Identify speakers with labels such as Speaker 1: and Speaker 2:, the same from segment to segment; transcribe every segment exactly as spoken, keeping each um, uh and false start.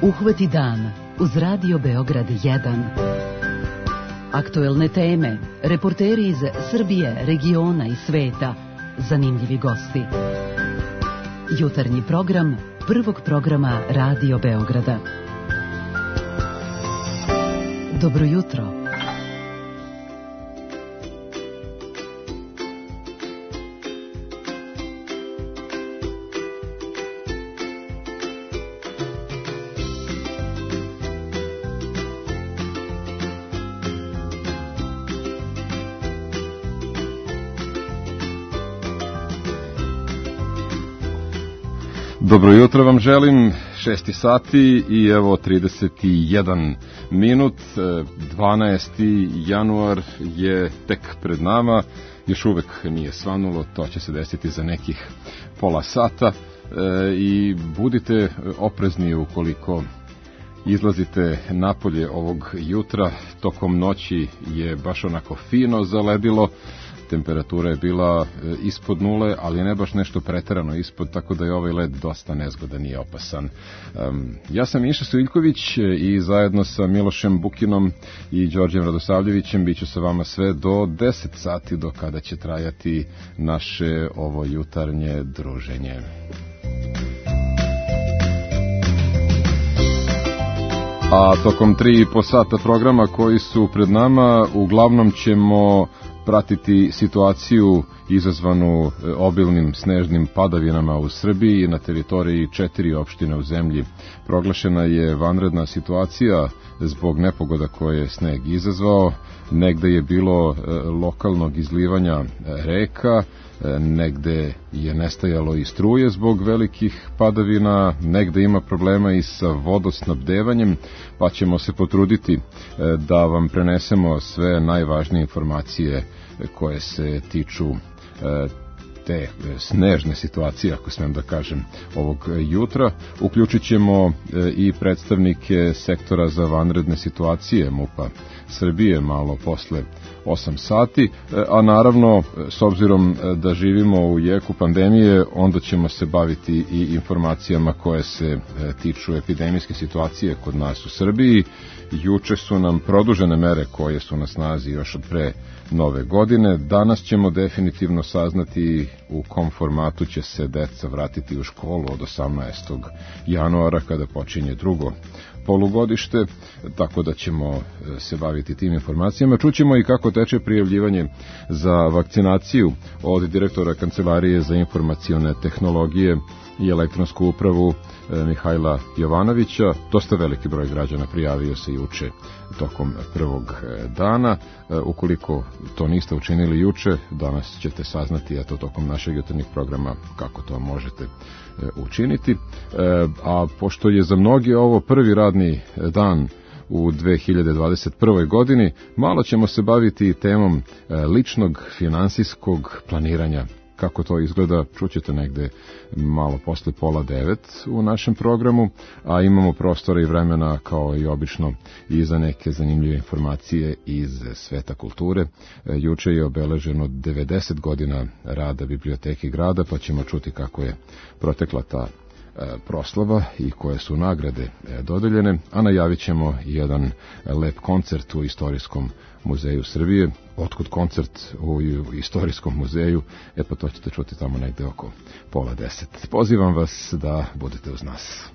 Speaker 1: Uhvati dan uz Radio Beograd jedan. Aktuelne teme, reporteri iz Srbije, regiona i sveta, zanimljivi gosti. Jutarnji program prvog programa Radio Beograda. Dobro jutro.
Speaker 2: Dobro jutro vam želim, šest sati i evo trideset jedan minut, dvanaesti januar je tek pred nama, još uvek nije svanulo, to će se desiti za nekih pola sata i budite oprezni ukoliko izlazite napolje ovog jutra, tokom noći je baš onako fino zaledilo. Temperatura je bila ispod nule, ali ne baš nešto preterano ispod, tako da je ovaj led dosta nezgodan i opasan. Um, ja sam Miša Stojiljković i zajedno sa Milošem Bukinom i Đorđem Radosavljevićem bit ću sa vama sve do deset sati, do kada će trajati naše ovo jutarnje druženje. A tokom tri i po sata programa koji su pred nama, uglavnom ćemo pratiti situaciju izazvanu obilnim snežnim padavinama u Srbiji. Na teritoriji četiri opštine u zemlji proglašena je vanredna situacija zbog nepogoda koje je sneg izazvao. Negde je bilo lokalnog izlivanja reka, negde je nestajalo i struje zbog velikih padavina, negde ima problema i sa vodosnabdevanjem, pa ćemo se potruditi da vam prenesemo sve najvažnije informacije koje se tiču te snežne situacije, ako smem da kažem, ovog jutra. Uključit ćemo i predstavnike sektora za vanredne situacije MUP-a Srbije malo posle osam sati, a naravno, s obzirom da živimo u jeku pandemije, onda ćemo se baviti i informacijama koje se tiču epidemijske situacije kod nas u Srbiji. Juče su nam produžene mere koje su na snazi još od pre nove godine. Danas ćemo definitivno saznati u kom formatu će se deca vratiti u školu od osamnaestog januara kada počinje drugo polugodište, tako da ćemo se baviti tim informacijama. Čućemo i kako teče prijavljivanje za vakcinaciju od direktora Kancelarije za informacione tehnologije i elektronsku upravu Mihajla Jovanovića. Dosta veliki broj građana prijavio se juče tokom prvog dana. Ukoliko to niste učinili juče, danas ćete saznati eto tokom našeg jutarnjeg programa kako to možete učiniti. A pošto je za mnoge ovo prvi radni dan u dve hiljade dvadeset prvoj. godini, malo ćemo se baviti temom ličnog finansijskog planiranja. Kako to izgleda, čućete negde malo posle pola devet u našem programu, a imamo prostora i vremena kao i obično i za neke zanimljive informacije iz sveta kulture. Juče je obeleženo devedeset godina rada Biblioteke grada, pa ćemo čuti kako je protekla ta proslava i koje su nagrade dodeljene, a najavit ćemo jedan lep koncert u Istorijskom muzeju Srbije. Otkud koncert u Istorijskom muzeju? E pa to ćete čuti tamo negde oko pola deset. Pozivam vas da budete uz nas.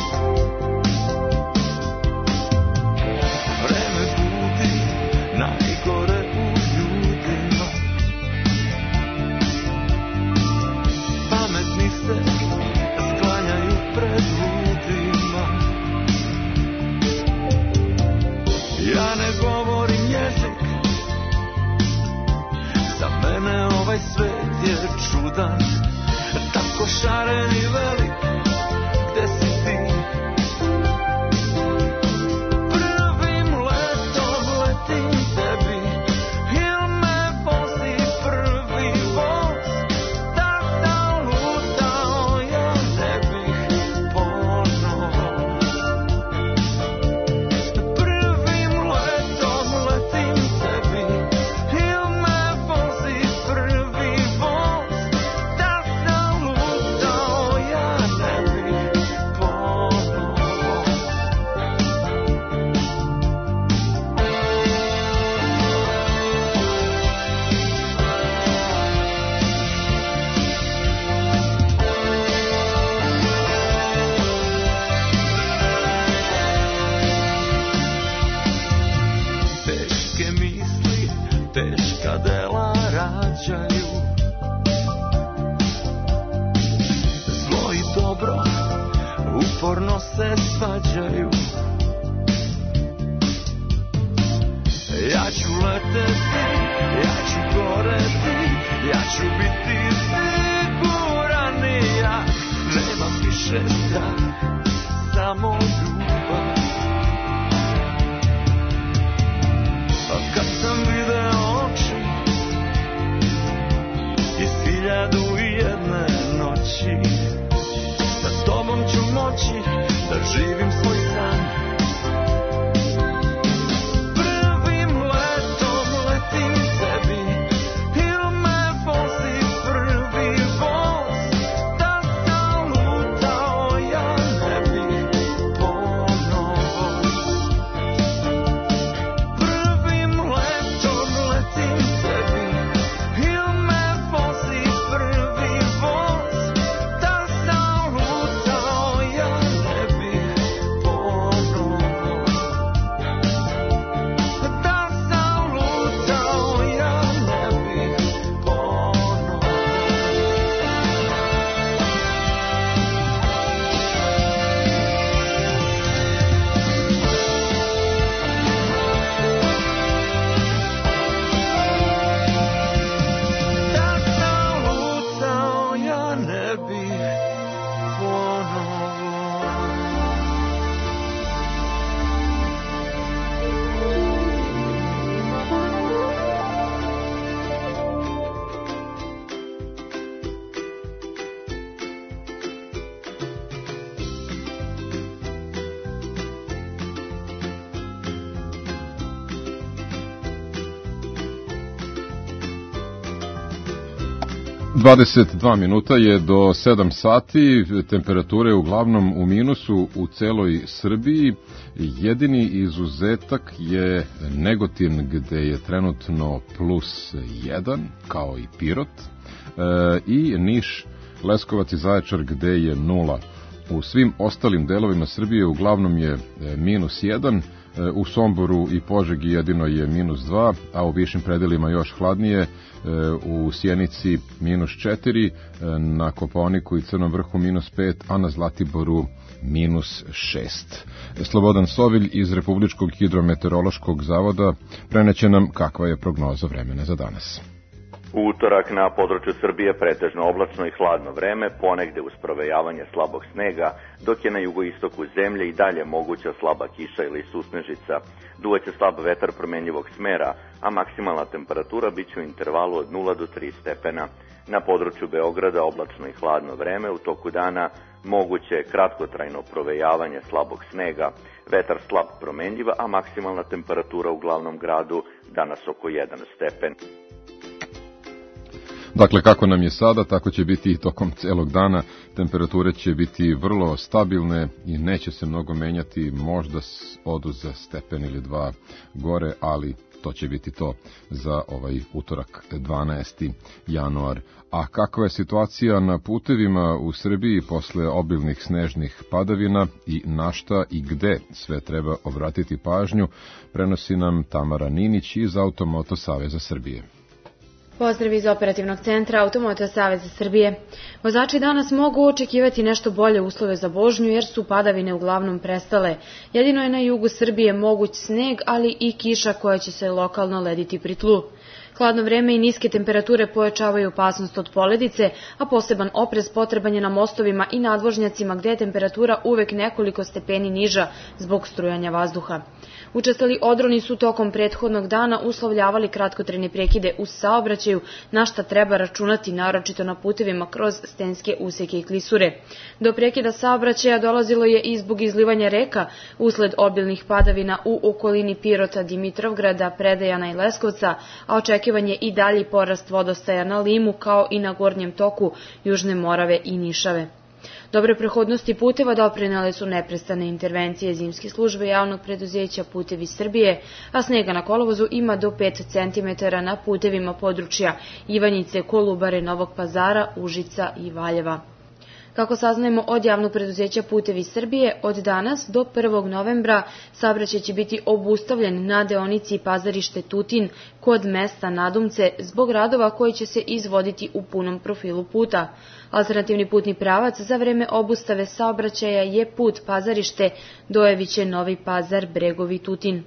Speaker 3: Vreme budi, naj govorim jezik. Za mene ovaj svet je čudan, tako šaren i velik. Gde si ti? Prvim letom letim tebi, il me vozi prvi voz. Da sam lutao, ja ne bih ponovo. Prvim letom letim tebi, il me vozi prvi voz. Da sam lutao, ja ne bih ponovo. Teške misli, teška dela rađaju. Zlo i dobro uporno se svađaju. Ja ću leteti, ja ću goreti, ja ću biti siguran i jak. Nemam više strah, samo ljubav. A kad sam video oči iz hiljadu i jedne noći, sa tobom ću moći da živim svoj san. Prvim letom letim tebi, il me vozi prvi voz. Da sam lutao, ja ne bih ponovo. Prvim letom letim tebi, il me vozi prvi voz. Da sam lutao, ja ne bih ponovo. Da sam lutao, ja ne bih ponovo. Da sam lutao, ja ne bih ponovo.
Speaker 2: dvadeset dva minuta je do sedam sati, temperature uglavnom u minusu u celoj Srbiji. Jedini izuzetak je Negotin gde je trenutno plus jedan, kao i Pirot, e, i Niš, Leskovac i Zaječar gde je nula. U svim ostalim delovima Srbije uglavnom je minus jedan, u Somboru i Požegi jedino je minus dva, a u višim predelima još hladnije, u Sjenici minus četiri, na Kopaoniku i Crnom vrhu minus pet, a na Zlatiboru minus šest. Slobodan Sovilj iz Republičkog hidrometeorološkog zavoda preneće nam kakva je prognoza vremena za danas.
Speaker 4: U utorak na području Srbije pretežno oblačno i hladno vreme, ponegde uz provejavanje slabog snega, dok je na jugoistoku zemlje i dalje moguća slaba kiša ili susnežica. Duvaće slab vetar promenjivog smera, a maksimalna temperatura biće u intervalu od nula do tri stepena. Na području Beograda oblačno i hladno vreme, u toku dana moguće kratkotrajno provejavanje slabog snega, vetar slab promenljiva, a maksimalna temperatura u glavnom gradu danas oko jedan stepen.
Speaker 2: Dakle, kako nam je sada, tako će biti i tokom celog dana. Temperature će biti vrlo stabilne i neće se mnogo menjati, možda odu za stepen ili dva gore, ali to će biti to za ovaj utorak dvanaesti januar. A kakva je situacija na putevima u Srbiji posle obilnih snežnih padavina i na šta i gde sve treba obratiti pažnju, prenosi nam Tamara Ninić iz Automoto Saveza Srbije.
Speaker 5: Pozdrav iz operativnog centra Automoto Saveza Srbije. Vozači danas mogu očekivati nešto bolje uslove za vožnju jer su padavine uglavnom prestale. Jedino je na jugu Srbije moguć sneg, ali i kiša koja će se lokalno lediti pri tlu. Hladno vreme i niske temperature pojačavaju opasnost od poledice, a poseban oprez potreban je na mostovima i nadvožnjacima gde je temperatura uvek nekoliko stepeni niža zbog strujanja vazduha. Učestali odroni su tokom prethodnog dana uslovljavali kratkotrajne prekide u saobraćaju, na šta treba računati naročito na putevima kroz stenske useke i klisure. Do prekida saobraćaja dolazilo je i zbog izlivanja reka usled obilnih padavina u okolini Pirota, Dimitrovgrada, Predejana i Leskovca, a očekivan je i dalji porast vodostaja na Limu kao i na gornjem toku Južne Morave i Nišave. Dobre prohodnosti puteva doprinele su neprestane intervencije zimske službe javnog preduzeća Putevi Srbije, a snega na kolovozu ima do pet centimetara na putevima područja Ivanjice, Kolubare, Novog Pazara, Užica i Valjeva. Kako saznajemo od javnog preduzeća Putevi Srbije, od danas do prvog novembra saobraćaj će biti obustavljen na deonici Pazarište Tutin kod mesta Nadumce zbog radova koji će se izvoditi u punom profilu puta. Alternativni putni pravac za vreme obustave saobraćaja je put Pazarište Dojeviće, Novi Pazar, Bregovi, Tutin.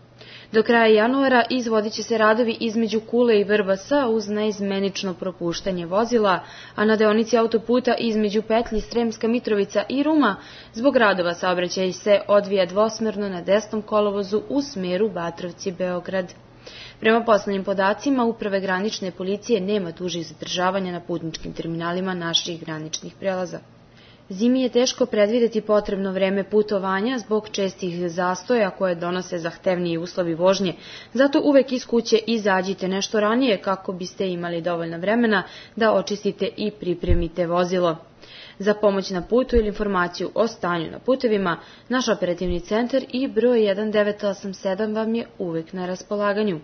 Speaker 5: Do kraja januara izvodit će se radovi između Kule i Vrbasa uz neizmenično propuštanje vozila, a na deonici autoputa između petlji Sremska Mitrovica i Ruma zbog radova saobraćaj se odvija dvosmerno na desnom kolovozu u smeru Batrovci-Beograd. Prema poslednjim podacima Uprave granične policije nema dužih zadržavanja na putničkim terminalima naših graničnih prelaza. Zimi je teško predvideti potrebno vreme putovanja zbog čestih zastoja koje donose zahtevniji uslovi vožnje, zato uvek iz kuće izađite nešto ranije kako biste imali dovoljno vremena da očistite i pripremite vozilo. Za pomoć na putu ili informaciju o stanju na putevima, naš operativni centar i broj jedan devet osam sedam vam je uvek na raspolaganju.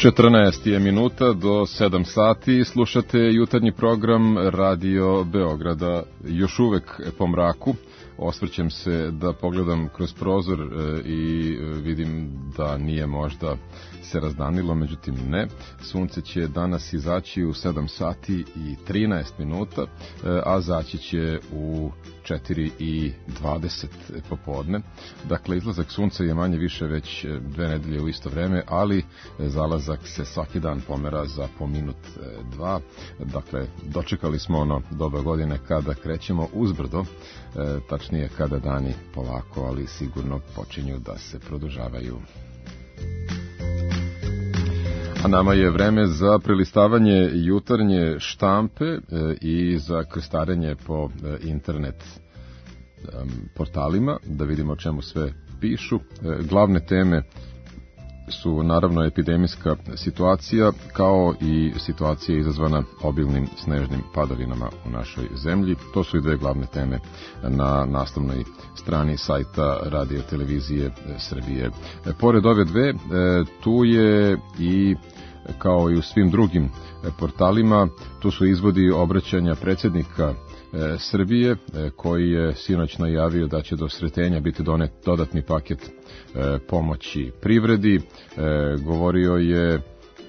Speaker 2: četrnaest je minuta do sedam sati, slušate jutarnji program Radio Beograda, još uvek po mraku. Osvrćem se da pogledam kroz prozor i vidim da nije možda se razdanilo, međutim ne. Sunce će danas izaći u sedam sati i trinaest minuta, a zaći će u četiri i dvadeset popodne. Dakle, izlazak sunca je manje više već dve nedelje u isto vreme, ali zalazak se svaki dan pomera za po minut dva. Dakle, dočekali smo ono doba godine kada krećemo uzbrdo, tačnije kada dani polako, ali sigurno počinju da se produžavaju. A nama je vreme za prelistavanje jutarnje štampe i za krstarenje po internet portalima, da vidimo o čemu sve pišu. Glavne teme su naravno epidemijska situacija, kao i situacija izazvana obilnim snežnim padavinama u našoj zemlji. To su i dve glavne teme na naslovnoj strani sajta Radio Televizije Srbije. Pored ove dve, tu je i kao i u svim drugim portalima, tu su izvodi obraćanja predsjednika Srbije, koji je sinoć najavio da će do sretenja biti donet dodatni paket pomoći privredi. Govorio je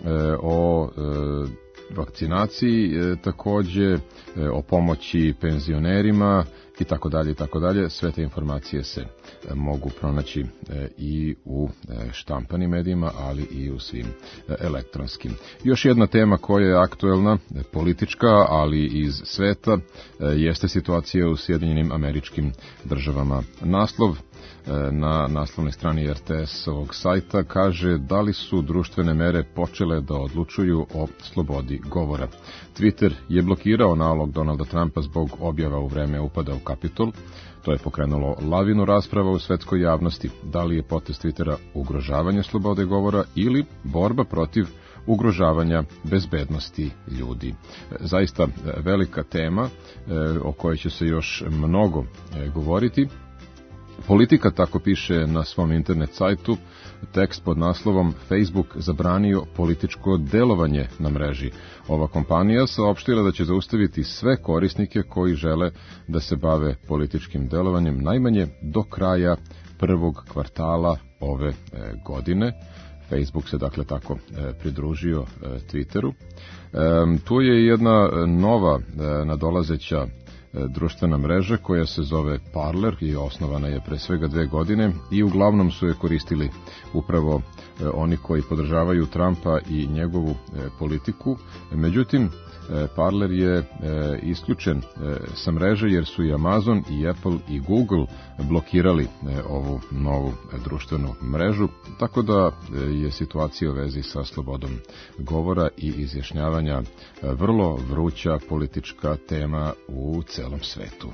Speaker 2: o vakcinaciji, takođe o pomoći penzionerima i tako dalje i tako dalje. Sve te informacije se mogu pronaći i u štampanim medijima, ali i u svim elektronskim. Još jedna tema koja je aktuelna, politička, ali iz sveta, jeste situacija u Sjedinjenim Američkim Državama. Naslov na naslovnoj strani R T S-ovog sajta kaže da li su društvene mere počele da odlučuju o slobodi govora. Twitter je blokirao nalog Donalda Trumpa zbog objava u vreme upada u Kapitol. To je pokrenulo lavinu rasprava u svetskoj javnosti. Da li je potez Twittera ugrožavanje slobode govora ili borba protiv ugrožavanja bezbednosti ljudi. Zaista velika tema o kojoj će se još mnogo govoriti. Politika tako piše na svom internet sajtu, tekst pod naslovom Facebook zabranio političko delovanje na mreži. Ova kompanija saopštila da će zaustaviti sve korisnike koji žele da se bave političkim delovanjem najmanje do kraja prvog kvartala ove godine. Facebook se dakle tako pridružio Twitteru. Tu je jedna nova nadolazeća društvena mreža koja se zove Parler i osnovana je pre svega dve godine i uglavnom su je koristili upravo oni koji podržavaju Trumpa i njegovu politiku. Međutim, Parler je isključen sa mreže jer su i Amazon i Apple i Google blokirali ovu novu društvenu mrežu, tako da je situacija u vezi sa slobodom govora i izjašnjavanja vrlo vruća politička tema u celom svetu.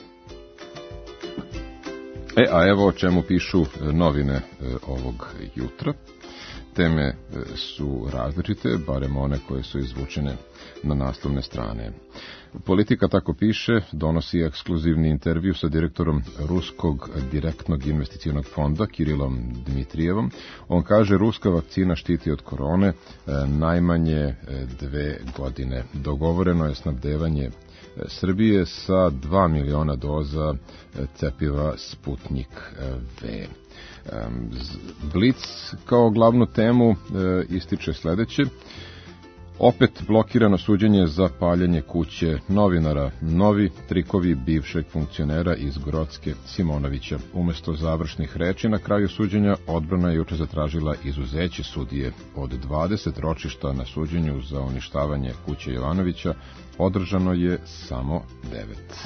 Speaker 2: E, a evo o čemu pišu novine ovog jutra. Teme su različite, barem one koje su izvučene na naslovne strane. Politika tako piše, donosi ekskluzivni intervju sa direktorom Ruskog direktnog investicionog fonda Kirilom Dmitrijevom. On kaže ruska vakcina štiti od korone najmanje dve godine. Dogovoreno je snabdevanje Srbije sa dva miliona doza cepiva Sputnik V. Blic kao glavnu temu ističe sledeće. Opet blokirano suđenje za paljenje kuće novinara. Novi trikovi bivšeg funkcionera iz Grocke Simonovića. Umesto završnih reči na kraju suđenja, odbrana je juče zatražila izuzeće sudije. Od dvadeset ročišta na suđenju za uništavanje kuće Jovanovića održano je samo devet.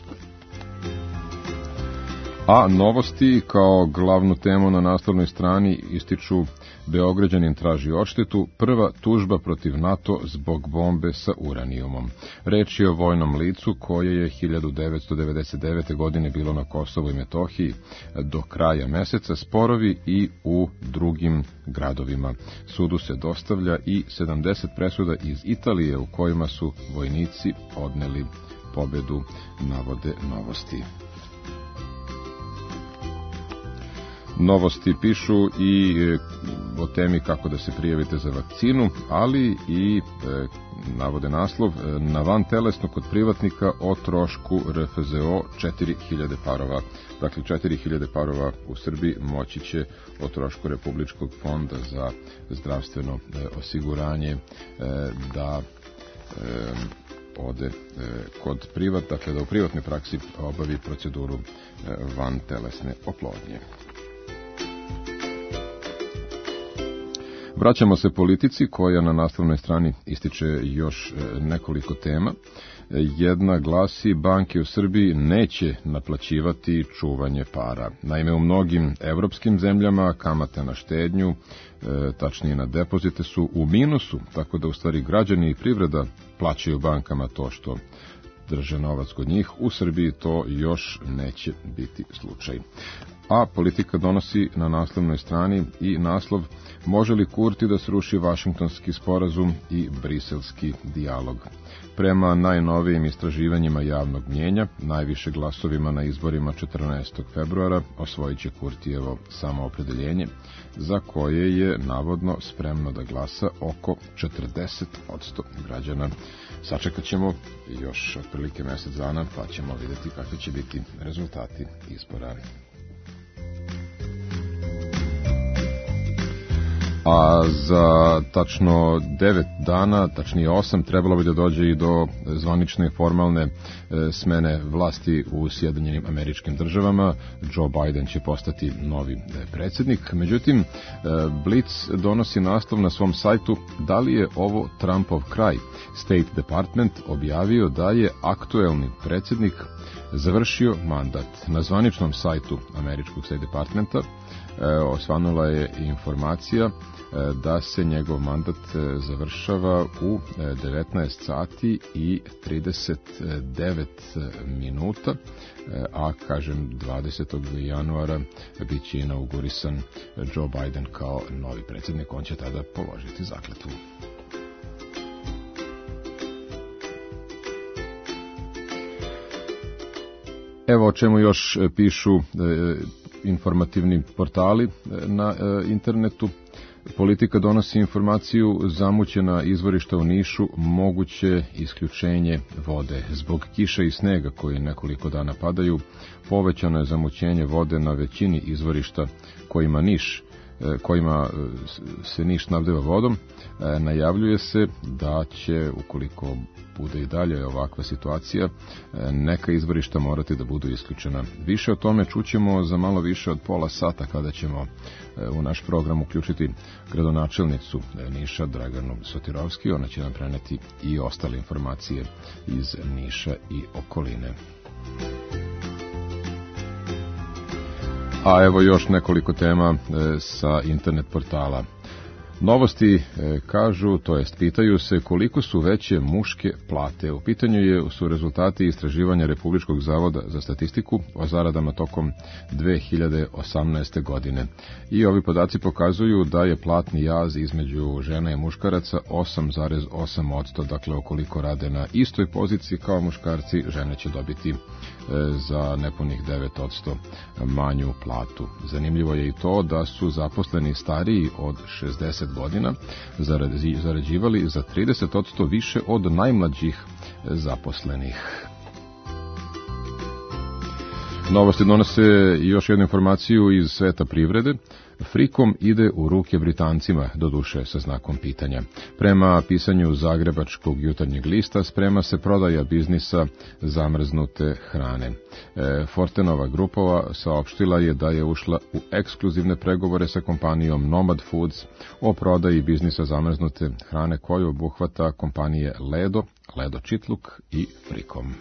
Speaker 2: A novosti kao glavnu temu na naslovnoj strani ističu Beograđanin traži odštetu, prva tužba protiv NATO zbog bombe sa uranijumom. Reč je o vojnom licu koje je hiljadu devetsto devedeset devete. godine bilo na Kosovu i Metohiji do kraja meseca, sporovi i u drugim gradovima. Sudu se dostavlja i sedamdeset presuda iz Italije u kojima su vojnici odneli pobedu, navode novosti. Novosti pišu i o temi kako da se prijavite za vakcinu, ali i e, navode naslov na van telesno kod privatnika o trošku R F Z O četiri hiljade parova. Dakle, četiri hiljade parova u Srbiji moći će o trošku Republičkog fonda za zdravstveno e, osiguranje e, da e, ode e, kod privat, dakle da u privatnoj praksi obavi proceduru e, van telesne oplodnje. Vraćamo se politici koja na naslovnoj strani ističe još nekoliko tema. Jedna glasi: banke u Srbiji neće naplaćivati čuvanje para. Naime, u mnogim evropskim zemljama kamate na štednju, tačnije na depozite, su u minusu, tako da u stvari građani i privreda plaćaju bankama to što drže novac kod njih. U Srbiji to još neće biti slučaj. A politika donosi na naslovnoj strani i naslov: može li Kurti da sruši Vašingtonski sporazum i briselski dijalog? Prema najnovijim istraživanjima javnog mnjenja, najviše glasovima na izborima četrnaestog februara osvojit će Kurtijevo samoopredeljenje, za koje je navodno spremno da glasa oko četrdeset posto građana. Sačekat ćemo još otprilike mjesec dana, pa ćemo vidjeti kakvi će biti rezultati izbora. A za tačno devet dana, tačnije osam, trebalo bi da dođe i do zvanične formalne e, smene vlasti u Sjedinjenim Američkim Državama. Joe Biden će postati novi predsjednik. Međutim, e, Blitz donosi naslov na svom sajtu: da li je ovo Trumpov kraj? State Department objavio da je aktuelni predsjednik završio mandat. Na zvaničnom sajtu američkog State Departmenta e, osvanula je informacija da se njegov mandat završava u devetnaest sati i trideset devet minuta, a kažem dvadesetog januara bit će inaugurisan Joe Biden kao novi predsjednik. On će tada položiti zakletvu. Evo o čemu još pišu e, informativni portali na e, internetu. Politika donosi informaciju: zamućena izvorišta u Nišu, moguće isključenje vode. Zbog kiše i snega koji nekoliko dana padaju, povećano je zamućenje vode na većini izvorišta kojima Niš kojima se Niš snabdeva vodom. Najavljuje se da će, ukoliko bude i dalje ovakva situacija, neka izvorišta morati da budu isključena. Više o tome čućemo za malo više od pola sata, kada ćemo u naš program uključiti gradonačelnicu Niša, Draganu Sotirovski. Ona će nam preneti i ostale informacije iz Niša i okoline. A evo još nekoliko tema e, sa internet portala. Novosti e, kažu, to jest pitaju se koliko su veće muške plate. U pitanju je, su rezultati istraživanja Republičkog zavoda za statistiku o zaradama tokom dve hiljade osamnaeste. godine. I ovi podaci pokazuju da je platni jaz između žena i muškaraca osam zarez osam posto. Dakle, ukoliko rade na istoj poziciji kao muškarci, žene će dobiti e, za nepunih devet posto manju platu. Zanimljivo je i to da su zaposleni stariji od šezdeset godina zarađivali za trideset posto više od najmlađih zaposlenih. Novosti donose još jednu informaciju iz sveta privrede. Frikom ide u ruke Britancima, doduše sa znakom pitanja. Prema pisanju Zagrebačkog jutarnjeg lista, sprema se prodaja biznisa zamrznute hrane. E, Fortenova grupova saopštila je da je ušla u ekskluzivne pregovore sa kompanijom Nomad Foods o prodaji biznisa zamrznute hrane, koju obuhvata kompanije Ledo, Ledo Čitluk i Frikom.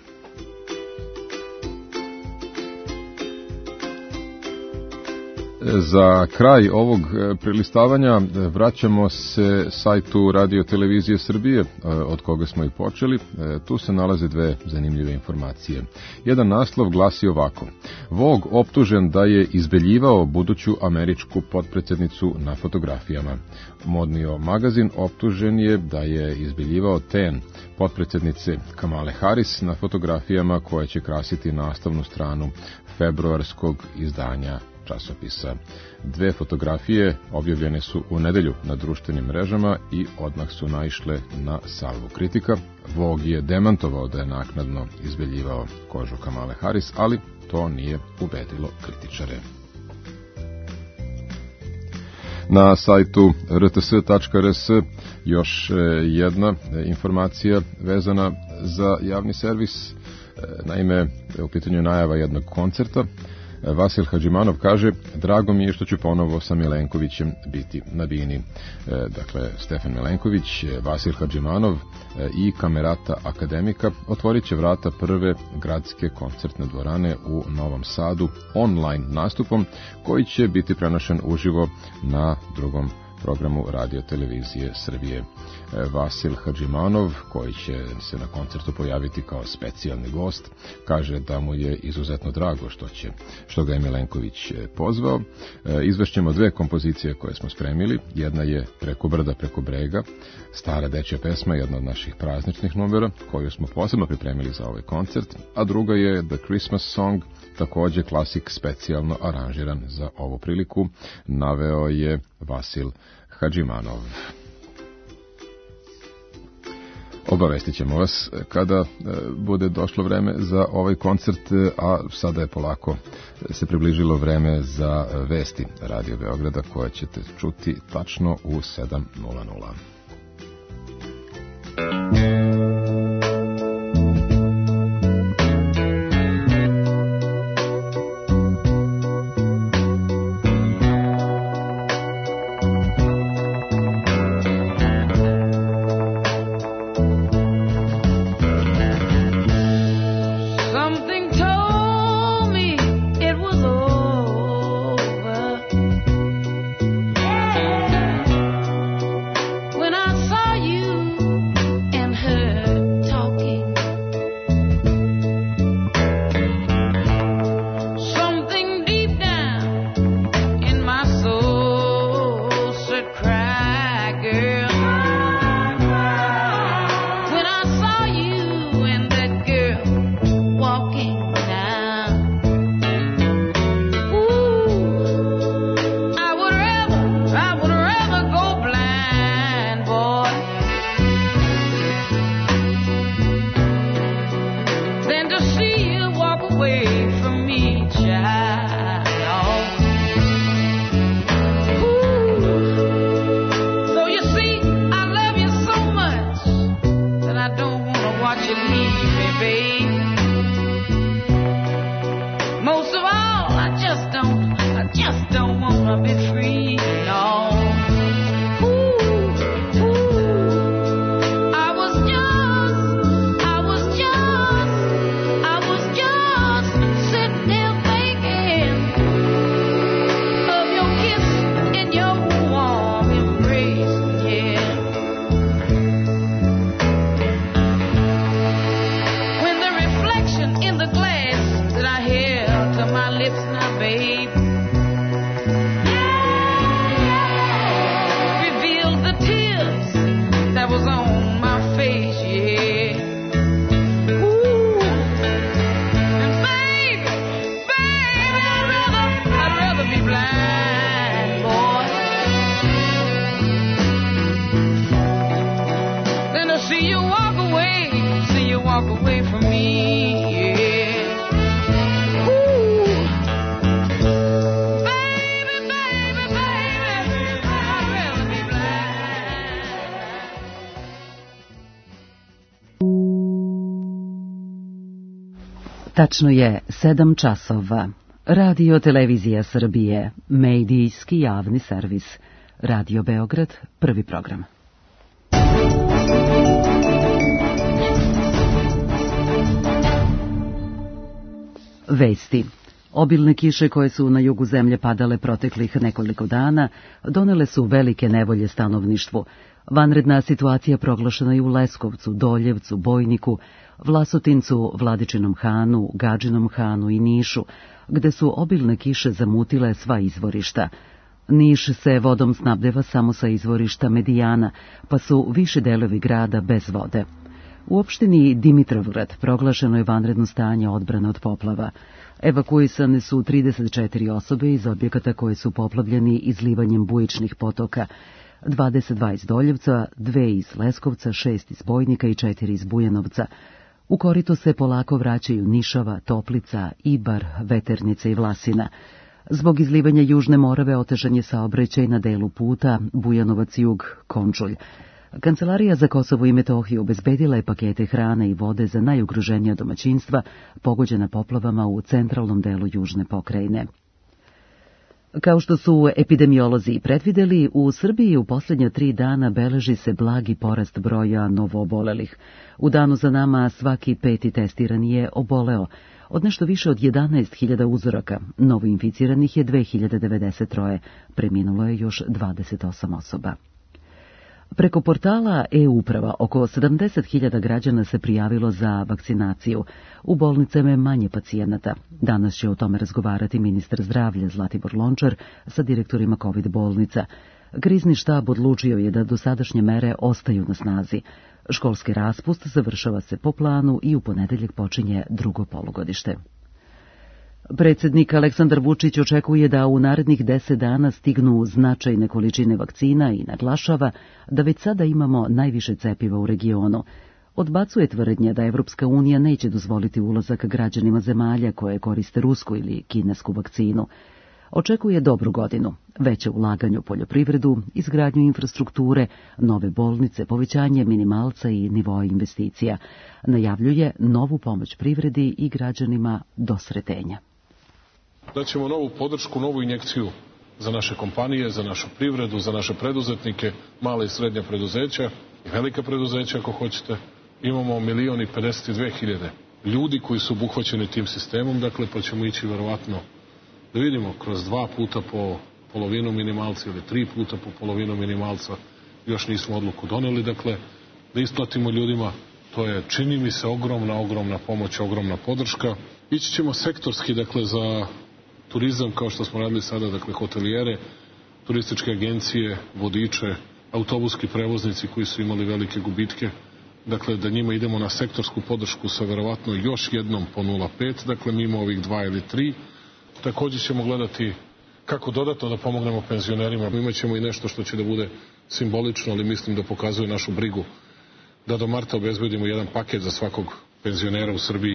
Speaker 2: Za kraj ovog prelistavanja vraćamo se sajtu Radio Televizije Srbije, od koga smo i počeli. Tu se nalaze dve zanimljive informacije. Jedan naslov glasi ovako: Vogue optužen da je izbeljivao buduću američku potpredsjednicu na fotografijama. Modnio magazin optužen je da je izbeljivao ten potpredsjednice Kamale Harris na fotografijama koje će krasiti nastavnu stranu februarskog izdanja časopisa. Dve fotografije objavljene su u nedelju na društvenim mrežama i odmah su naišle na salvu kritika. Vogue je demantovao da je naknadno izbeljivao kožu Kamale Harris, ali to nije ubedilo kritičare. Na sajtu r t s tačka r s još jedna informacija vezana za javni servis. Naime, u pitanju najava jednog koncerta. Vasil Hadžimanov kaže: drago mi je što ću ponovo sa Milenkovićem biti na bini. Dakle, Stefan Milenković, Vasil Hadžimanov i Kamerata Akademika otvorit će vrata prve gradske koncertne dvorane u Novom Sadu online nastupom koji će biti prenošen uživo na drugom programu Radio Televizije Srbije. Vasil Hadžimanov, koji će se na koncertu pojaviti kao specijalni gost, kaže da mu je izuzetno drago što će, što ga je Milenković pozvao. Izvešćemo dve kompozicije koje smo spremili. Jedna je Preko brda, preko brega, stara dečja pesma, jedna od naših prazničnih numera, koju smo posebno pripremili za ovaj koncert, a druga je The Christmas Song, takođe klasik specijalno aranžiran za ovu priliku, naveo je Vasil Hadžimanov. Obavestit ćemo vas kada bude došlo vreme za ovaj koncert, a sada je polako se približilo vreme za vesti Radio Beograda koje ćete čuti tačno u sedam nula nula.
Speaker 1: Tačno je sedam časova. Radio Televizija Srbije, medijski javni servis. Radio Beograd, prvi program. Vesti. Obilne kiše koje su na jugu zemlje padale proteklih nekoliko dana donele su velike nevolje stanovništvu. Vanredna situacija proglašena je u Leskovcu, Doljevcu, Bojniku, Vlasotincu, Vladičinom Hanu, Gadžinom Hanu i Nišu, gde su obilne kiše zamutile sva izvorišta. Niš se vodom snabdeva samo sa izvorišta Medijana, pa su više delovi grada bez vode. U opštini Dimitrovgrad proglašeno je vanredno stanje odbrane od poplava. Evakuisane su trideset četiri osobe iz objekata koji su poplavljeni izlivanjem bujičnih potoka, dvadeset dva iz Doljevca, dve iz Leskovca, šest iz Bojnika i četiri iz Bujanovca. U korito se polako vraćaju Nišava, Toplica, Ibar, Veternica i Vlasina. Zbog izlivanja Južne Morave otežan je saobraćaj na delu puta Bujanovac-Jug, Končulj. Kancelarija za Kosovo i Metohiju obezbedila je pakete hrane i vode za najugroženija domaćinstva pogođena poplavama u centralnom delu južne pokrajine. Kao što su epidemiolozi predvideli, u Srbiji u posljednja tri dana beleži se blagi porast broja novoobolelih. U danu za nama svaki peti testirani je oboleo. Od nešto više od jedanaest hiljada uzoraka, novoinficiranih je dve hiljade devedeset tri, preminulo je još dvadeset osam osoba. Preko portala e-uprava oko sedamdeset hiljada građana se prijavilo za vakcinaciju. U bolnicama je manje pacijenata. Danas će o tome razgovarati ministar zdravlja Zlatibor Lončar sa direktorima COVID bolnica. Krizni štab odlučio je da dosadašnje mere ostaju na snazi. Školski raspust završava se po planu i u ponedeljak počinje drugo polugodište. Predsjednik Aleksandar Vučić očekuje da u narednih deset dana stignu značajne količine vakcina i naglašava da već sada imamo najviše cepiva u regionu. Odbacuje tvrdnje da Evropska unija neće dozvoliti ulazak građanima zemalja koje koriste rusku ili kinesku vakcinu. Očekuje dobru godinu, veće ulaganje u poljoprivredu, izgradnju infrastrukture, nove bolnice, povećanje minimalca i nivoa investicija. Najavljuje novu pomoć privredi i građanima do sretenja.
Speaker 6: Daćemo novu podršku, novu injekciju za naše kompanije, za našu privredu, za naše preduzetnike, male i srednje preduzeća i velika preduzeća ako hoćete. Imamo milion i pedeset dve hiljade ljudi koji su obuhvaćeni tim sistemom, dakle pa ćemo ići verovatno da vidimo kroz dva puta po polovinu minimalca ili tri puta po polovinu minimalca. Još nismo odluku doneli, dakle da isplatimo ljudima. To je, čini mi se, ogromna, ogromna pomoć, ogromna podrška. Ići ćemo sektorski, dakle, za turizam, kao što smo radili sada, dakle, hotelijere, turističke agencije, vodiče, autobuski prevoznici koji su imali velike gubitke. Dakle, da njima idemo na sektorsku podršku sa verovatno još jednom po nula zarez pet, dakle, mimo ovih dva ili tri. Također ćemo gledati kako dodatno da pomognemo penzionerima. Imaćemo i nešto što će da bude simbolično, ali mislim da pokazuje našu brigu da do marta obezbedimo jedan paket za svakog penzionera u Srbiji.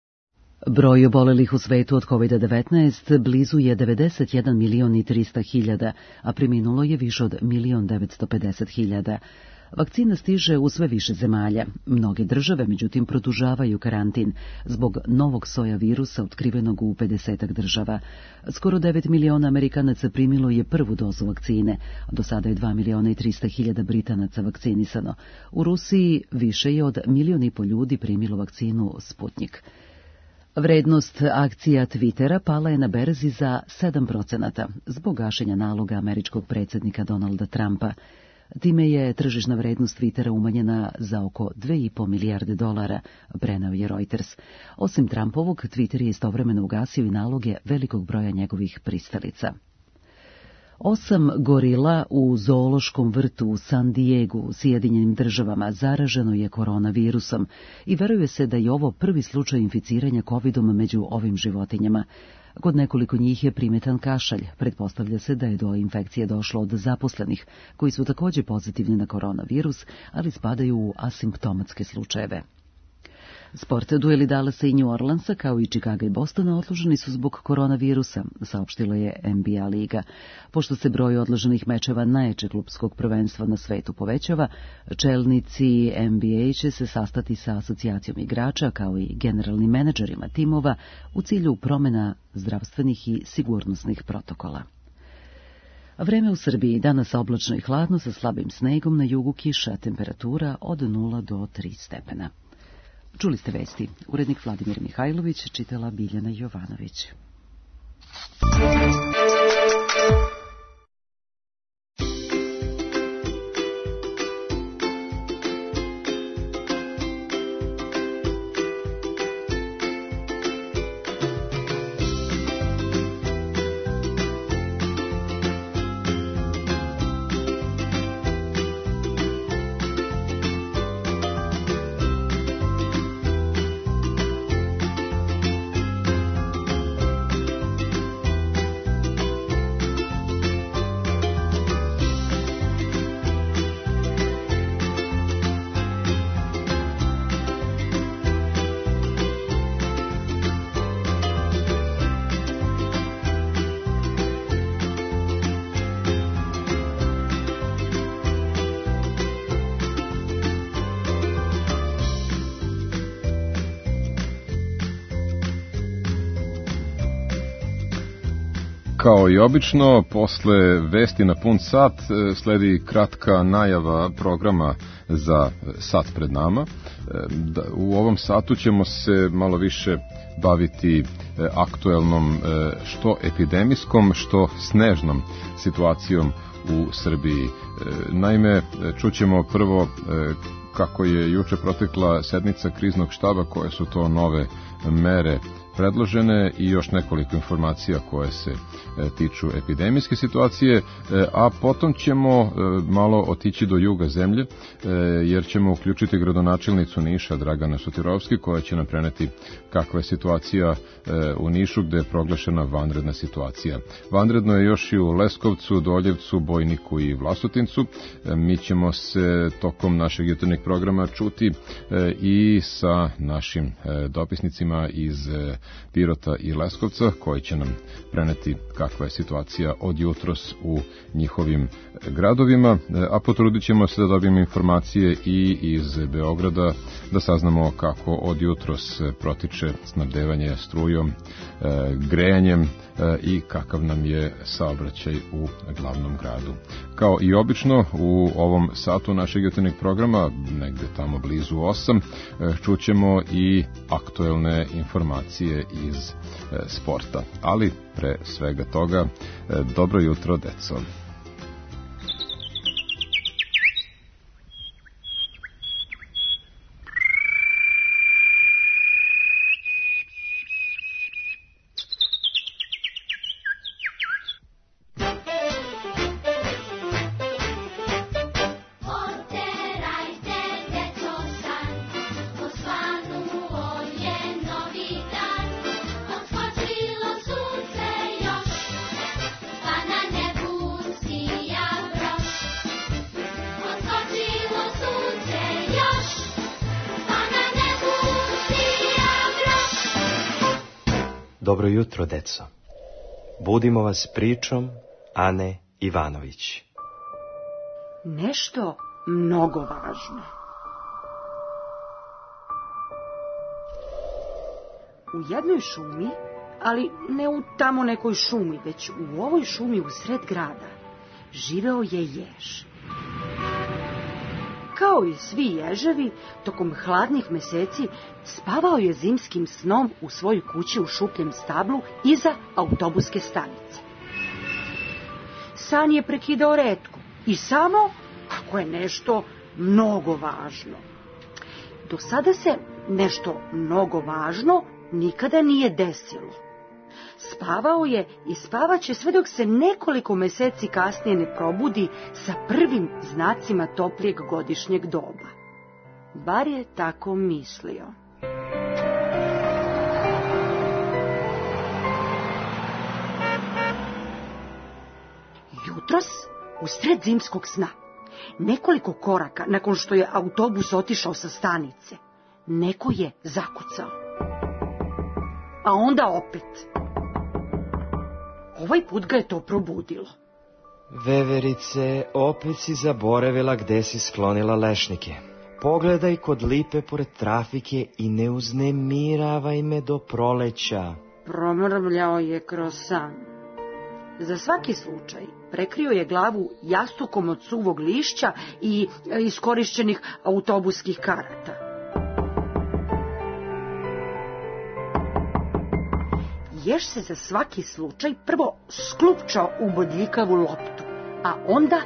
Speaker 1: Broj obolelih u svetu od kovid devetnaest blizu je devedeset jedan milion i trista hiljada, a preminulo je više od milion devetsto pedeset hiljada. Vakcina stiže u sve više zemalja. Mnoge države, međutim, produžavaju karantin zbog novog soja virusa otkrivenog u pedesetak država. Skoro devet miliona Amerikanaca primilo je prvu dozu vakcine, a do sada je dva miliona i trista hiljada Britanaca vakcinisano. U Rusiji više je od milion i pol ljudi primilo vakcinu Sputnjik. Vrednost akcija Twittera pala je na berzi za sedam procenata zbog gašenja naloga američkog predsjednika Donalda Trumpa. Time je tržišna vrednost Twittera umanjena za oko dve i po milijarde dolara, preneo je Reuters. Osim Trumpovog, Twitter je istovremeno ugasio i naloge velikog broja njegovih pristalica. Osam gorila u zoološkom vrtu u San Diegu u Sjedinjenim državama zaraženo je koronavirusom i veruje se da je ovo prvi slučaj inficiranja covidom među ovim životinjama. Kod nekoliko njih je primetan kašalj. Pretpostavlja se da je do infekcije došlo od zaposlenih, koji su također pozitivni na koronavirus, ali spadaju u asimptomatske slučajeve. Sport, dueli Dallasa i New Orleansa, kao i Chicaga i Bostona, odloženi su zbog koronavirusa, saopštila je N B A liga. Pošto se broj odloženih mečeva najjačeg klupskog prvenstva na svetu povećava, čelnici N B A će se sastati sa asocijacijom igrača, kao i generalnim menadžerima timova, u cilju promjena zdravstvenih i sigurnosnih protokola. Vreme u Srbiji danas oblačno i hladno sa slabim snegom, na jugu kiša, temperatura od nula do tri stepena. Čuli ste vesti. Urednik Vladimir Mihajlović, čitala Biljana Jovanović.
Speaker 2: Kao i obično, posle vesti na pun sat sledi kratka najava programa za sat pred nama. U ovom satu ćemo se malo više baviti aktuelnom što epidemijskom, što snežnom situacijom u Srbiji. Naime, čućemo prvo kako je juče protekla sednica kriznog štaba, koje su to nove mere predložene i još nekoliko informacija koje se e, tiču epidemijske situacije, e, a potom ćemo e, malo otići do juga zemlje, e, jer ćemo uključiti gradonačelnicu Niša, Dragana Sotirovski, koja će nam preneti kakva je situacija e, u Nišu, gde je proglašena vanredna situacija. Vanredno je još i u Leskovcu, Doljevcu, Bojniku i Vlasotincu. E, mi ćemo se tokom našeg jutarnjeg programa čuti e, i sa našim e, dopisnicima iz e, Pirota i Leskovca, koji će nam preneti kakva je situacija od jutros u njihovim gradovima, a potrudit ćemo se da dobijemo informacije i iz Beograda, da saznamo kako od jutros protiče snabdevanje strujom, grejanjem i kakav nam je saobraćaj u glavnom gradu. Kao i obično, u ovom satu našeg jutarnjeg programa, negde tamo blizu osam, čućemo i aktuelne informacije iz sporta. Ali pre svega toga, dobro jutro, deco.
Speaker 7: Dobro jutro, deco. Budimo vas pričom Ane Ivanović.
Speaker 8: Nešto mnogo važno. U jednoj šumi, ali ne u tamo nekoj šumi, već u ovoj šumi u sred grada, živeo je jež. Kao i svi ježevi, tokom hladnih meseci spavao je zimskim snom u svojoj kući u šupljem stablu iza autobuske stanice. San je prekidao retko i samo ako je nešto mnogo važno. Do sada se nešto mnogo važno nikada nije desilo. Spavao je i spavaće sve dok se nekoliko meseci kasnije ne probudi sa prvim znacima toplijeg godišnjeg doba. Bar je tako mislio. Jutros, usred zimskog sna, nekoliko koraka nakon što je autobus otišao sa stanice, neko je zakucao. A onda opet. Ovaj put ga je to probudilo.
Speaker 7: Veverice, opet si zaboravila gde si sklonila lešnike. Pogledaj kod lipe pored trafike i ne uznemiravaj me do proleća.
Speaker 8: Promrmljao je kroz san. Za svaki slučaj prekrio je glavu jastukom od suvog lišća i iskorišćenih autobuskih karata. Jež se za svaki slučaj prvo sklupčao u bodljikavu loptu, a onda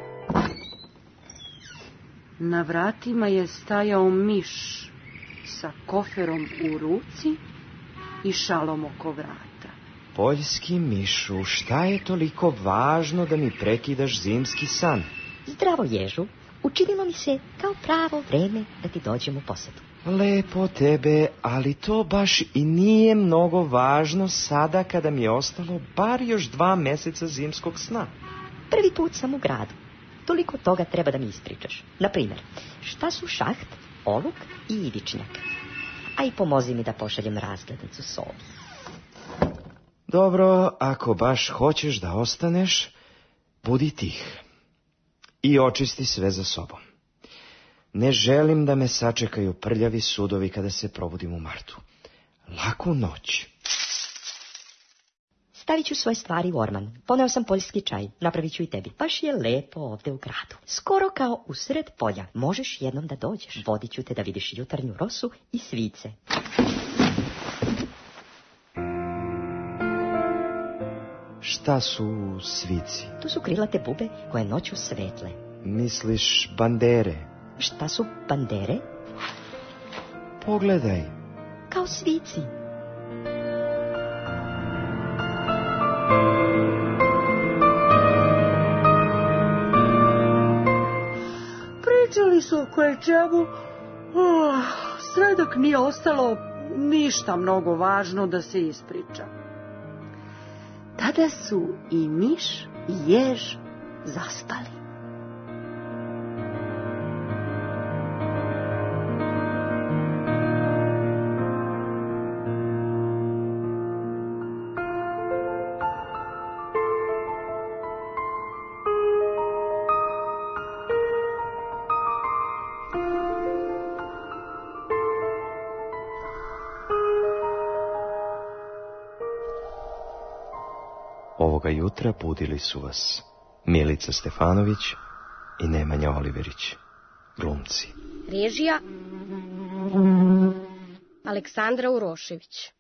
Speaker 8: na vratima je stajao miš sa koferom u ruci i šalom oko vrata.
Speaker 7: Poljski mišu, šta je toliko važno da mi prekidaš zimski san?
Speaker 9: Zdravo, ježu, učinilo mi se kao pravo vreme da ti dođem u posetu.
Speaker 7: Lepo tebe, ali to baš i nije mnogo važno sada kada mi je ostalo bar još dva meseca zimskog sna.
Speaker 9: Prvi put sam u gradu. Toliko toga treba da mi ispričaš. Naprimjer, šta su šaht, oluk i ivičnjak? A i pomozi mi da pošaljem razglednicu sobi.
Speaker 7: Dobro, ako baš hoćeš da ostaneš, budi tih. I očisti sve za sobom. Ne želim da me sačekaju prljavi sudovi kada se probudim u martu. Laku noć.
Speaker 9: Stavit ću svoje stvari u orman. Poneo sam poljski čaj. Napravit ću i tebi. Baš je lepo ovde u gradu. Skoro kao usred polja. Možeš jednom da dođeš. Vodit ću te da vidiš jutarnju rosu i svice.
Speaker 7: Šta su svici?
Speaker 9: Tu su krilate bube koje noću svetle.
Speaker 7: Misliš bandere?
Speaker 9: Šta su bandere?
Speaker 7: Pogledaj.
Speaker 9: Kao svici.
Speaker 8: Pričali su o koje čemu, oh, sve dok nije ostalo ništa mnogo važno da se ispriča. Tada su i miš i jež zaspali.
Speaker 7: Ovoga jutra budili su vas Milica Stefanović i Nemanja Oliverić, glumci.
Speaker 10: Režija Aleksandra Urošević.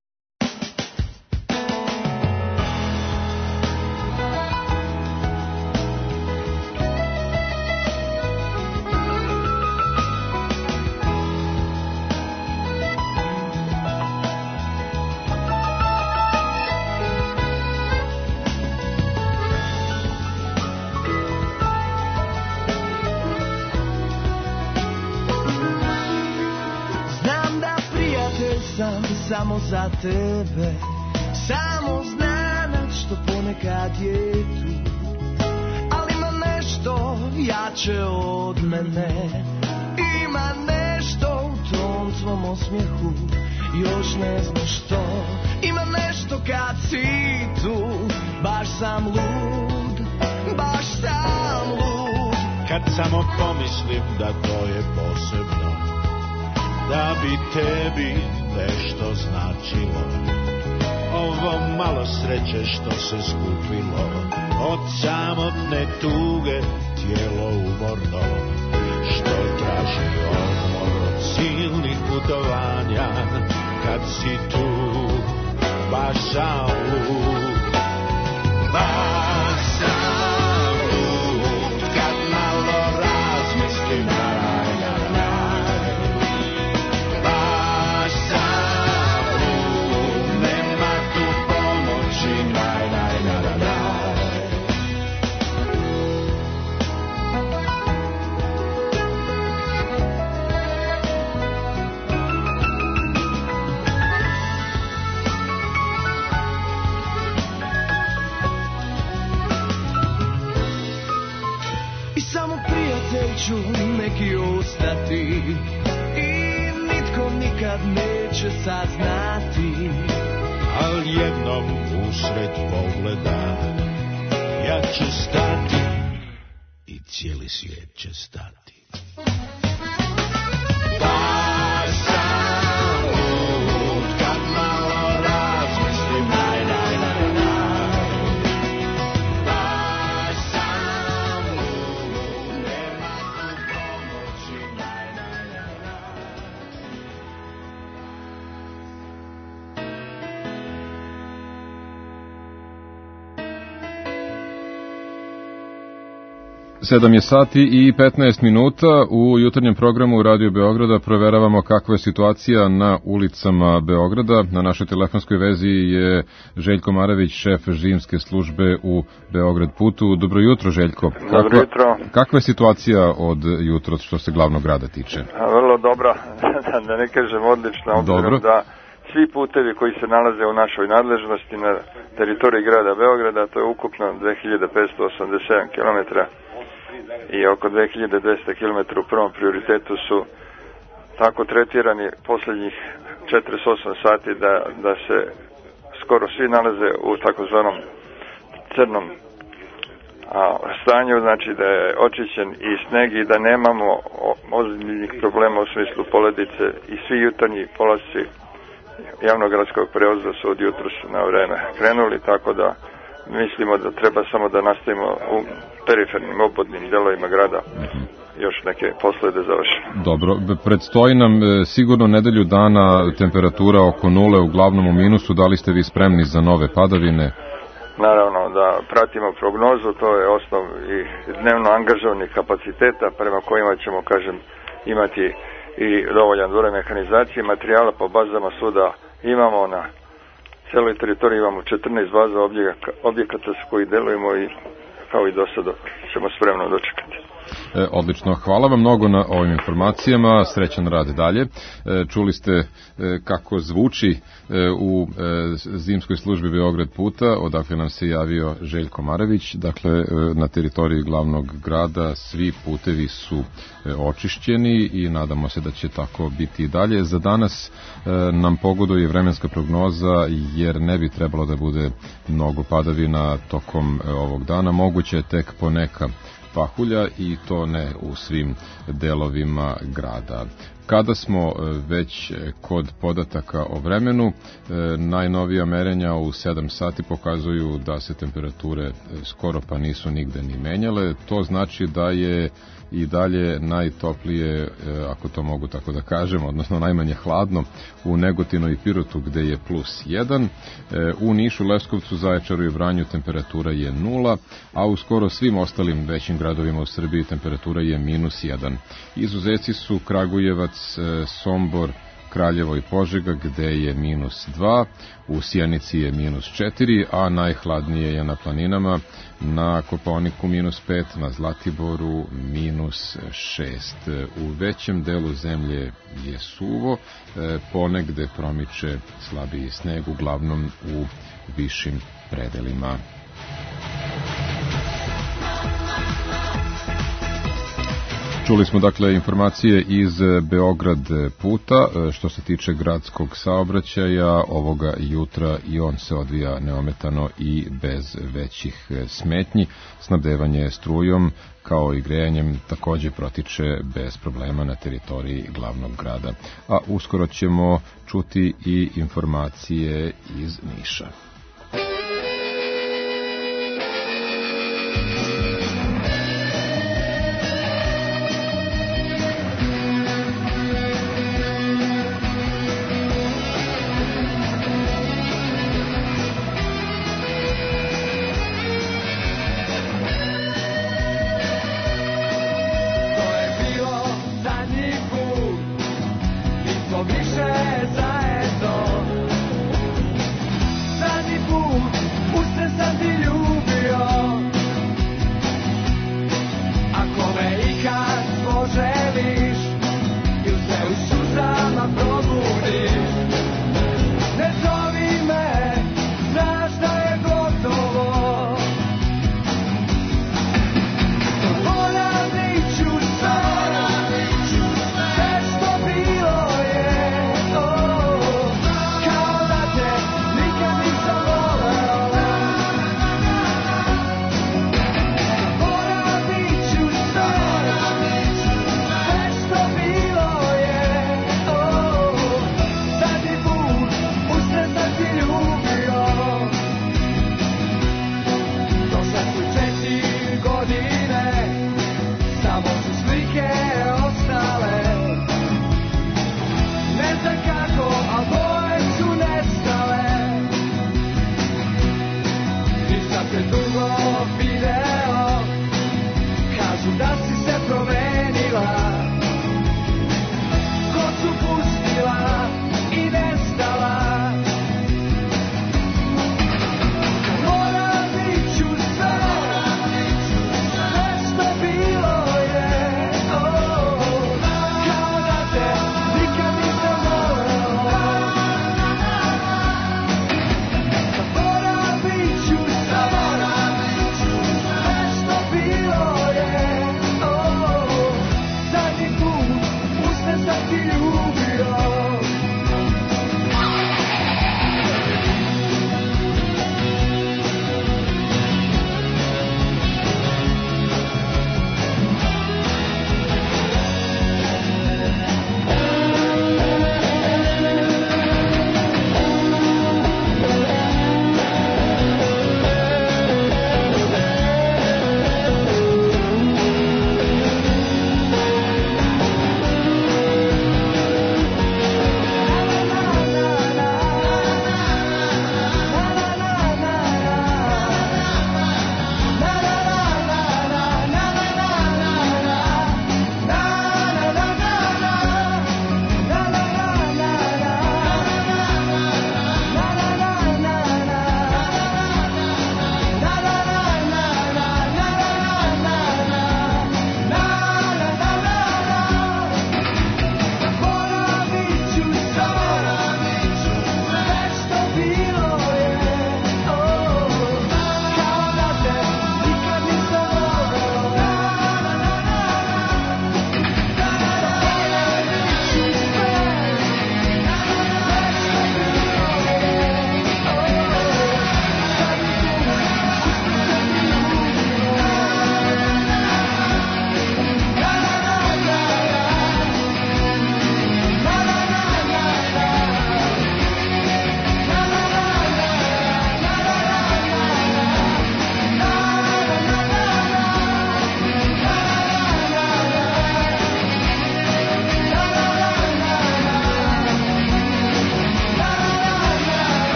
Speaker 3: Samo za tebe, samo znanac što ponekad je tu, ali ima nešto jače od mene, ima nešto u tom tvom osmijehu, još ne znam što, ima nešto kad si tu, baš sam lud, baš sam lud,
Speaker 11: kad samo pomislim da to je posebno, da bi tebi nešto značilo, ovo malo sreće što se skupilo, od samotne tuge tijelo umorno, što traži odmor od silnih putovanja, kad si tu, baš sam lud, baš sam lud, kad malo razmislim,
Speaker 3: ću neki ustati i nitko nikad neće saznati,
Speaker 11: al jednom usred pogleda ja ću stati i cijeli svijet će stati. Baš sam lud, kad malo razmislim, naj, naj, naj, naj. Baš sam lud, nema tu pomoći, naj, naj, naj, naj.
Speaker 2: Sedam je sati i petnaest minuta. U jutarnjem programu Radio Beograda proveravamo kakva je situacija na ulicama Beograda. Na našoj telefonskoj vezi je Željko Maravić, šef zimske službe u Beograd putu. Dobro jutro, Željko.
Speaker 12: Kakva, Dobro jutro.
Speaker 2: Kakva je situacija od jutra što se glavnog grada tiče?
Speaker 12: A, vrlo dobra, da ne kažem odlična, obzirom da svi putevi koji se nalaze u našoj nadležnosti na teritoriji grada Beograda, to je ukupno dve hiljade petsto osamdeset sedam kilometara, i oko dve hiljade dvesta kilometara u prvom prioritetu su tako tretirani posljednjih četrdeset osam sati da, da se skoro svi nalaze u takozvanom crnom a, stanju, znači da je očišćen i sneg i da nemamo ozbiljnih problema u smislu poledice i svi jutarnji polasci javnog gradskog prevoza su od jutros na vreme krenuli, tako da mislimo da treba samo da nastavimo u perifernim obodnim delovima grada još neke posle da završimo.
Speaker 2: Dobro, predstoji nam sigurno nedelju dana temperatura oko nule, uglavnom u minusu. Da li ste vi spremni za nove padavine?
Speaker 12: Naravno da pratimo prognozu, to je osnov i dnevno angažovanih kapaciteta prema kojima ćemo, kažem, imati i dovoljan broj mehanizacije, materijala po bazama svuda imamo na celoj teritoriji, imamo četrnaest baza objekata s koji delujemo i kao i do sada ćemo spremno dočekati.
Speaker 2: E, odlično, hvala vam mnogo na ovim informacijama, srećan rad dalje. E, čuli ste e, kako zvuči e, u e, zimskoj službi Beograd puta, odakle nam se javio Željko Maravić. Dakle, e, na teritoriji glavnog grada svi putevi su e, očišćeni i nadamo se da će tako biti i dalje. Za danas e, nam pogoduje vremenska prognoza, jer ne bi trebalo da bude mnogo padavina tokom e, ovog dana. Moguće je tek poneka pahulja i to ne u svim delovima grada. Kada smo već kod podataka o vremenu, najnovija merenja u sedam sati pokazuju da se temperature skoro pa nisu nigde ni menjale. To znači da je i dalje najtoplije, ako to mogu tako da kažem, odnosno najmanje hladno u Negotinu i Pirotu gde je plus jedan, u Nišu, Leskovcu, Zaječaru i Vranju temperatura je nula, a u skoro svim ostalim većim gradovima u Srbiji temperatura je minus jedan. Izuzeci su Kragujevac, Sombor, Kraljevo i Požega gde je minus dva, u Sjenici je minus četiri, a najhladnije je na planinama, na Kopaoniku minus pet, na Zlatiboru minus šest. U većem delu zemlje je suvo, ponegde promiče slabiji sneg, uglavnom u višim predelima. Čuli smo dakle informacije iz Beograd puta. Što se tiče gradskog saobraćaja, ovoga jutra i on se odvija neometano i bez većih smetnji. Snabdevanje strujom kao i grejanjem takođe protiče bez problema na teritoriji glavnog grada. A uskoro ćemo čuti i informacije iz Niša.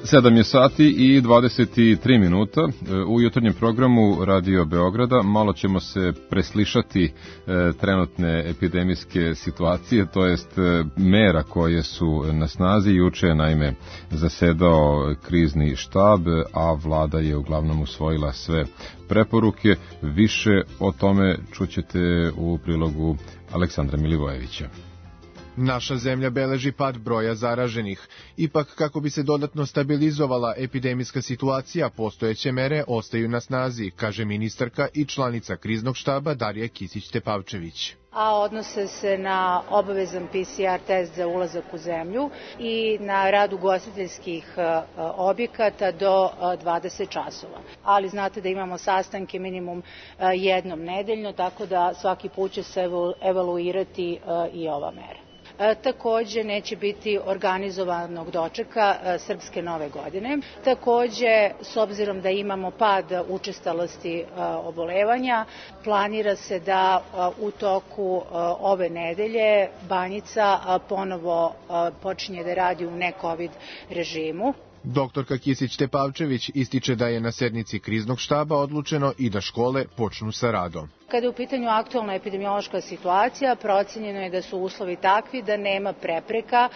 Speaker 2: sedam je sati i dvadeset tri minuta. U jutarnjem programu Radio Beograda malo ćemo se preslišati trenutne epidemijske situacije, to jest mera koje su na snazi. Juče je naime zasedao krizni štab, a vlada je uglavnom usvojila sve preporuke. Više o tome čućete u prilogu Aleksandra Milivojevića.
Speaker 13: Naša zemlja beleži pad broja zaraženih. Ipak, kako bi se dodatno stabilizovala epidemijska situacija, postojeće mere ostaju na snazi, kaže ministarka i članica kriznog štaba Darija Kisić-Tepavčević.
Speaker 14: A odnose se na obavezan P C R test za ulazak u zemlju i na rad ugostiteljskih objekata do dvadeset časova. Ali znate da imamo sastanke minimum jednom nedeljno, tako da svaki put će se evaluirati i ova mera. Takođe neće biti organizovanog dočeka Srpske nove godine. Takođe, s obzirom da imamo pad učestalosti obolevanja, planira se da u toku ove nedelje Banjica ponovo počinje da radi u ne-covid režimu.
Speaker 13: Doktorka Kisić-Tepavčević ističe da je na sednici kriznog štaba odlučeno i da škole počnu sa radom.
Speaker 14: Kada je u pitanju aktualna epidemiološka situacija, procenjeno je da su uslovi takvi da nema prepreka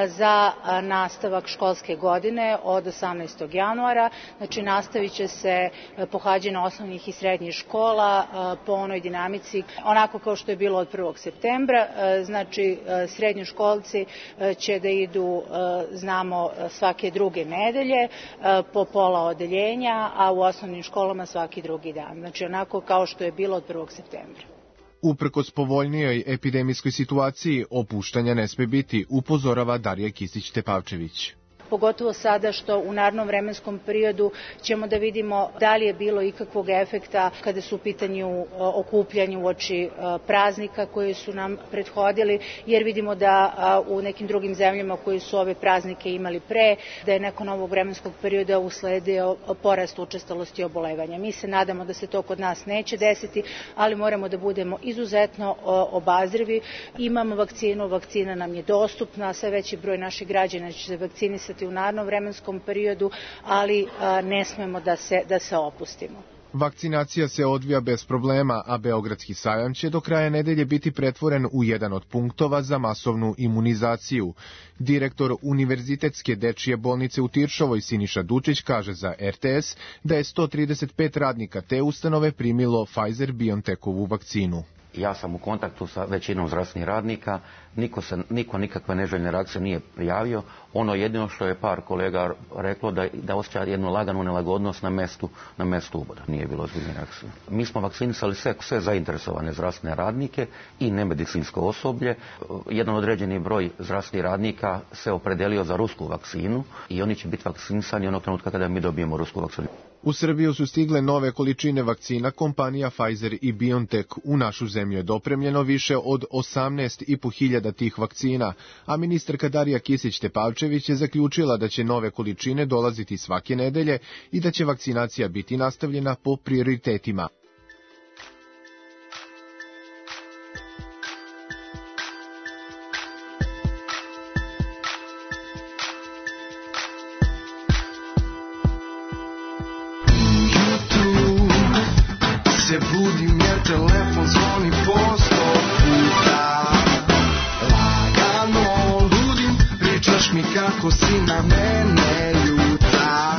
Speaker 14: za nastavak školske godine od osamnaestog januara. Znači, nastavit će se pohađanje osnovnih i srednjih škola po onoj dinamici, onako kao što je bilo od prvog septembra. Znači, srednjoškolci će da idu, znamo, svake druge nedelje po pola odeljenja, a u osnovnim školama svaki drugi dan. Znači, onako kao što je bilo od prvog septembra.
Speaker 13: Uprkos povoljnijoj epidemijskoj situaciji, opuštanja ne sme biti, upozorava Darija Kisić-Tepavčević.
Speaker 14: Pogotovo sada što u narednom vremenskom periodu ćemo da vidimo da li je bilo ikakvog efekta kada su u pitanju okupljanja uoči praznika koji su nam prethodili, jer vidimo da u nekim drugim zemljama koji su ove praznike imali pre, da je nakon ovog vremenskog perioda usledio porast učestalosti obolevanja. Mi se nadamo da se to kod nas neće desiti, ali moramo da budemo izuzetno obazrivi. Imamo vakcinu, vakcina nam je dostupna, sve veći broj naših građana će se vakcinisati u narednom vremenskom periodu, ali ne smemo da se, da se opustimo.
Speaker 13: Vakcinacija se odvija bez problema, a Beogradski sajam će do kraja nedelje biti pretvoren u jedan od punktova za masovnu imunizaciju. Direktor Univerzitetske dečije bolnice u Tiršovoj Siniša Dučić kaže za R T S da je sto trideset pet radnika te ustanove primilo Pfizer-BioNTechovu vakcinu.
Speaker 15: Ja sam u kontaktu sa većinom zdravstvenih radnika, niko, se, niko nikakve neželjne reakcije nije prijavio. Ono jedino što je par kolega reklo da, da osjeća jednu laganu nelagodnost na mestu, na mestu uboda. Nije bilo ozbiljne reakcije. Mi smo vakcinisali sve, sve zainteresovane zdravstvene radnike i nemedicinsko osoblje. Jedan određeni broj zdravstvenih radnika se opredelio za rusku vakcinu i oni će biti vakcinisani onog trenutka kada mi dobijemo rusku vakcinu.
Speaker 13: U Srbiju su stigle nove količine vakcina kompanija Pfizer i BioNTech. U našu zemlju je dopremljeno više od osamnaest i po hiljada tih vakcina, a ministarka Darija Kisić-Tepavčević je zaključila da će nove količine dolaziti svake nedelje i da će vakcinacija biti nastavljena po prioritetima.
Speaker 3: Se budim jer telefon zvoni po sto puta. Lagano ludim, pričaš mi kako si na mene ljuta.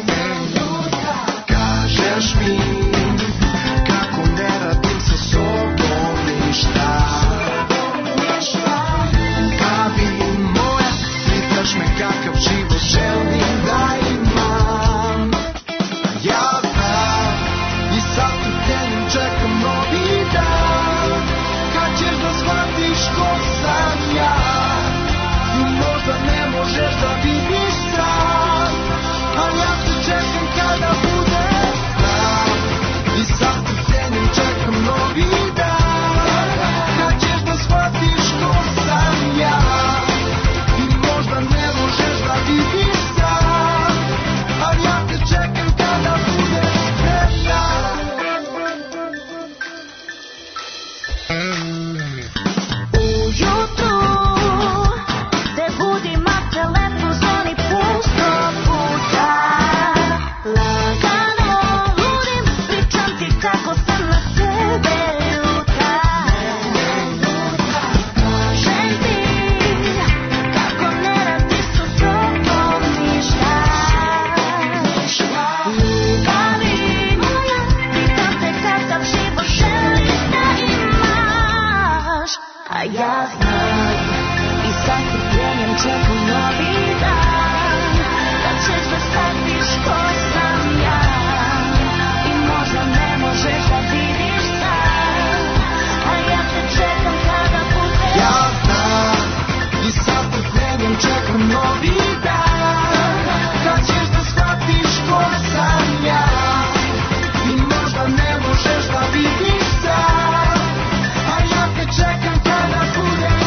Speaker 3: Kažeš mi kako ne radim sa sobom ništa. Ljubavi moja, pitaš me kakav život želim da imam. Ja znam i sad tu tenim, čekam novi dan. Kad ćeš da shvatiš ko sam ja, i možda ne možeš da vidiš sad, ali ja te čekam kada bude dan.
Speaker 11: znam i sa strpljenjem čekam novi dan, kad ćeš da shvatiš ko sam ja i možda ne možeš da vidiš sad, a ja te čekam kada budeš.
Speaker 3: Ja znam i sa strpljenjem čekam novi dan, kad ćeš da shvatiš ko sam ja i možda ne možeš da vidiš sad, a ja te čekam kada budeš.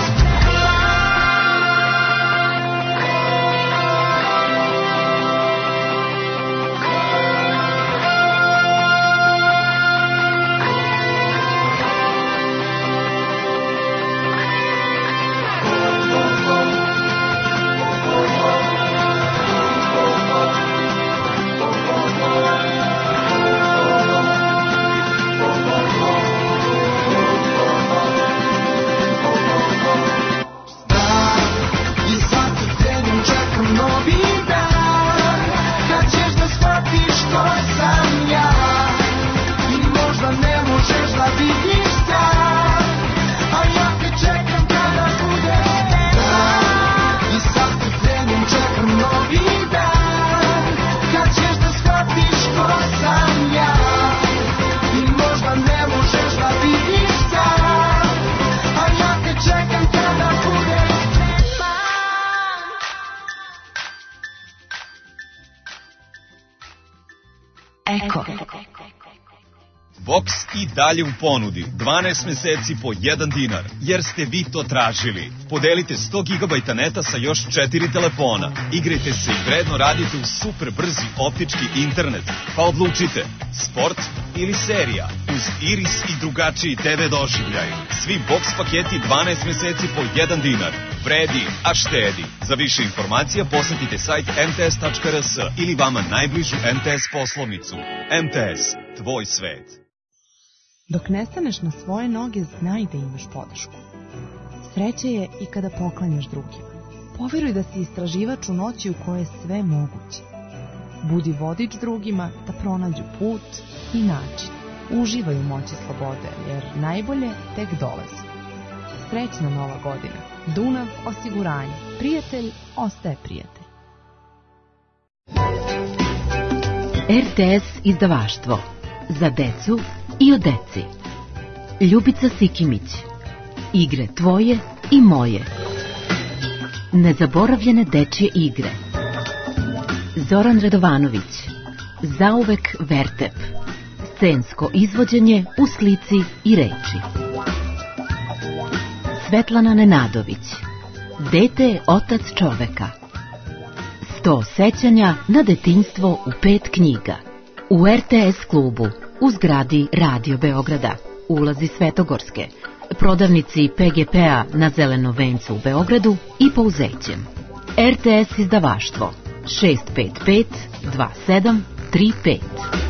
Speaker 16: Box i dalje u ponudi, dvanaest meseci po jedan dinar, jer ste vi to tražili. Podelite sto gigabajta neta sa još četiri telefona. Igrajte se i vredno radite u super brzi optički internet. Pa odlučite, sport ili serija, uz Iris i drugačiji te ve doživljaj. Svi Box paketi dvanaest meseci po jedan dinar. Vredi, a štedi. Za više informacija posetite sajt em te es tačka er es ili vama najbližu em te es poslovnicu. em te es, tvoj svet.
Speaker 17: Dok ne staneš na svoje noge, znaj da imaš podršku. Sreće je i kada poklanjaš drugima. Poveruj da si istraživač u noći u kojoj je sve moguće. Budi vodič drugima da pronađu put i način. Uživaj u moći slobode, jer najbolje tek dolazi. Srećna nova godina. Dunav osiguranje. Prijatelj ostaje prijatelj.
Speaker 18: er te es izdavaštvo. Za decu i o deci. Ljubica Sikimić. Igre tvoje i moje. Nezaboravljene dečje igre. Zoran Radovanović. Zauvek Vertep. Scensko izvođenje u slici i reči. Svetlana Nenadović. Dete je otac čoveka. Sto sećanja na detinjstvo u pet knjiga. U er te es klubu, u zgradi Radio Beograda, ulazi Svetogorske, prodavnici pe ge pe-a na Zelenom vencu u Beogradu i Pouzećem. er te es izdavaštvo šest pet pet dva sedam tri pet.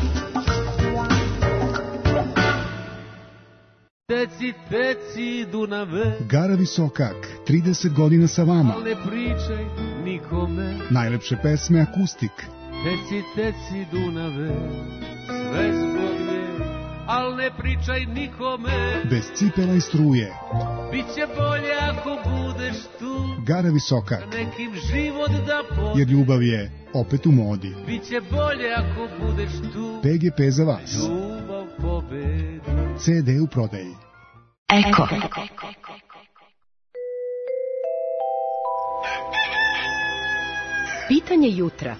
Speaker 19: Teci, teci, Dunave.
Speaker 20: Gara Visokak, trideset godina sa vama.
Speaker 19: Al ne pričaj nikome.
Speaker 20: Najlepše pesme akustik.
Speaker 19: Teci, teci, Dunave, sve zbog nje, al ne pričaj nikome.
Speaker 20: Bez cipela i struje.
Speaker 19: Biće bolje ako budeš tu.
Speaker 20: Gara Visokak.
Speaker 19: Da nekim život da pobedi.
Speaker 20: Jer ljubav je opet u modi.
Speaker 19: Biće bolje ako budeš tu.
Speaker 20: pe ge pe za vas.
Speaker 19: Ljubav pobedi.
Speaker 20: ce de u prodaji.
Speaker 18: Eko. Pitanje jutra.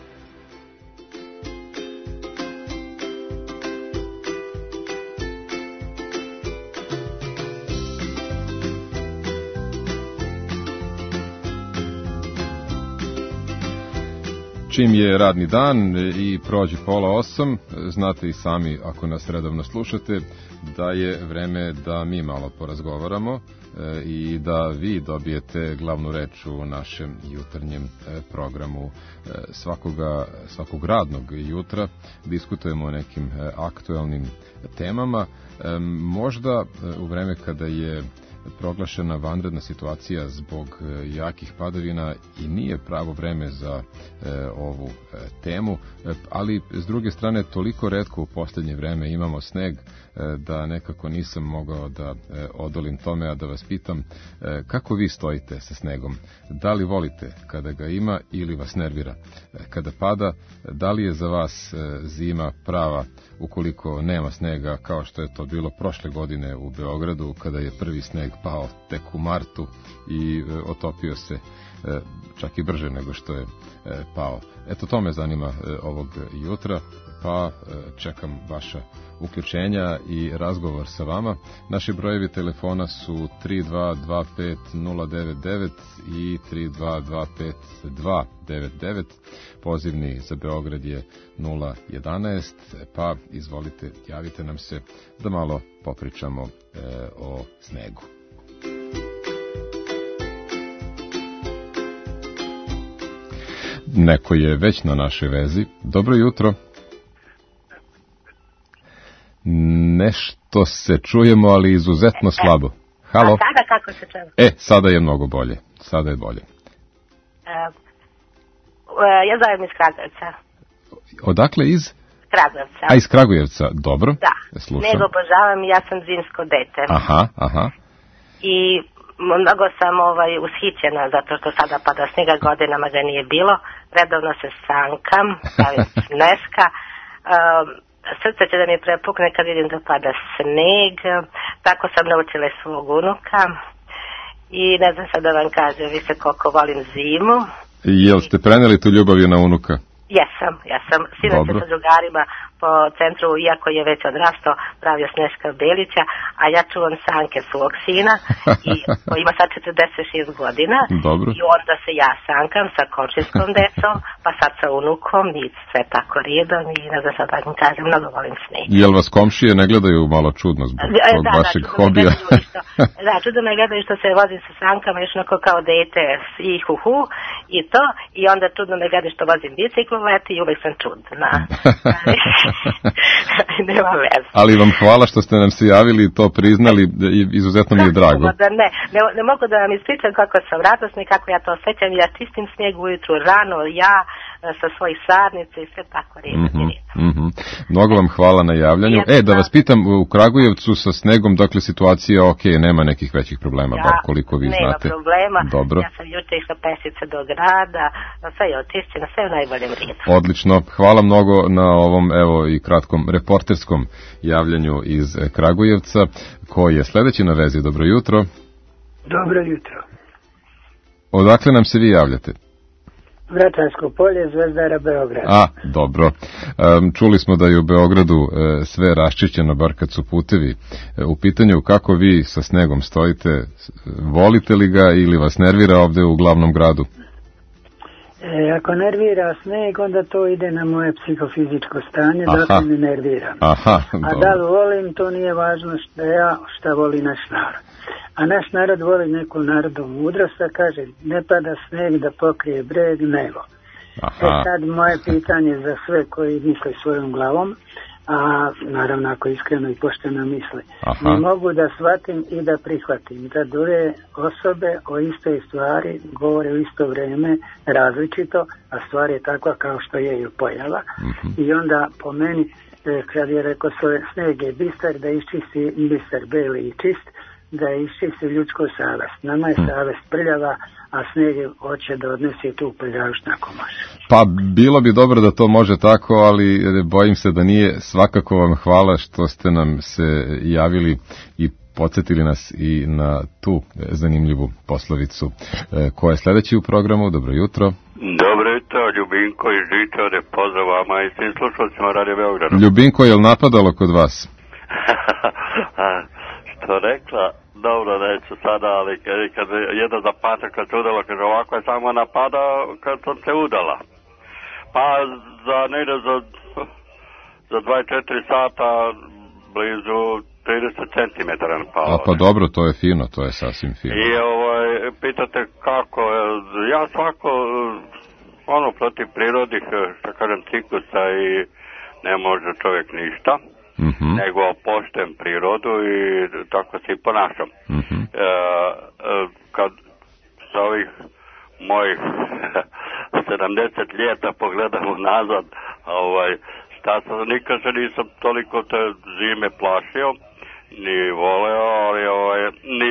Speaker 2: Čim je radni dan i prođe pola osam, znate i sami ako nas redovno slušate da je vreme da mi malo porazgovaramo i da vi dobijete glavnu reč u našem jutarnjem programu. Svakoga, svakog radnog jutra diskutujemo o nekim aktuelnim temama. Možda u vreme kada je proglašena vanredna situacija zbog jakih padavina i nije pravo vreme za e, ovu e, temu, e, ali s druge strane toliko retko u posljednje vreme imamo sneg e, da nekako nisam mogao da e, odolim tome, a da vas pitam e, kako vi stojite sa snegom? Da li volite kada ga ima ili vas nervira e, kada pada? Da li je za vas e, zima prava ukoliko nema snega, kao što je to bilo prošle godine u Beogradu kada je prvi sneg pao tek u martu i e, otopio se e, čak i brže nego što je e, pao. Eto, to me zanima e, ovog jutra, pa e, čekam vaša uključenja i razgovor sa vama. Naši brojevi telefona su tri dva dva pet nula devet devet i tri dva dva pet dva devet devet. Pozivni za Beograd je nula jedanaest, pa izvolite, javite nam se da malo popričamo e, o snegu. Neko je već na našoj vezi. Dobro jutro. Nešto se čujemo, ali izuzetno slabo. Halo?
Speaker 10: A sada kako se čuje?
Speaker 2: E, sada je mnogo bolje. Sada je bolje.
Speaker 10: Uh, ja zovem iz Kragujevca.
Speaker 2: Odakle iz?
Speaker 10: Kragujevca.
Speaker 2: A, iz Kragujevca, dobro.
Speaker 10: Da,
Speaker 2: slušam.
Speaker 10: Nego obožavam, ja sam zimsko dete.
Speaker 2: Aha, aha.
Speaker 10: I mnogo sam ovaj, ushićena, zato što sada pada snega, godinama ga nije bilo. Redovno se sankam, stavim sneska. Um, srce će da mi prepukne kad vidim da pada sneg. Tako sam naučila svog unuka. I ne znam sad da vam kažem, vi se koliko volim zimu.
Speaker 2: Jel ste preneli tu ljubav na unuka?
Speaker 10: Jesam, jesam. Sinoć se sa drugarima po centru, iako je već odrastao, pravio Sneška Belića, a ja čuvam sanke svog sina, i, koji ima sad četrdeset šest godina.
Speaker 2: Dobro.
Speaker 10: I onda se ja sankam sa komšinskom decom, pa sad sa unukom, i sve tako redom, i ne znam sad da vam kažem, mnogo volim sneg.
Speaker 2: Jel vas komšije ne gledaju malo čudno zbog tog
Speaker 10: da,
Speaker 2: vašeg
Speaker 10: da,
Speaker 2: hobija?
Speaker 10: Što, da, čudno me gledaju što se vozim sa sankama, još onako kao dete, i hu hu, i to, i onda čudno me gledaju što vozim biciklu leti, i uvek sam čudna. Nema veze.
Speaker 2: Ali vam hvala što ste nam se javili i to priznali, izuzetno mi je drago.
Speaker 10: Da ne, ne, ne mogu da vam ispričam kako sam radosna i kako ja to osjećam. Ja čistim snijeg ujutru rano, ja sa svojih sadnica i sve tako redom.
Speaker 2: Mm-hmm, mm-hmm. Mnogo vam hvala na javljanju. E, da vas pitam, u Kragujevcu sa snegom, dakle situacija ok, nema nekih većih problema,
Speaker 10: ja,
Speaker 2: bar koliko vi
Speaker 10: nema
Speaker 2: znate.
Speaker 10: Nema problema.
Speaker 2: Dobro.
Speaker 10: Ja sam juče išla pesica do grada, sve je očišćeno, sve je u najboljem redu.
Speaker 2: Odlično. Hvala mnogo na ovom, evo, i kratkom reporterskom javljanju iz Kragujevca. Ko je sledeći na vezi? Dobro jutro.
Speaker 21: Dobro jutro.
Speaker 2: Odakle nam se vi javljate?
Speaker 21: Vračansko polje, Zvezdara, Beograd.
Speaker 2: A, dobro. Um, čuli smo da je u Beogradu e, sve raščišćeno, bar kad su putevi e, u pitanju. Kako vi sa snegom stojite? Volite li ga ili vas nervira ovde u glavnom gradu?
Speaker 21: E, ako nervira sneg, onda to ide na moje psihofizičko stanje, da se ne nerviram.
Speaker 2: Aha,
Speaker 21: a da li volim, to nije važno što ja, šta voli naš narod. A naš narod voli neku narodu mudrost, a kaže, ne pada sneg da pokrije breg, nego.
Speaker 2: Aha.
Speaker 21: E sad moje pitanje za sve koji misle svojom glavom, a naravno ako iskreno i pošteno misle.
Speaker 2: Aha.
Speaker 21: Ne mogu da shvatim i da prihvatim da dve osobe o istoj stvari govore u isto vrijeme različito, a stvar je takva kao što je i pojava. Mm-hmm. I onda po meni, kad je rekao svoje sneg je bistar, da iščisti bistar beli i čist, da iščisti ljudsku savest. Nama je savest prljava, a sneg hoće da odnese tu prljavšt ako može.
Speaker 2: Pa bilo bi dobro da to može tako, ali bojim se da nije. Svakako vam hvala što ste nam se javili i podsjetili nas i na tu zanimljivu poslovicu. Ko je sledeći u programu? Dobro jutro.
Speaker 22: Dobro jutro, Ljubinko iz Žičare, pozdrav vama i svim slušalcima Radio Beograda.
Speaker 2: Ljubinko, je li napadalo kod vas?
Speaker 22: Što rekla, dobro neću sada, ali kad jedna zapača kad se udala, kaže ovako je samo napada kad sam se udala. Pa za negdje za, za dvadeset četiri sata blizu trideset centimetara napala.
Speaker 2: A pa dobro, to je fino, to je sasvim fino.
Speaker 22: I ovaj, pitate kako, ja svako, ono, protiv prirodnih, što kažem, ciklusa i ne može čovjek ništa.
Speaker 2: mm-hmm.
Speaker 22: nego poštujem prirodu i tako se i ponašam.
Speaker 2: Mm-hmm.
Speaker 22: E, kad sa ovih mojih sedamdeset ljeta pogledam nazad, ovaj, šta sam, nikad se nisam toliko te zime plašio, ni voleo, ali ovaj, ni,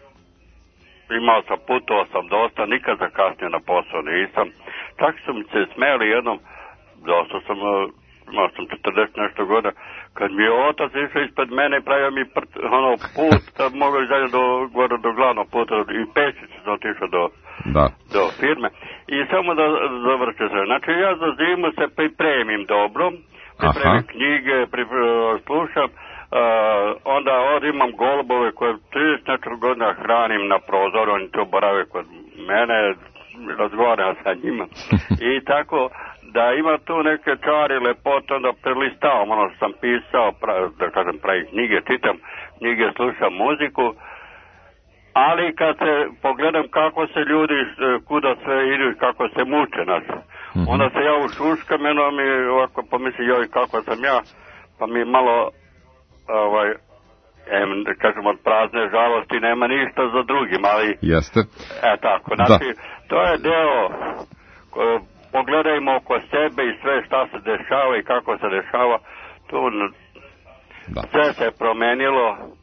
Speaker 22: imao sam, putovao sam dosta, nikad zakasnio na posao nisam. Čak su mi se smeli jednom, dosta sam, imao sam četrdeset nešto godina, kad mi je otac išao ispred mene i pravio mi prt, ono, put, da mogu izaći do, gore do glavnog puta i pešić sam otišao do,
Speaker 2: da.
Speaker 22: do firme. I samo da završim se. Znači ja za zimu se pripremim dobro, pripremim Aha. knjige, pripremim, slušam, Uh, onda od imam golubove koje trideset nešto godina hranim na prozoru, oni to borave kod mene, razgovaram sa njima i tako da ima tu neke čari lepote, onda prelistavam ono što sam pisao, pra, da kažem pravi knjige, čitam knjige, slušam muziku, ali kad se pogledam kako se ljudi, kuda sve idu i kako se muče nas, mm-hmm. onda se ja ušuškam, jedno mi ovako pomisli, joj kako sam ja, pa mi malo ovaj, em, kažem, od prazne žalosti nema ništa za drugim, ali...
Speaker 2: Jeste.
Speaker 22: E, tako, znači, da. To je deo, ko, pogledajmo oko sebe i sve šta se dešava i kako se dešava, tu da. Sve se promenilo,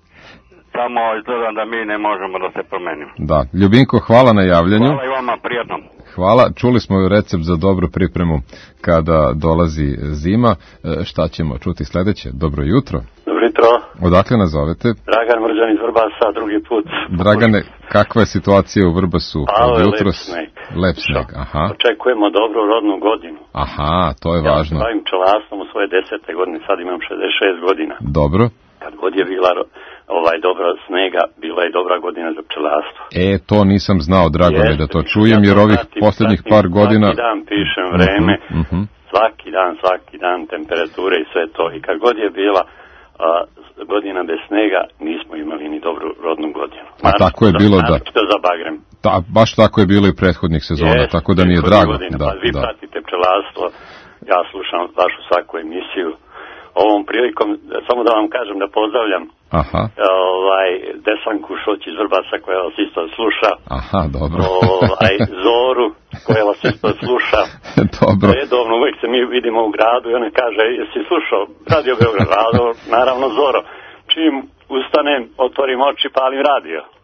Speaker 22: samo izgleda da mi ne možemo da se promenimo.
Speaker 2: Da, Ljubinko, hvala na javljanju.
Speaker 22: Hvala i vama, prijatno.
Speaker 2: Hvala, čuli smo recept za dobru pripremu kada dolazi zima. Šta ćemo čuti sledeće? Dobro jutro.
Speaker 4: Dobro jutro.
Speaker 2: Odakle nas zovete?
Speaker 4: Dragan Mrđan iz Vrbasa, drugi put.
Speaker 2: Dragane, kakva je situacija u Vrbasu?
Speaker 4: Alo je lep sneg.
Speaker 2: Lep sneg, aha.
Speaker 4: Očekujemo dobru rodnu godinu.
Speaker 2: Aha, to je
Speaker 4: ja
Speaker 2: važno.
Speaker 4: Ja bavim pčelarstvom u svoje desete godine, sad imam šezdeset šest godina.
Speaker 2: Dobro.
Speaker 4: Kad god je bila ovaj dobra snega, bila je dobra godina za pčelarstvo.
Speaker 2: E, to nisam znao, drago mi da to čujem, jer ovih posljednjih par godina...
Speaker 4: Svaki dan pišem vreme,
Speaker 2: uh-huh, uh-huh.
Speaker 4: svaki dan, svaki dan, temperature i sve to. I kad god je bila a, godina bez snega, nismo imali ni dobru rodnu godinu.
Speaker 2: A naravno, tako je bilo da...
Speaker 4: Naravno, za bagrem.
Speaker 2: Ta, baš tako je bilo i prethodnih sezona,
Speaker 4: Jest,
Speaker 2: tako da mi je drago.
Speaker 4: Godina,
Speaker 2: da,
Speaker 4: pa vi
Speaker 2: da.
Speaker 4: pratite pčelarstvo, ja slušam vašu svaku emisiju. Ovom prilikom, samo da vam kažem da pozdravljam
Speaker 2: Aha.
Speaker 4: ovaj, Desanku Šoć iz Vrbasa koja vas isto sluša.
Speaker 2: Aha, dobro.
Speaker 4: Ovaj, Zoru koja vas isto sluša.
Speaker 2: Dobro.
Speaker 4: Redovno uvijek se mi vidimo u gradu i ona kaže, jesi slušao Radio Beograd? Radio, naravno Zoro. Čim ustanem, otvorim oči, palim radio.
Speaker 2: E,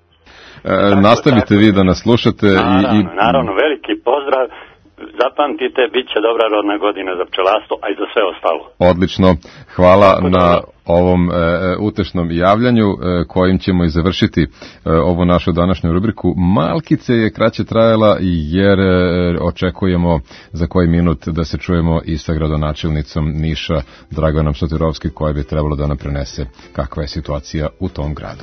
Speaker 2: tako, nastavite tako. Vi da nas slušate.
Speaker 4: Naravno,
Speaker 2: i, i...
Speaker 4: naravno, veliki pozdrav. Zapamtite, bit će dobra rodna godina za pčelarstvo, a i za sve ostalo.
Speaker 2: Odlično, hvala Tako na dobro. ovom e, utešnom javljanju e, kojim ćemo i završiti e, ovu našu današnju rubriku. Malkice je kraće trajala jer e, očekujemo za koji minut da se čujemo i sa gradonačelnicom Niša Draganom Sotirovski koja bi trebalo da nam prenese kakva je situacija u tom gradu.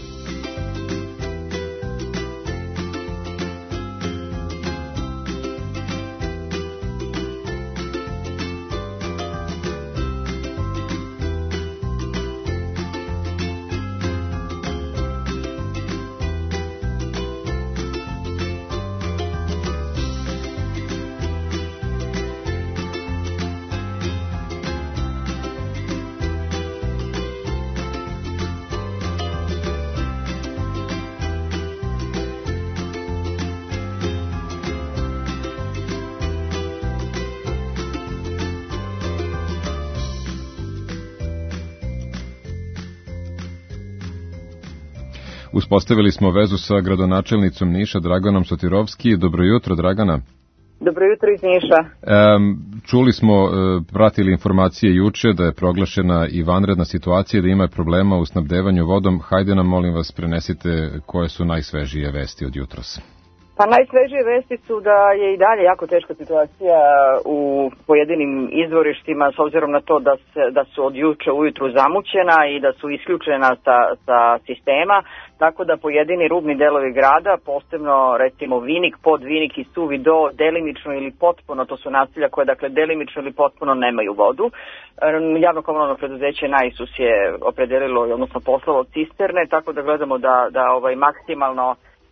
Speaker 2: Uspostavili smo vezu sa gradonačelnicom Niša Draganom Sotirovski. Dobro jutro, Dragana.
Speaker 5: Dobro jutro iz Niša.
Speaker 2: E, čuli smo, e, pratili informacije juče da je proglašena i vanredna situacija, da ima problema u snabdevanju vodom. Hajde nam, molim vas, prenesite koje su najsvežije vesti od jutros.
Speaker 5: Pa najsvežije vesti su da je i dalje jako teška situacija u pojedinim izvorištima s obzirom na to da, se, da su od juče ujutru zamućena i da su isključena sa, sa sistema, tako da pojedini rubni delovi grada, posebno recimo Vinik, Podvinik i Suvi Do, delimično ili potpuno, to su naselja koje dakle delimično ili potpuno nemaju vodu. Javno komunalno preduzeće Naisus je opredelilo, odnosno poslalo cisterne, tako da gledamo da, da ovaj maksimalno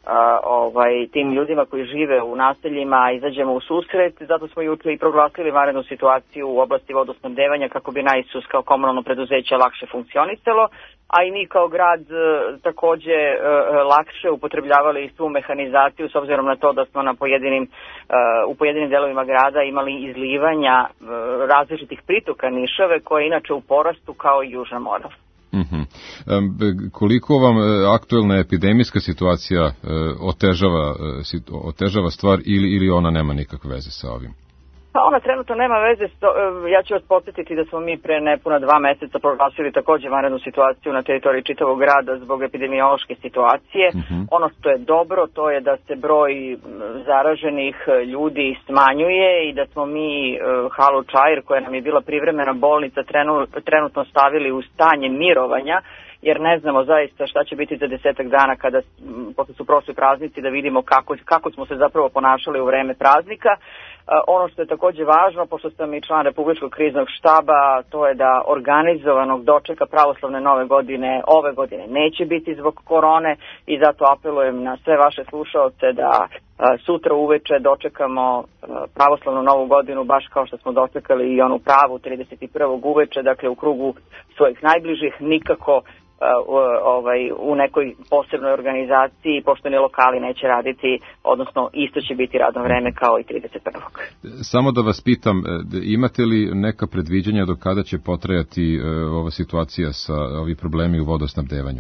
Speaker 5: a, ovaj, tim ljudima koji žive u naseljima izađemo u susret. Zato smo juče i proglasili vanrednu situaciju u oblasti vodosnabdevanja kako bi NAISUS kao komunalno preduzeće lakše funkcionisalo, a i mi kao grad e, takođe e, lakše upotrebljavali svu mehanizaciju s obzirom na to da smo na pojedinim, e, u pojedinim delovima grada imali izlivanja e, različitih pritoka Nišave koje je inače u porastu kao i Južna Morava.
Speaker 2: Mm-hmm. E, koliko vam aktuelna epidemijska situacija e, otežava, e, otežava stvar ili, ili ona nema nikakve veze sa ovim?
Speaker 5: Pa ona trenutno nema veze, sto, ja ću vas podsjetiti da smo mi pre nepuna dva meseca proglasili takođe vanrednu situaciju na teritoriji čitavog grada zbog epidemiološke situacije. Mm-hmm. Ono što je dobro to je da se broj zaraženih ljudi smanjuje i da smo mi halu Čair, koja nam je bila privremena bolnica, trenutno stavili u stanje mirovanja, jer ne znamo zaista šta će biti za desetak dana kada posle su prošli praznici, da vidimo kako, kako smo se zapravo ponašali u vreme praznika. Ono što je takođe važno, pošto sam i član Republičkog kriznog štaba, to je da organizovanog dočeka pravoslavne nove godine ove godine neće biti zbog korone i zato apelujem na sve vaše slušaoce da sutra uveče dočekamo pravoslavnu novu godinu baš kao što smo dočekali i onu pravu trideset prvog uveče, dakle u krugu svojih najbližih, nikako ovaj, u nekoj posebnoj organizaciji, pošto ni lokali neće raditi, odnosno isto će biti radno vreme kao i trideset prvog.
Speaker 2: Samo da vas pitam, imate li neka predviđanja do kada će potrajati ova situacija sa ovi problemi u vodosnabdevanju?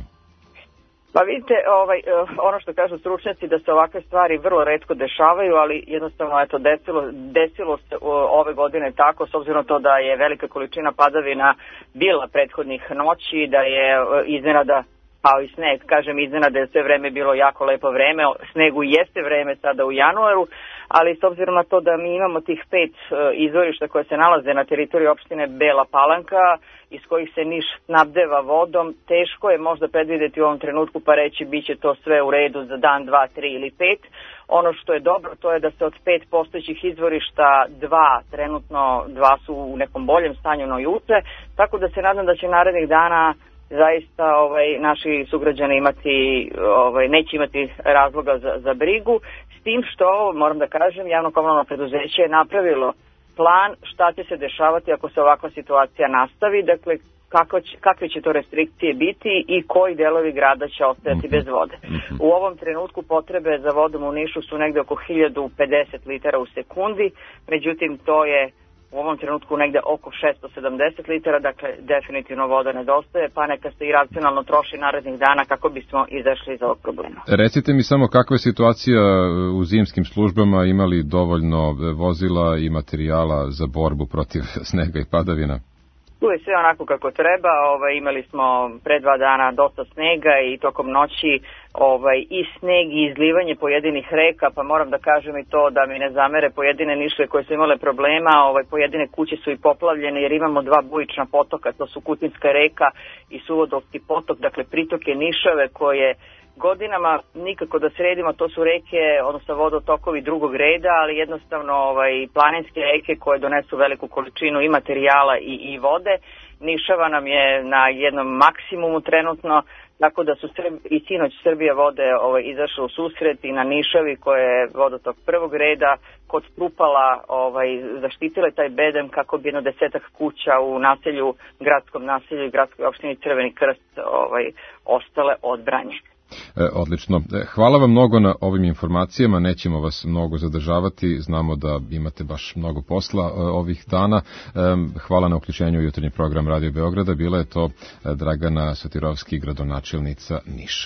Speaker 5: Pa vidite, ovaj, ono što kažu stručnjaci da se ovakve stvari vrlo retko dešavaju, ali jednostavno eto, desilo, desilo se ove godine tako, s obzirom to da je velika količina padavina bila prethodnih noći, da je iznenada pao i sneg, kažem iznenada je sve vreme bilo jako lepo vreme, snegu jeste vreme sada u januaru, ali s obzirom na to da mi imamo tih pet izvorišta koje se nalaze na teritoriji opštine Bela Palanka, iz kojih se Niš snabdeva vodom, teško je možda predvideti u ovom trenutku pa reći bit će to sve u redu za dan, dva, tri ili pet. Ono što je dobro to je da se od pet postojećih izvorišta dva, trenutno dva su u nekom boljem stanju no juče, tako da se nadam da će narednih dana zaista ovaj, naši sugrađani imati, ovaj, neće imati razloga za, za brigu, s tim što, moram da kažem, javno komunalno preduzeće je napravilo plan šta će se dešavati ako se ovakva situacija nastavi, dakle kako će, kakve će to restrikcije biti i koji delovi grada će ostajati bez vode. U ovom trenutku potrebe za vodom u Nišu su negde oko hiljadu pedeset litara u sekundi, međutim to je u ovom trenutku negde oko šesto sedamdeset litara, dakle definitivno voda nedostaje, pa neka se i racionalno troši narednih dana kako bismo izašli iz ovog problema.
Speaker 2: Recite mi samo kakva je situacija u zimskim službama, imali dovoljno vozila i materijala za borbu protiv snega i padavina?
Speaker 5: Tu je sve onako kako treba, ovaj, imali smo pre dva dana dosta snega i tokom noći ovaj, i sneg i izlivanje pojedinih reka, pa moram da kažem i to da mi ne zamere pojedine Nišve koje su imale problema, ovaj, pojedine kuće su i poplavljene jer imamo dva bujična potoka, to su Kutinska reka i Suvodolski potok, dakle pritoke Nišave koje godinama nikako da sredimo, to su reke, odnosno vodotokovi drugog reda, ali jednostavno ovaj, planinske reke koje donesu veliku količinu i materijala i, i vode. Nišava nam je na jednom maksimumu trenutno, tako da su Srb, i sinoć Srbija vode ovaj, izašle u susret i na Nišavi koja je vodotok prvog reda kod Trupala ovaj, zaštitile taj bedem kako bi jedno desetak kuća u naselju, gradskom naselju i gradskoj opštini Crveni krst ovaj, ostale odbranje.
Speaker 2: E, odlično. Hvala vam mnogo na ovim informacijama, nećemo vas mnogo zadržavati, znamo da imate baš mnogo posla e, ovih dana. E, hvala na uključenju u jutarnji program Radio Beograda, bila je to Dragana Sotirovski, gradonačelnica Niša.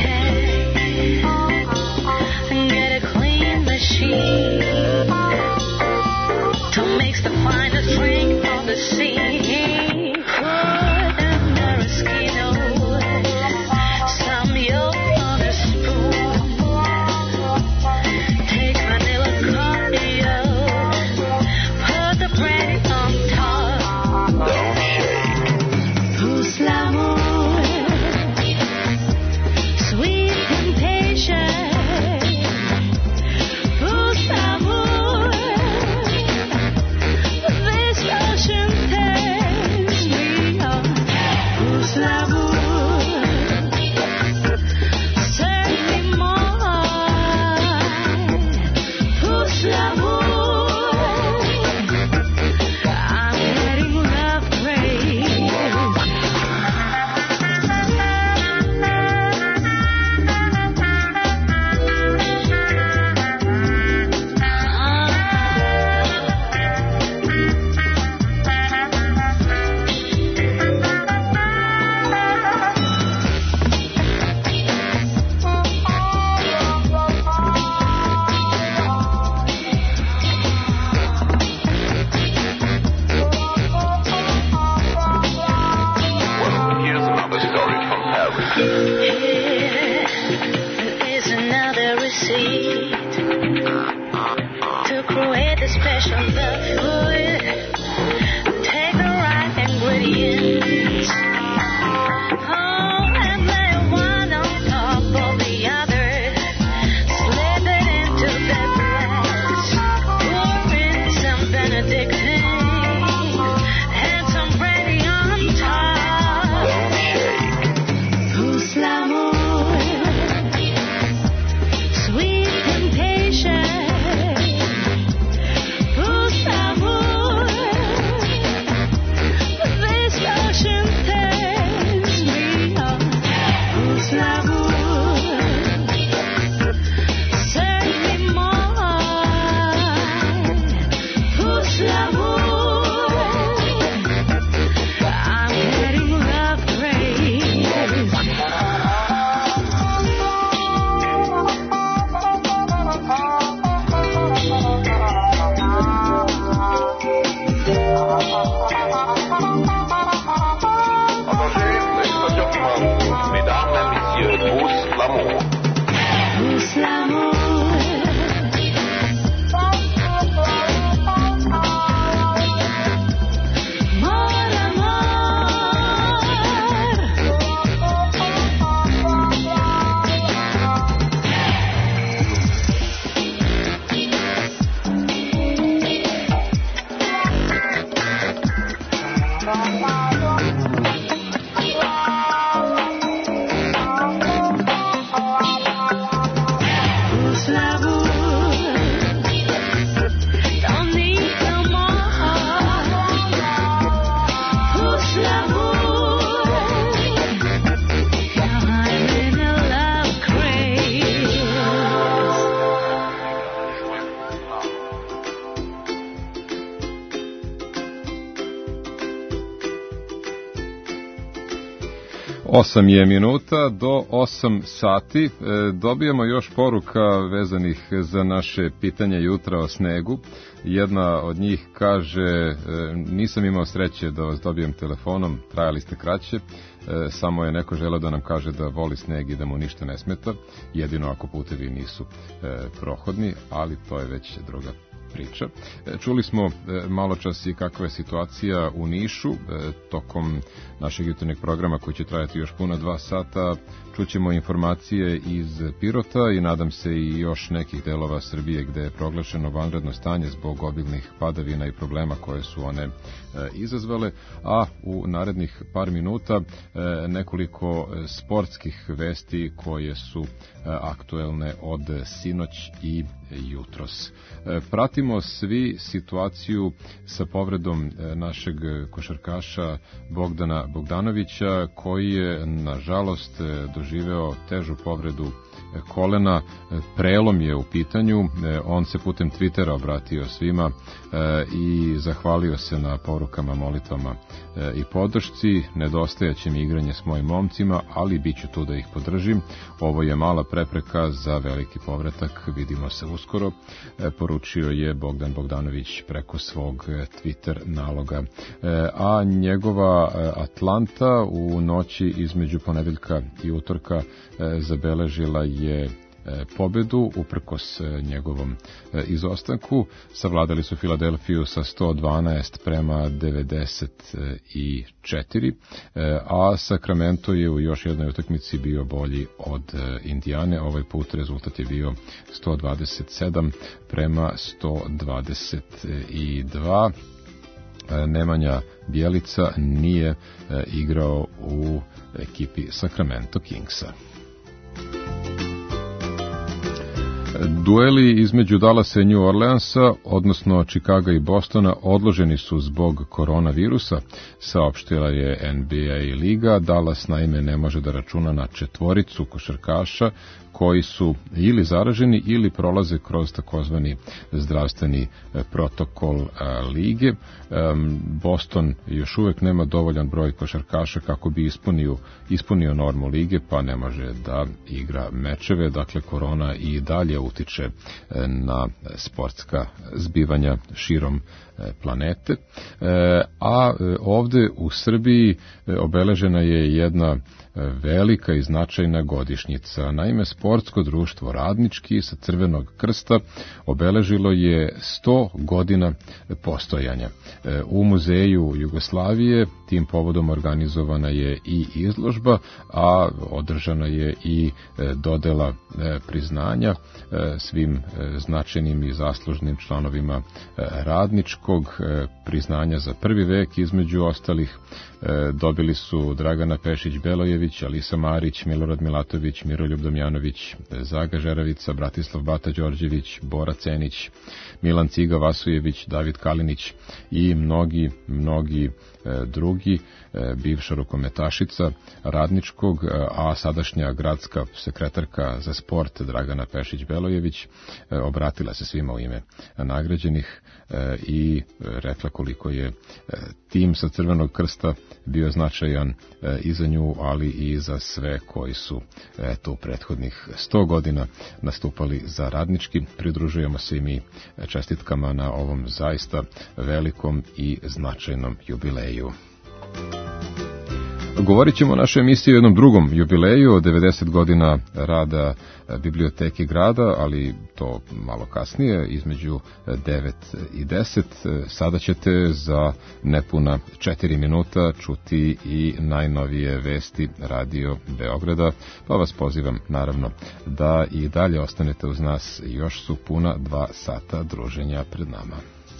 Speaker 11: Get a clean machine.
Speaker 2: Osam je minuta do osam sati. E, dobijamo još poruka vezanih za naše pitanje jutra o snegu. Jedna od njih kaže, e, nisam imao sreće da vas dobijem telefonom, trajali ste kraće, e, samo je neko želeo da nam kaže da voli sneg i da mu ništa ne smeta, jedino ako putevi nisu e, prohodni, ali to je već druga priča. Čuli smo malo čas i kakva je situacija u Nišu tokom našeg jutarnjeg programa koji će trajati još puno dva sata. Čućemo informacije iz Pirota i nadam se i još nekih delova Srbije gde je proglašeno vanredno stanje zbog obilnih padavina i problema koje su one izazvale, a u narednih par minuta nekoliko sportskih vesti koje su aktuelne od sinoć i jutros. Pratimo svi situaciju sa povredom našeg košarkaša Bogdana Bogdanovića, koji je nažalost doživeo težu povredu kolena. Prelom je u pitanju. On se putem Twittera obratio svima i zahvalio se na porukama, molitvama i podršci. Nedostajaće mi igranje s mojim momcima, ali bit ću tu da ih podržim. Ovo je mala prepreka za veliki povratak. Vidimo se uskoro, poručio je Bogdan Bogdanović preko svog Twitter naloga. A njegova Atlanta u noći između ponedeljka i utorka zabeležila je pobedu uprkos njegovom izostanku. Savladali su Filadelfiju sa sto dvanaest prema devedeset četiri, a Sacramento je u još jednoj utakmici bio bolji od Indijane. Ovaj put rezultat je bio sto dvadeset sedam prema sto dvadeset dva. Nemanja Bjelica nije igrao u ekipi Sacramento Kingsa. Dueli između Dallasa i New Orleansa, odnosno Chicaga i Bostona, odloženi su zbog koronavirusa, saopštila je N B A liga. Dallas naime ne može da računa na četvoricu košarkaša koji su ili zaraženi ili prolaze kroz takozvani zdravstveni protokol lige. Boston još uvek nema dovoljan broj košarkaša kako bi ispunio, ispunio normu lige, pa ne može da igra mečeve. Dakle, korona i dalje utiče na sportska zbivanja širom planete. A ovde u Srbiji obeležena je jedna velika i značajna godišnjica. Naime, sportsko društvo Radnički sa Crvenog krsta obeležilo je sto godina postojanja. U Muzeju Jugoslavije tim povodom organizovana je i izložba, a održana je i dodela priznanja svim značajnim i zaslužnim članovima Radničkog. Priznanja za prvi vek između ostalih dobili su Dragana Pešić-Belojević, Alisa Marić, Milorad Milatović, Miroljub Damjanović, Zaga Žeravica, Bratislav Bata Đorđević, Bora Cenić, Milan Ciga Vasujević, David Kalinić i mnogi, mnogi drugi. Bivša rukometašica Radničkog, a sadašnja gradska sekretarka za sport Dragana Pešić-Belojević Pelojević, obratila se svima u ime nagrađenih i rekla koliko je tim sa Crvenog krsta bio značajan i za nju, ali i za sve koji su eto, u prethodnih sto godina nastupali za Radnički. Pridružujemo se i mi čestitkama na ovom zaista velikom i značajnom jubileju. Govorit ćemo o našoj emisiji o jednom drugom jubileju, o devedeset godina rada Biblioteke grada, ali to malo kasnije, između devet i deset. Sada ćete za nepuna četiri minuta čuti i najnovije vesti Radio Beograda, pa vas pozivam naravno da i dalje ostanete uz nas, još su puna dva sata druženja pred nama.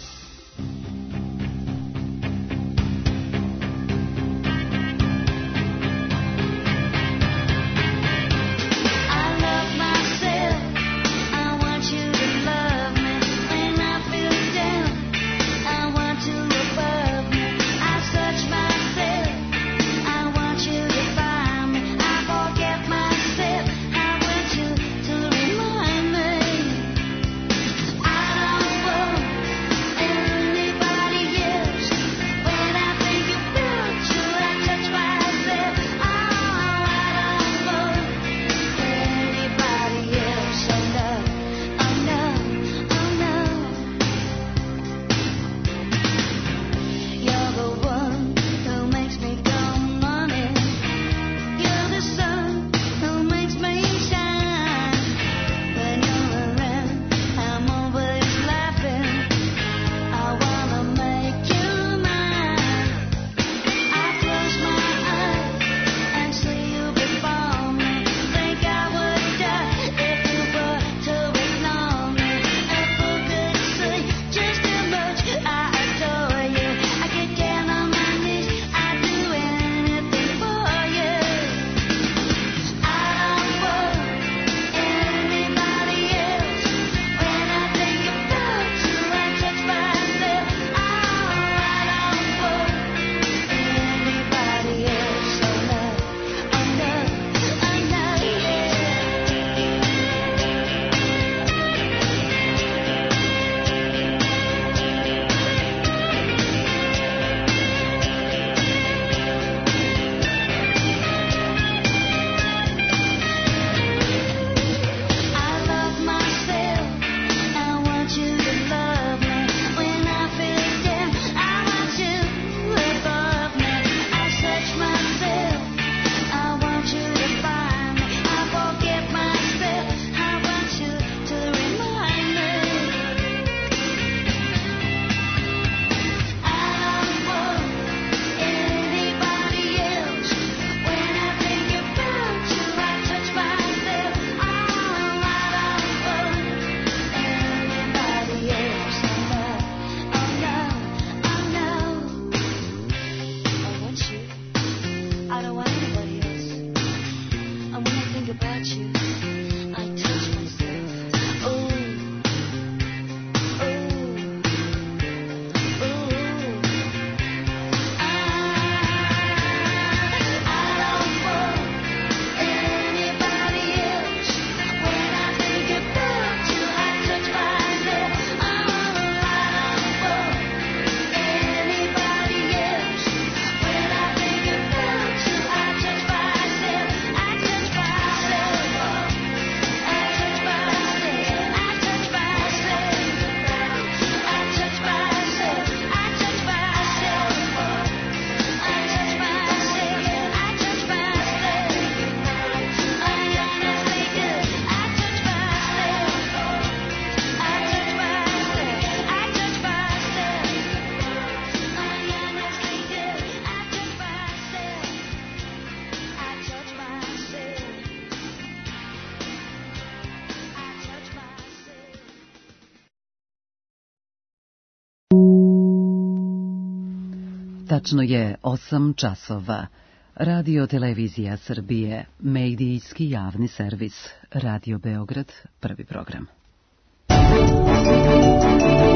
Speaker 1: Tačno je osam časova. Radio Televizija Srbije, medijski javni servis, Radio Beograd, prvi program.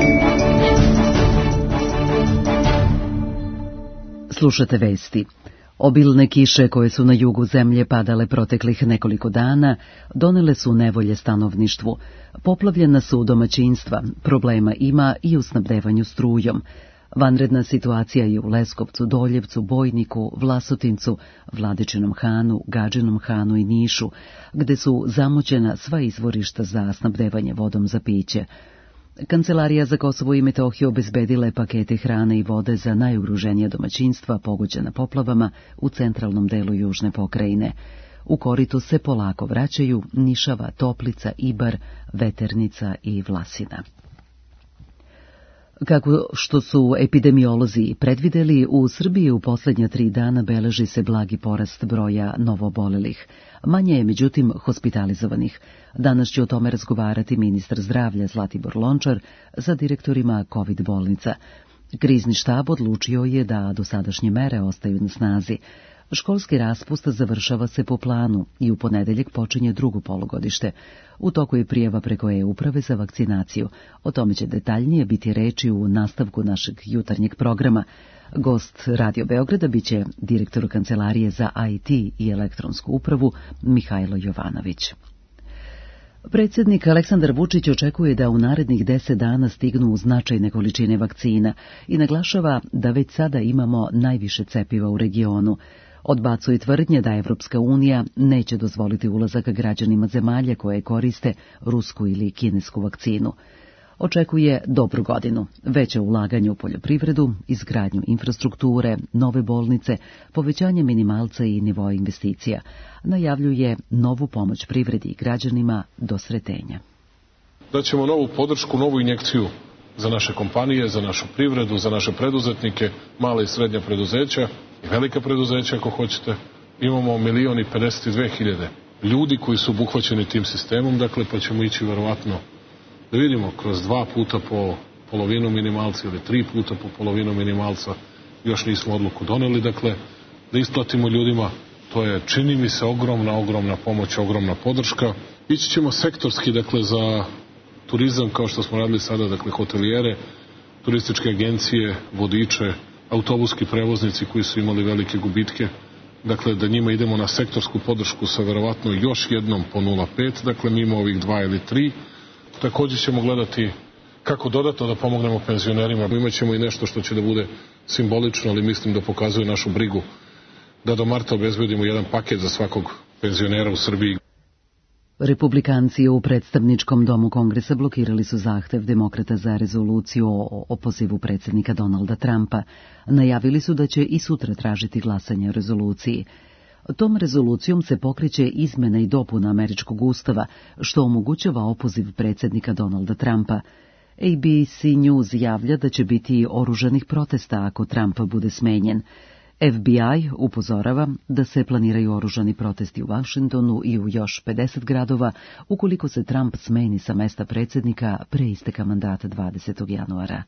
Speaker 1: Slušate vesti. Obilne kiše koje su na jugu zemlje padale proteklih nekoliko dana donele su nevolje stanovništvu. Poplavljena su domaćinstva, problema ima i u snabdevanju strujom. Vanredna situacija je u Leskovcu, Doljevcu, Bojniku, Vlasotincu, Vladičinom Hanu, Gadžinom Hanu i Nišu, gde su zamućena sva izvorišta za snabdevanje vodom za piće. Kancelarija za Kosovo i Metohiju obezbedila je pakete hrane i vode za najugroženija domaćinstva pogođena poplavama u centralnom delu južne pokrajine. U koritu se polako vraćaju Nišava, Toplica, Ibar, Veternica i Vlasina. Kako što su epidemiolozi predvideli, u Srbiji u posljednja tri dana beleži se blagi porast broja novobolelih. Manje je, međutim, hospitalizovanih. Danas će o tome razgovarati ministar zdravlja Zlatibor Lončar sa direktorima COVID bolnica. Krizni štab odlučio je da dosadašnje mere ostaju na snazi. Školski raspust završava se po planu i u ponedeljak počinje drugo polugodište. U toku je prijava preko e-uprave za vakcinaciju. O tome će detaljnije biti reči u nastavku našeg jutarnjeg programa. Gost Radio Beograda biće direktor Kancelarije za I T i elektronsku upravu Mihajlo Jovanović. Predsjednik Aleksandar Vučić očekuje da u narednih deset dana stignu značajne količine vakcina i naglašava da već sada imamo najviše cepiva u regionu. Odbacuje tvrdnje da Evropska unija neće dozvoliti ulazak građanima zemalja koje koriste rusku ili kinesku vakcinu. Očekuje dobru godinu, veće ulaganje u poljoprivredu, izgradnju infrastrukture, nove bolnice, povećanje minimalca i nivoa investicija. Najavljuje novu pomoć privredi i građanima do sretenja.
Speaker 6: Daćemo novu podršku, novu injekciju za naše kompanije, za našu privredu, za naše preduzetnike, male i srednja preduzeća i velika preduzeća ako hoćete. Imamo milion i pedeset dve hiljade ljudi koji su obuhvaćeni tim sistemom, dakle pa ćemo ići verovatno da vidimo kroz dva puta po polovinu minimalca ili tri puta po polovinu minimalca, još nismo odluku doneli, dakle da isplatimo ljudima, to je čini mi se ogromna, ogromna pomoć, ogromna podrška. Ići ćemo sektorski, dakle za turizam kao što smo radili sada, dakle hotelijere, turističke agencije, vodiče, autobuski prevoznici koji su imali velike gubitke, dakle da njima idemo na sektorsku podršku sa verovatno još jednom po nula zarez pet, dakle mimo ovih dva ili tri. Također ćemo gledati kako dodatno da pomognemo penzionerima. Imaćemo i nešto što će da bude simbolično, ali mislim da pokazuje našu brigu da do marta obezbedimo jedan paket za svakog penzionera u Srbiji.
Speaker 1: Republikanci u predstavničkom domu Kongresa blokirali su zahtev demokrata za rezoluciju o opozivu predsjednika Donalda Trumpa. Najavili su da će i sutra tražiti glasanje o rezoluciji. Tom rezolucijom se pokreće izmena i dopuna američkog ustava, što omogućava opoziv predsjednika Donalda Trumpa. A B C News javlja da će biti oružanih protesta ako Trump bude smenjen. F B I upozorava da se planiraju oružani protesti u Washingtonu i u još pedeset gradova ukoliko se Trump smeni sa mesta predsjednika pre isteka mandata dvadesetog januara.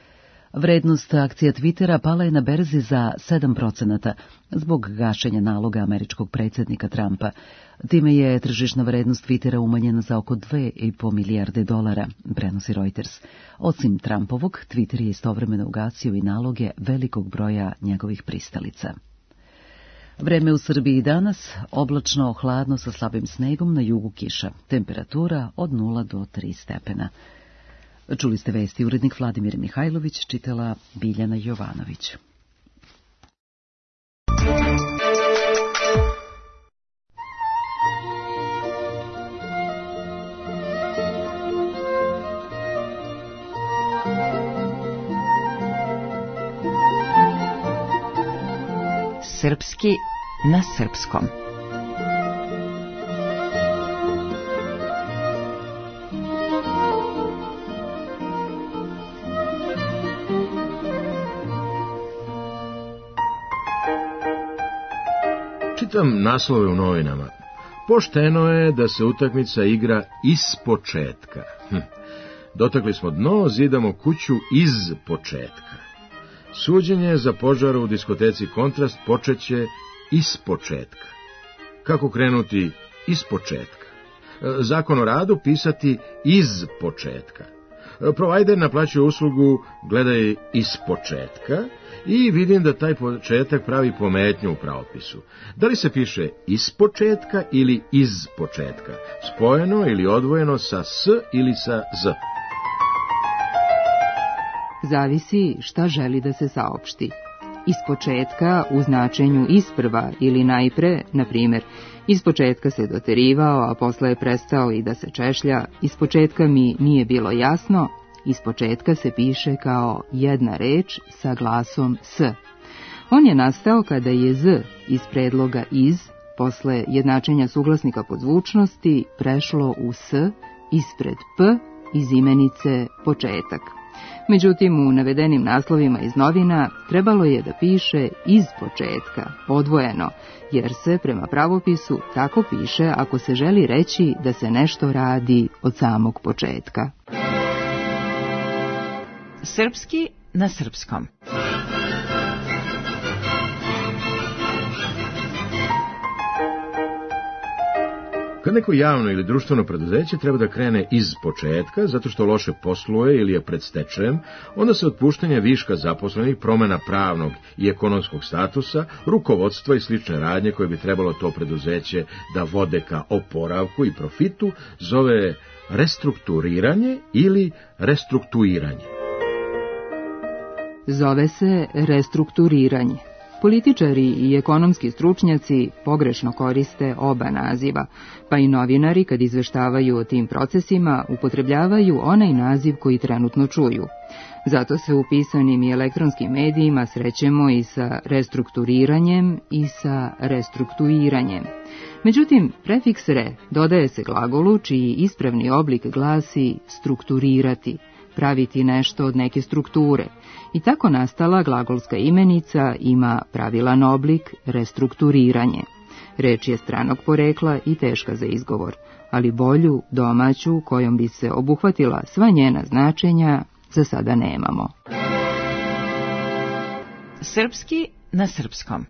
Speaker 1: Vrednost akcija Twittera pala je na berzi za sedam procenata zbog gašenja naloga američkog predsjednika Trumpa. Time je tržišna vrednost Twittera umanjena za oko dve i po milijarde dolara, prenosi Reuters. Osim Trumpovog, Twitter je istovremeno ugasio i naloge velikog broja njegovih pristalica. Vreme u Srbiji danas, oblačno, hladno sa slabim snegom, na jugu kiša. Temperatura od nula do tri stepena. Čuli ste vesti, urednik Vladimir Mihajlović, čitala Biljana Jovanović.
Speaker 18: Srpski na srpskom.
Speaker 9: Čitam naslove u novinama. Pošteno je da se utakmica igra iz početka. Hm. Dotakli smo dno, zidamo kuću iz početka. Suđenje za požar u diskoteci Kontrast počeće iz početka. Kako krenuti iz početka? Zakon o radu pisati iz početka. Provajder naplaćuje uslugu gledaj iz početka I vidim da taj početak pravi pometnju u pravopisu. Da li se piše iz početka ili iz početka? Spojeno ili odvojeno sa s ili sa z?
Speaker 7: Zavisi šta želi da se saopšti. Iz početka u značenju isprva ili najpre, na primjer, iz početka se doterivao, a posle je prestao i da se češlja, iz početka mi nije bilo jasno, iz početka se piše kao jedna reč sa glasom s. On je nastao kada je z iz predloga iz, posle jednačenja suglasnika podzvučnosti, prešlo u s ispred p iz imenice početak. Međutim, u navedenim naslovima iz novina trebalo je da piše iz početka, odvojeno, jer se prema pravopisu tako piše ako se želi reći da se nešto radi od samog početka.
Speaker 8: Srpski na srpskom.
Speaker 9: Kad neko javno ili društveno preduzeće treba da krene iz početka, zato što loše posluje ili je pred stečajem, onda se otpuštanje viška zaposlenih, promena pravnog i ekonomskog statusa, rukovodstva i slične radnje koje bi trebalo to preduzeće da vode ka oporavku i profitu, zove restrukturiranje ili restruktuiranje.
Speaker 7: Zove se restrukturiranje. Političari i ekonomski stručnjaci pogrešno koriste oba naziva, pa i novinari kad izveštavaju o tim procesima upotrebljavaju onaj naziv koji trenutno čuju. Zato se u pisanim i elektronskim medijima srećemo i sa restrukturiranjem i sa restruktuiranjem. Međutim, prefiks re dodaje se glagolu čiji ispravni oblik glasi strukturirati, praviti nešto od neke strukture, i tako nastala glagolska imenica ima pravilan oblik restrukturiranje. Reč je stranog porekla i teška za izgovor, ali bolju, domaću, kojom bi se obuhvatila sva njena značenja, za sada nemamo.
Speaker 8: Srpski na srpskom.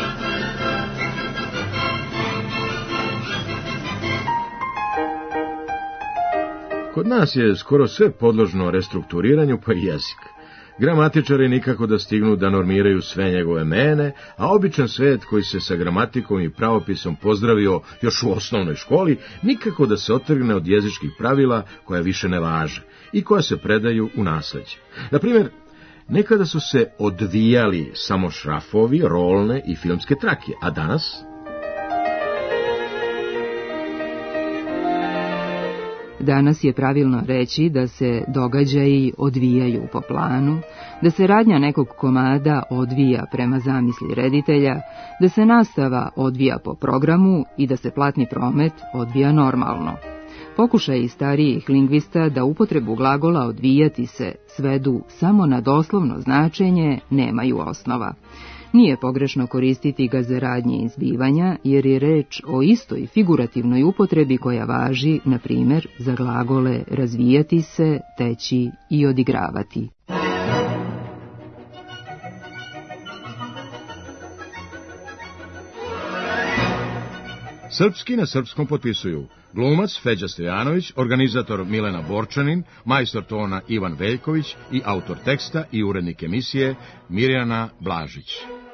Speaker 9: Kod nas je skoro sve podložno restrukturiranju, pa i jezik. Gramatičari nikako da stignu da normiraju sve njegove mene, a običan svet koji se sa gramatikom i pravopisom pozdravio još u osnovnoj školi, nikako da se otrgne od jezičkih pravila koja više ne važe i koja se predaju u nasleđe. Na primjer, nekada su se odvijali samo šrafovi, rolne i filmske trake, a danas...
Speaker 7: Danas je pravilno reći da se događaji odvijaju po planu, da se radnja nekog komada odvija prema zamisli reditelja, da se nastava odvija po programu i da se platni promet odvija normalno. Pokušaji starijih lingvista da upotrebu glagola odvijati se svedu samo na doslovno značenje nemaju osnova. Nije pogrešno koristiti ga za radnje izbivanja, jer je reč o istoj figurativnoj upotrebi koja važi, na primjer, za glagole razvijati se, teći i odigravati.
Speaker 9: Srpski na srpskom potpisuju glumac Feđa Stojanović, organizator Milena Borčanin, majstor tona Ivan Veljković i autor teksta i urednik emisije Mirjana Blažić.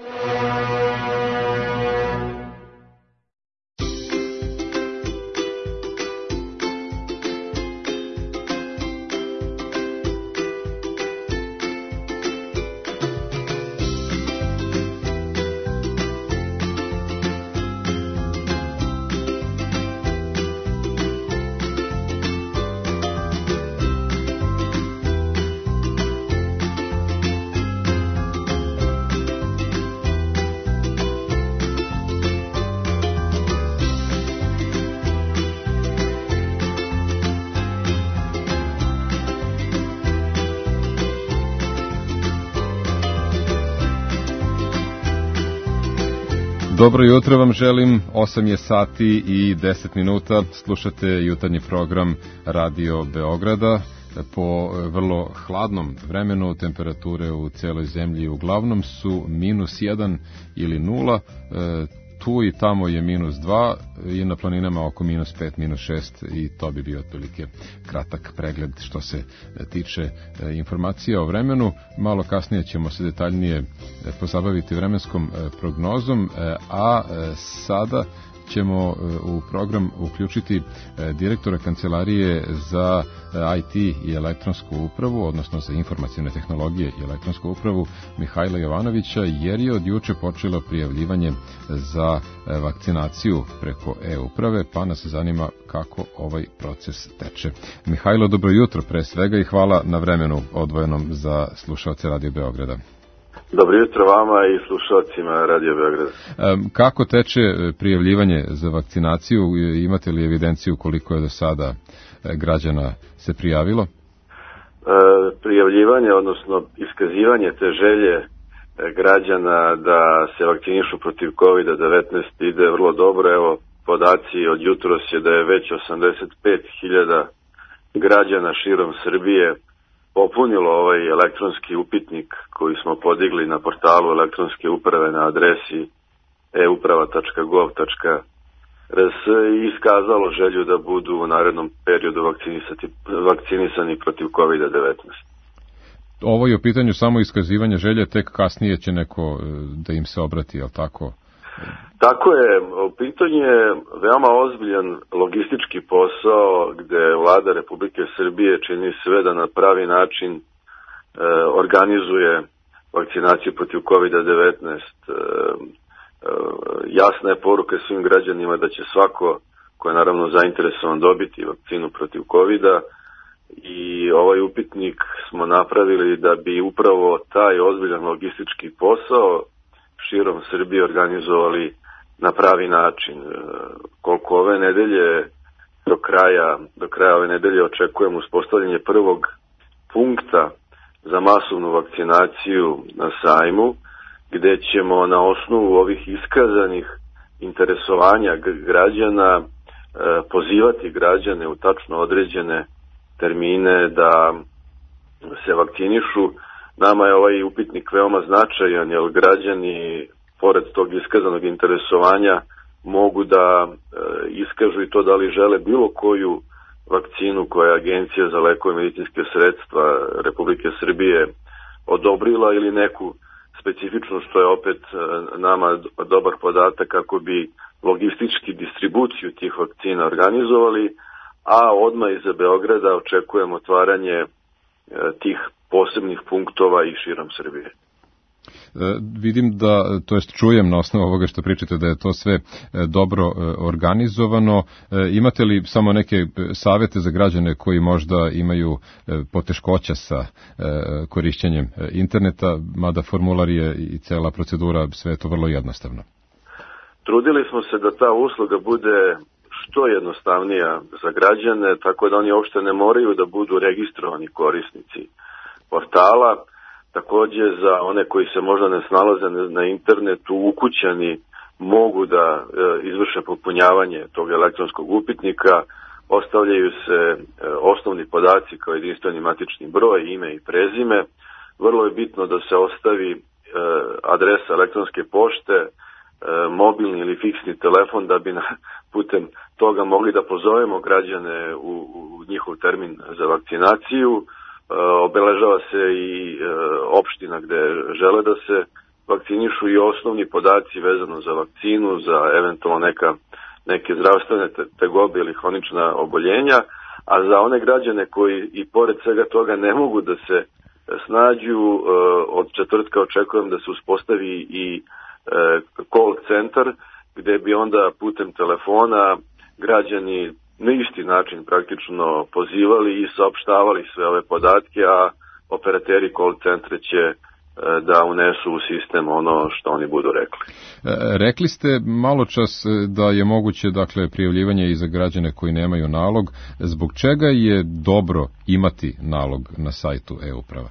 Speaker 2: Dobro jutro vam želim, osam je sati i deset minuta, slušate jutarnji program Radio Beograda. Po vrlo hladnom vremenu temperature u cijeloj zemlji uglavnom su minus jedan ili nula, tu i tamo je minus dva i na planinama oko minus pet, minus šest i to bi bio otprilike kratak pregled što se tiče informacija o vremenu. Malo kasnije ćemo se detaljnije pozabaviti vremenskom prognozom, a sada ćemo u program uključiti direktora Kancelarije za I T i elektronsku upravu, odnosno za informacijne tehnologije i elektronsku upravu, Mihajla Jovanovića, jer je od juče počelo prijavljivanje za vakcinaciju preko e-uprave, pa nas zanima kako ovaj proces teče. Mihajlo, dobro jutro pre svega i hvala na vremenu odvojenom za slušaoce Radio Beograda.
Speaker 12: Dobro jutro vama i slušalcima Radio Beograda.
Speaker 2: Kako teče prijavljivanje za vakcinaciju? Imate li evidenciju koliko je do sada građana se prijavilo?
Speaker 12: Prijavljivanje, odnosno iskazivanje te želje građana da se vakcinišu protiv kovid devetnaest ide vrlo dobro. Evo, podaci od jutros je da je već osamdeset pet hiljada građana širom Srbije popunilo ovaj elektronski upitnik koji smo podigli na portalu elektronske uprave na adresi e uprava tačka gov tačka r s i iskazalo želju da budu u narednom periodu vakcinisani protiv kovid devetnaest.
Speaker 2: Ovo je u pitanju samo iskazivanje želje, tek kasnije će neko da im se obrati, je li tako?
Speaker 12: Tako je, u pitanju je veoma ozbiljan logistički posao gde Vlada Republike Srbije čini sve da na pravi način e, organizuje vakcinaciju protiv kovid devetnaest. E, e, jasna je poruka svim građanima da će svako ko je naravno zainteresovan dobiti vakcinu protiv kovida i ovaj upitnik smo napravili da bi upravo taj ozbiljan logistički posao širom Srbije organizovali na pravi način. Koliko ove nedelje do kraja, do kraja ove nedelje očekujemo uspostavljanje prvog punkta za masovnu vakcinaciju na sajmu, gde ćemo na osnovu ovih iskazanih interesovanja građana pozivati građane u tačno određene termine da se vakcinišu. Nama je ovaj upitnik veoma značajan, jer građani, pored tog iskazanog interesovanja, mogu da e, iskažu i to da li žele bilo koju vakcinu koja je Agencija za lekove i medicinske sredstva Republike Srbije odobrila ili neku specifičnu, što je opet e, nama dobar podatak kako bi logistički distribuciju tih vakcina organizovali, a odmah iza Beograda očekujemo otvaranje e, tih posebnih punktova i širom Srbije.
Speaker 2: E, vidim da, to jest čujem na osnovu ovoga što pričate da je to sve e, dobro e, organizovano. E, imate li samo neke savete za građane koji možda imaju e, poteškoća sa e, korišćenjem e, interneta, mada formular je i cela procedura, sve je to vrlo jednostavno?
Speaker 12: Trudili smo se da ta usluga bude što jednostavnija za građane, tako da oni uopšte ne moraju da budu registrovani korisnici portala. Takođe, za one koji se možda ne snalaze na internetu, ukućani mogu da e, izvrše popunjavanje tog elektronskog upitnika, ostavljaju se e, osnovni podaci kao jedinstveni matični broj, ime i prezime. Vrlo je bitno da se ostavi e, adresa elektronske pošte, e, mobilni ili fiksni telefon, da bi na, putem toga mogli da pozovemo građane u, u njihov termin za vakcinaciju. Obeležava se i e, opština gde žele da se vakcinišu i osnovni podaci vezano za vakcinu, za eventualno neka, neke zdravstvene tegobe ili hronična oboljenja, a za one građane koji i pored svega toga ne mogu da se snađu, e, od četvrtka očekujem da se uspostavi i e, call centar, gde bi onda putem telefona građani na isti način praktično pozivali i saopštavali sve ove podatke, a operateri call centra će da unesu u sistem ono što oni budu rekli.
Speaker 2: Rekli ste malo čas da je moguće, dakle, prijavljivanje i za građane koji nemaju nalog. Zbog čega je dobro imati nalog na sajtu e-uprava?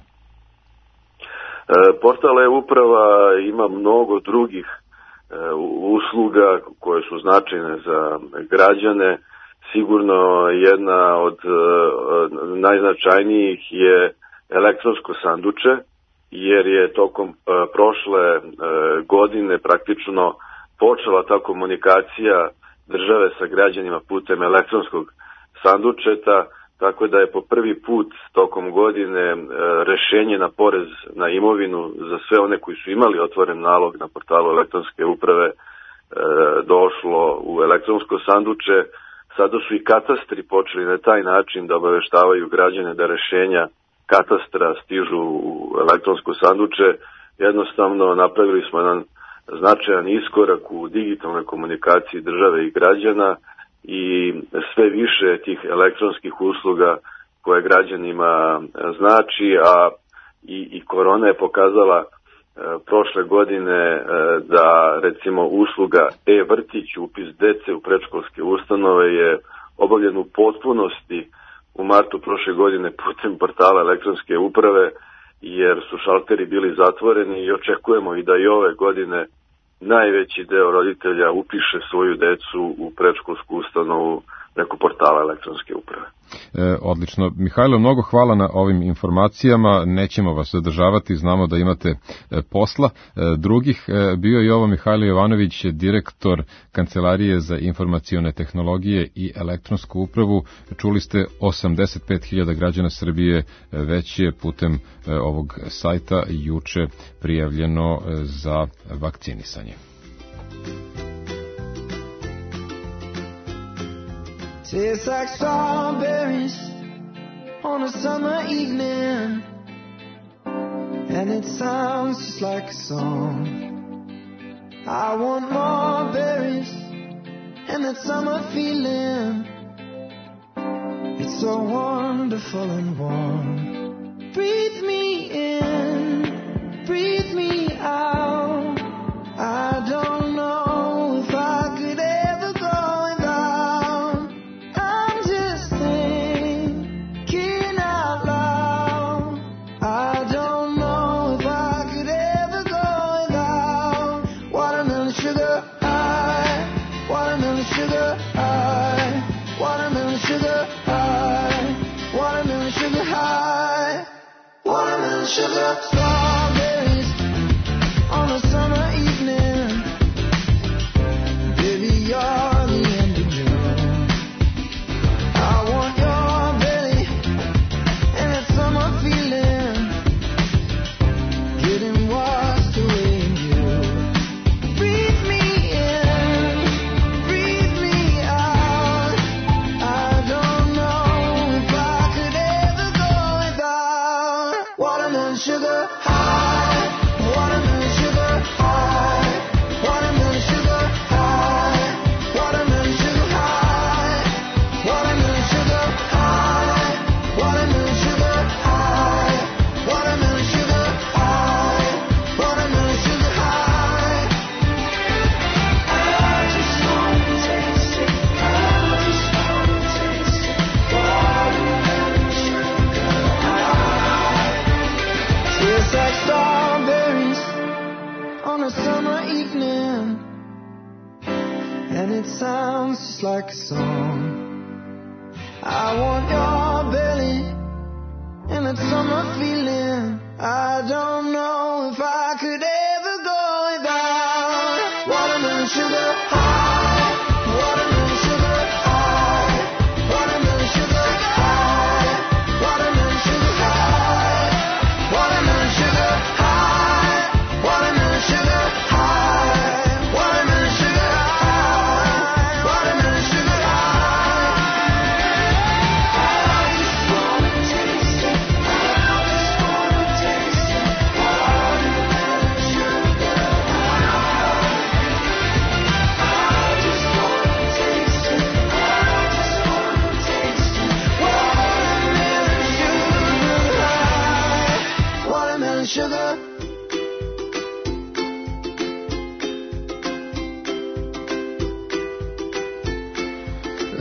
Speaker 12: Portal e-uprava ima mnogo drugih usluga koje su značajne za građane. Sigurno jedna od najznačajnijih je elektronsko sanduče, jer je tokom prošle godine praktično počela ta komunikacija države sa građanima putem elektronskog sandučeta, tako da je po prvi put tokom godine e, rešenje na porez na imovinu za sve one koji su imali otvoren nalog na portalu elektronske uprave e, došlo u elektronsko sanduče. Sada su i katastri počeli na taj način da obaveštavaju građane da rešenja katastra stižu u elektronsko sanduče. Jednostavno napravili smo jedan značajan iskorak u digitalnoj komunikaciji države i građana i sve više tih elektronskih usluga koje građanima znači, a i, i korona je pokazala e, prošle godine e, da recimo usluga e-vrtić, upis dece u predškolske ustanove je obavljen u potpunosti u martu prošle godine putem portala elektronske uprave, jer su šalteri bili zatvoreni i očekujemo i da i ove godine najveći deo roditelja upiše svoju decu u predškolsku ustanovu preko portala elektronske uprave.
Speaker 2: E, odlično. Mihajlo, mnogo hvala na ovim informacijama. Nećemo vas zadržavati, znamo da imate e, posla e, drugih. E, bio je ovo Mihajlo Jovanović, direktor Kancelarije za informacione tehnologije i elektronsku upravu. Čuli ste, osamdeset pet hiljada građana Srbije e, već je putem e, ovog sajta juče prijavljeno e, za vakcinisanje.
Speaker 3: Tastes like strawberries on a summer evening, and it sounds just like a song. I want more berries and that summer feeling. It's so wonderful and warm. Breathe me in, breathe me out. I don't know if I could ever go without. I'm just thinking out loud. I don't know if I could ever go without. Watermelon sugar high, watermelon sugar high, watermelon sugar high, watermelon sugar high, watermelon sugar. Strawberries on a summer evening. Baby, you're the end of June. I want your belly and that summer feeling, getting washed away in you. Breathe me in, breathe me out. I don't know if I could ever go without. Watermelon sugar high, watermelon sugar high, watermelon sugar high, watermelon sugar high, watermelon sugar high, watermelon sugar high, watermelon sugar high, watermelon sugar high. I just wanna taste it, I just wanna taste it, watermelon sugar high. Tastes like strawberries on a summer evening, and it sounds just like a song. I want your belly and that summer feeling. I don't know if I could ever go without. Watermelon sugar high, watermelon sugar high, watermelon sugar high, watermelon sugar high, watermelon sugar high, watermelon sugar high, watermelon sugar high, watermelon sugar high. I just wanna taste it, I just wanna taste it, watermelon sugar high. I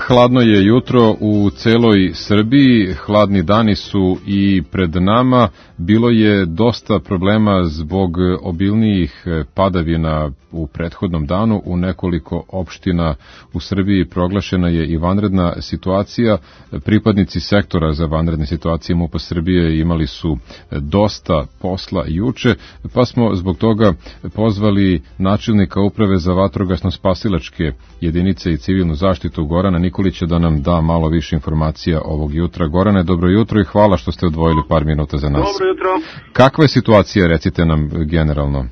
Speaker 2: Hladno je jutro u celoj Srbiji, hladni dani su i pred nama. Bilo je dosta problema zbog obilnijih padavina u prethodnom danu. U nekoliko opština u Srbiji proglašena je i vanredna situacija. Pripadnici sektora za vanredne situacije MUP-a Srbije imali su dosta posla juče, pa smo zbog toga pozvali načelnika Uprave za vatrogasno-spasilačke jedinice i civilnu zaštitu Gorana Nikolića da nam da malo više informacija ovog jutra. Gorane, dobro jutro i hvala što ste odvojili par minuta za nas.
Speaker 14: Dobro jutro.
Speaker 2: Kakva je situacija, recite nam generalno?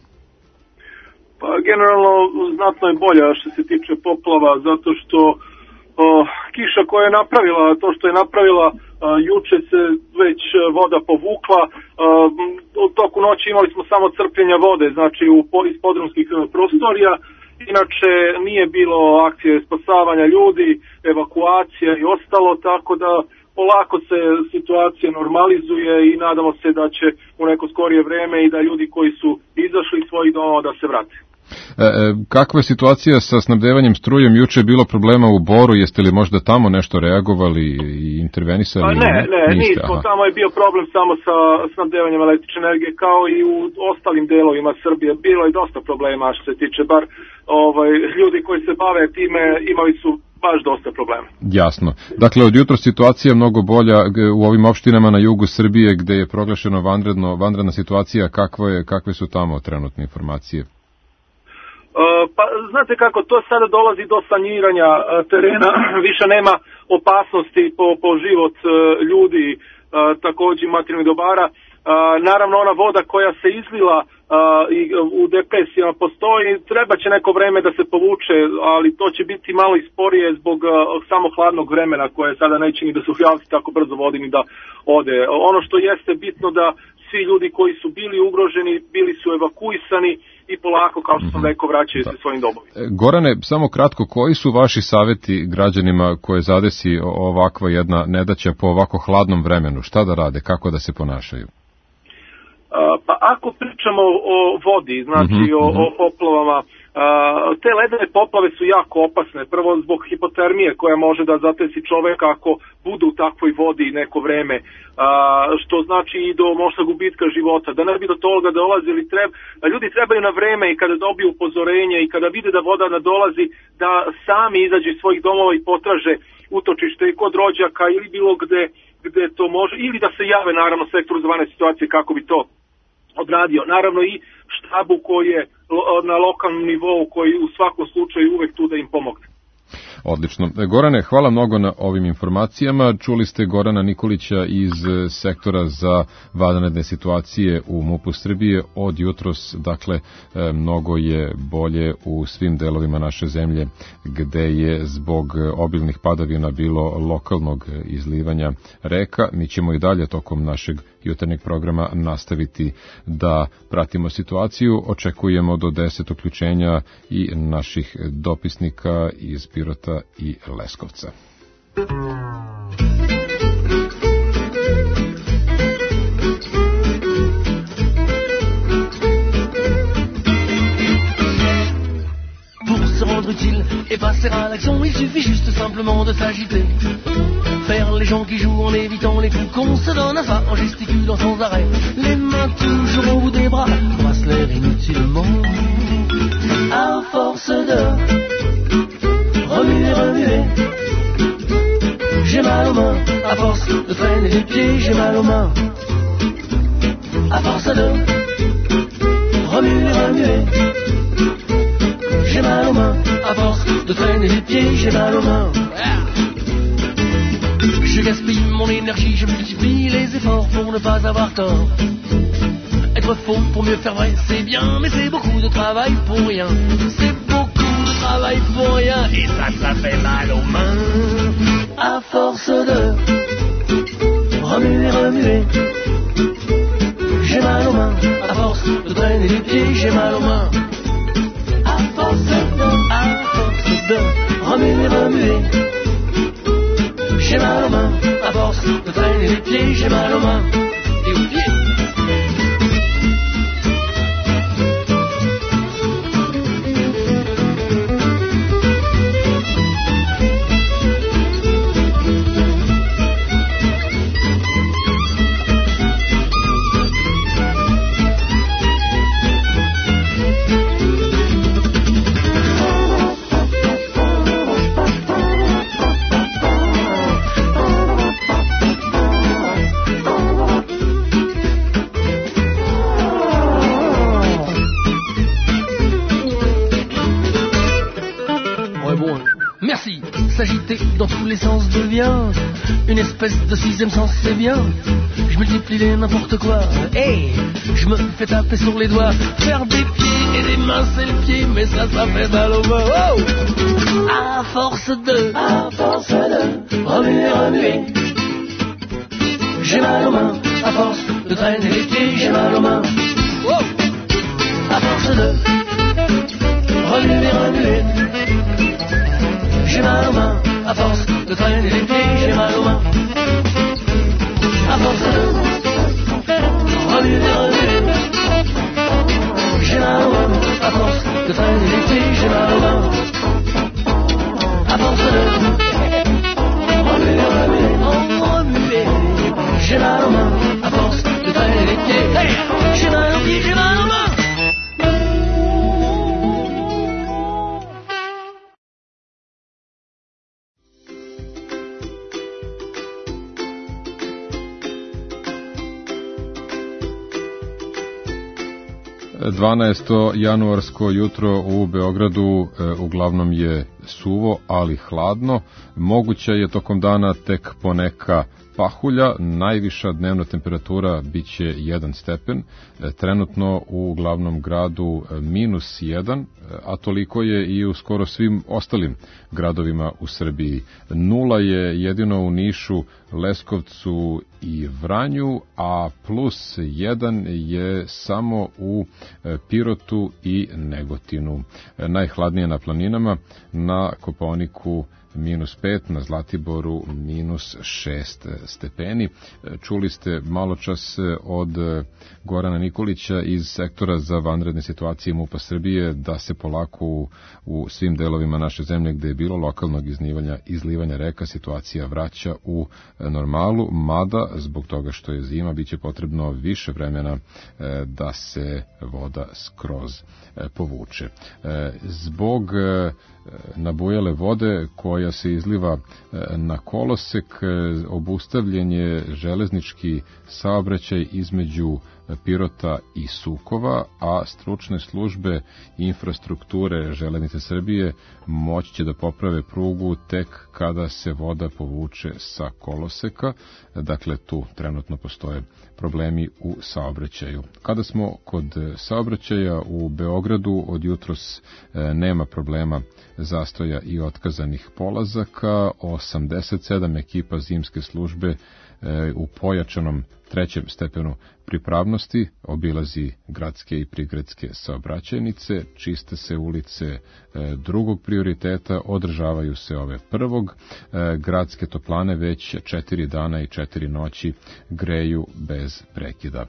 Speaker 14: Pa generalno znatno je bolja što se tiče poplava, zato što o, kiša koja je napravila, to što je napravila, a, juče se već voda povukla, a, u toku noći imali smo samo crpljenja vode, znači u, iz podrumskih prostorija, inače nije bilo akcije spasavanja ljudi, evakuacija i ostalo, tako da polako se situacija normalizuje i nadamo se da će u neko skorije vreme i da ljudi koji su izašli iz svojih domova da se vrate.
Speaker 2: E, kakva je situacija sa snabdevanjem strujom? Juče je bilo problema u Boru, jeste li možda tamo nešto reagovali i intervenisali?
Speaker 14: A ne, ne, nismo, tamo je bio problem samo sa snabdevanjem električne energije, kao i u ostalim delovima Srbije. Bilo je dosta problema što se tiče, bar ovaj, ljudi koji se bave time imali su baš dosta problema.
Speaker 2: Jasno. Dakle, od jutra situacija mnogo bolja u ovim opštinama na jugu Srbije gde je proglašeno vanredno, vanredna situacija. Kakve, kakve su tamo trenutne informacije?
Speaker 14: Pa znate kako, to sada dolazi do saniranja terena, više nema opasnosti po, po život ljudi, takođe i materijalnih dobara. Naravno, ona voda koja se izlila i u depresijama postoji, treba će neko vreme da se povuče, ali to će biti malo i sporije zbog samo hladnog vremena koje sada neće ni da su javci tako brzo vodi ni da ode. Ono što jeste bitno da svi ljudi koji su bili ugroženi, bili su evakuisani i polako, kao što sam rekao, vraćaju se svojim domovima.
Speaker 2: Gorane, samo kratko, koji su vaši saveti građanima koje zadesi ovakva jedna nedaća po ovako hladnom vremenu? Šta da rade, kako da se ponašaju?
Speaker 14: Pa ako pričamo o vodi, znači mm-hmm. o, o poplavama, te ledene poplave su jako opasne. Prvo zbog hipotermije koja može da zatesi čoveka ako bude u takvoj vodi neko vreme, što znači i do možda gubitka života. Da ne bi do toga dolazili, treba, ljudi trebaju na vreme i kada dobiju upozorenje i kada vide da voda nadolazi, da sami izađu iz svojih domova i potraže utočište i kod rođaka ili bilo gde, gde to može, ili da se jave naravno sektoru za vanredne situacije kako bi to odradio. Naravno i štabu koji je na lokalnom nivou, koji u svakom slučaju uvek tu da im pomogne.
Speaker 2: Odlično. Gorane, hvala mnogo na ovim informacijama. Čuli ste Gorana Nikolića iz sektora za vanredne situacije u MUP-u Srbije. Od jutros, dakle, mnogo je bolje u svim delovima naše zemlje gde je zbog obilnih padavina bilo lokalnog izlivanja reka. Mi ćemo i dalje tokom našeg jutarnjeg programa nastaviti da pratimo situaciju. Očekujemo do deset uključenja i naših dopisnika iz Pirota i Leskovca.
Speaker 3: Pour se rendre utile et passer à l'action, il suffit juste simplement de s'agiter. Faire les gens qui jouent en évitant les coups qu'on se donne à ça, en gesticulant sans arrêt. Les mains toujours au bout des bras, passe l'air inutilement. À force de remuer, remuer, j'ai mal aux mains. À force de traîner les pieds, j'ai mal aux mains. À force de remuer, remuer, j'ai mal aux mains. À force de traîner les pieds, j'ai mal aux mains. Je gaspille mon énergie, je multiplie les efforts pour ne pas avoir tort. Être faux pour mieux faire vrai, c'est bien, mais c'est beaucoup de travail pour rien. C'est beaucoup de travail pour rien, et ça, ça fait mal aux mains. À force de remuer, remuer, j'ai mal aux mains. À force de traîner les pieds, j'ai mal aux mains. À force de, à force de remuer, remuer, j'ai mal aux mains. À force de traîner les pieds, j'ai mal aux mains. Et aux pieds.
Speaker 13: Merci. S'agiter dans tous les sens devient une espèce de sixième sens, c'est bien. Je multiplie les n'importe quoi. Hey, je me fais taper sur les doigts. Faire des pieds et des mains, c'est le pied, mais ça, ça fait mal au bas. Oh, à force de, à force de remuer, remuer. J'ai mal aux mains, à force de traîner les pieds, j'ai mal aux mains. Oh, à force de remuer, remuer. J'ai mal aux mains, à force de traîner les pieds, j'ai mal aux mains. À force de remuer, remuer. J'ai mal aux mains, à force de traîner les pieds, j'ai mal aux mains. À force de remuer, remuer, remuer. J'ai mal aux mains, à force de traîner les pieds. Hey, j'ai mal aux pieds, j'ai mal aux mains.
Speaker 2: dvanaesto januarsko jutro u Beogradu e, uglavnom je suvo, ali hladno. Moguća je tokom dana tek poneka pahulja. Najviša dnevna temperatura biće jedan stepen. E, trenutno u glavnom gradu e, minus jedan, a toliko je i u skoro svim ostalim gradovima u Srbiji. Nula je jedino u Nišu, Leskovcu i Vranju, a plus jedan je samo u Pirotu i Negotinu. Najhladnije na planinama, na Kopaoniku minus pet, na Zlatiboru minus šest stepeni. Čuli ste malo čas od Gorana Nikolića iz sektora za vanredne situacije MUP-a Srbije da se polako u, u svim delovima naše zemlje gde je bilo lokalnog iznivanja, izlivanja reka situacija vraća u normalu, mada zbog toga što je zima biće potrebno više vremena e, da se voda skroz e, povuče. E, zbog e, nabujale vode koja se izliva na kolosek, obustavljen je železnički saobraćaj između Pirota i Sukova, a stručne službe infrastrukture Železnice Srbije moći će da poprave prugu tek kada se voda povuče sa koloseka. Dakle, tu trenutno postoje problemi u saobraćaju. Kada smo kod saobraćaja u Beogradu, od jutros nema problema zastoja i otkazanih polazaka. osamdeset sedam ekipa zimske službe u pojačanom trećem stepenu pripravnosti obilazi gradske i prigradske saobraćajnice, čiste se ulice drugog prioriteta, održavaju se ove prvog. Gradske toplane već četiri dana i četiri noći greju bez prekida.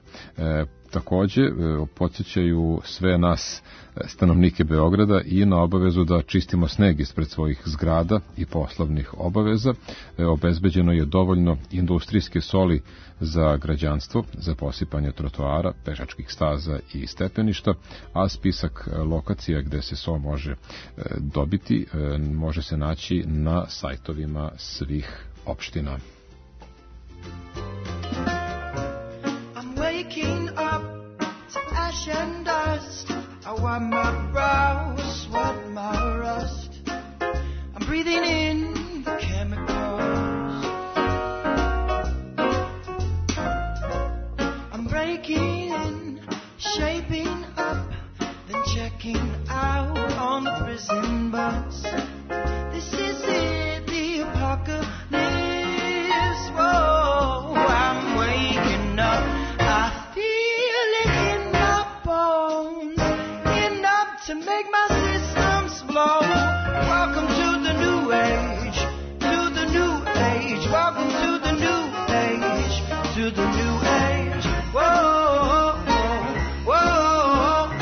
Speaker 2: Takođe, podsjećaju sve nas stanovnike Beograda i na obavezu da čistimo sneg ispred svojih zgrada i poslovnih obaveza. Obezbeđeno je dovoljno industrijske soli za građanstvo, za posipanje trotoara, pešačkih staza i stepeništa, a spisak lokacija gde se so može dobiti može se naći na sajtovima svih opština.
Speaker 3: Waking up to ash and dust. I wipe my brow, sweat my rust. I'm breathing in the chemicals. I'm breaking in, shaping up, then checking out on the prison bus. This is it, the apocalypse. Whoa, I'm waking up. To make my systems blow. Welcome to the new age, to the new age. Welcome to the new age, to the new age. Whoa, whoa, whoa.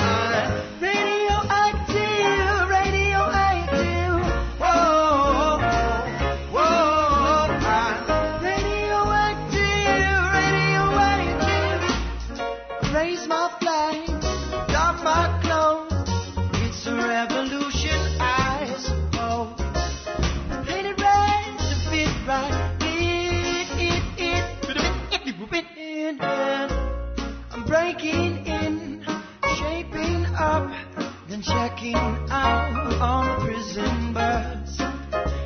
Speaker 3: Radioactive, radioactive. Whoa, whoa. Radioactive, radioactive. Raise my flags, doff my clothes. Revolution, I suppose. Painted red to fit right. It, it, it, it, it, it. I'm breaking in, shaping up, then checking out on the prison bus.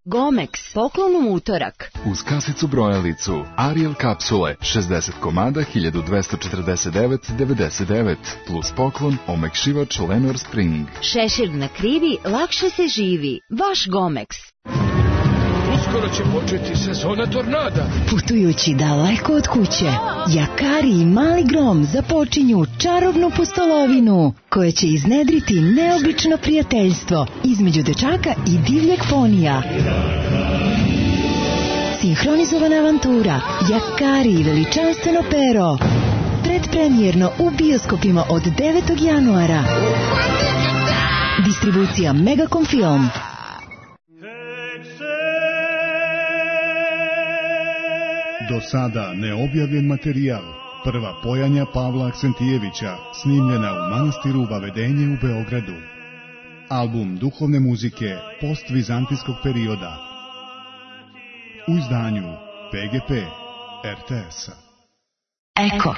Speaker 18: Gomex, poklon u utorak.
Speaker 15: Uz kasicu brojalicu Ariel kapsule šezdeset komada hiljadu dvesta četrdeset devet zarez devedeset devet plus poklon omekšivač Lenor Spring.
Speaker 18: Šešir na krivi, lakše se živi. Vaš Gomex.
Speaker 13: Uskoro će početi sezona tornada.
Speaker 16: Putujući daleko od kuće, Jakari i Mali Grom započinju čarobnu pustolovinu koja će iznedriti neobično prijateljstvo između dečaka i divljeg ponija. Sinhronizovana avantura Jakari i veličanstveno pero. Predpremjerno u bioskopima od devetog januara. Distribucija Megacom Film.
Speaker 20: Do sada neobjavljen materijal. Prva pojanja Pavla Aksentijevića, snimljena u manastiru Vavedenje u Beogradu. Album duhovne muzike postvizantijskog perioda. U izdanju P G P R T S-a.
Speaker 18: Eko.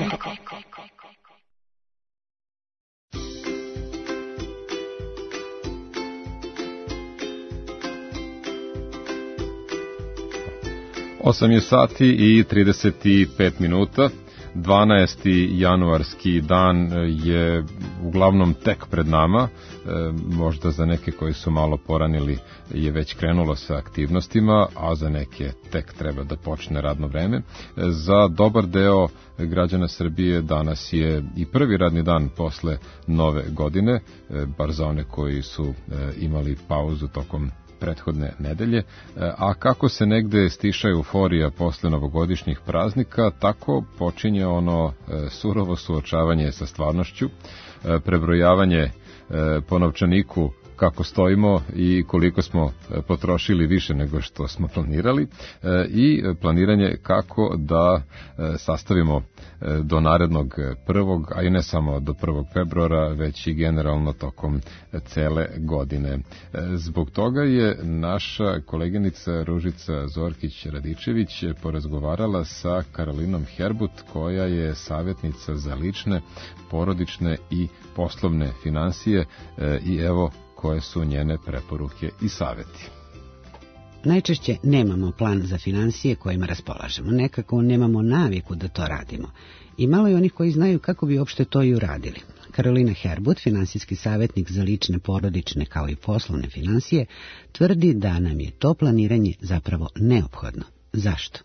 Speaker 2: osam je sati i trideset pet minuta. dvanaesti januarski dan je uglavnom tek pred nama, e, možda za neke koji su malo poranili je već krenulo sa aktivnostima, a za neke tek treba da počne radno vreme. E, za dobar deo građana Srbije danas je i prvi radni dan posle nove godine, e, bar za one koji su e, imali pauzu tokom prethodne nedelje, a kako se negde stiša euforija posle novogodišnjih praznika, tako počinje ono surovo suočavanje sa stvarnošću, prebrojavanje po novčaniku kako stojimo i koliko smo potrošili više nego što smo planirali i planiranje kako da sastavimo do narednog prvog, a i ne samo do prvog februara, već i generalno tokom cele godine. Zbog toga je naša koleginica Ružica Zorkić-Radičević porazgovarala sa Karolinom Herbut, koja je savjetnica za lične, porodične i poslovne finansije, i evo koje su njene preporuke i savjeti.
Speaker 23: Najčešće nemamo plan za finansije kojima raspolažemo, nekako nemamo naviku da to radimo. I malo je onih koji znaju kako bi uopšte to i uradili. Karolina Herbut, finansijski savjetnik za lične, porodične kao i poslovne finansije, tvrdi da nam je to planiranje zapravo neophodno. Zašto?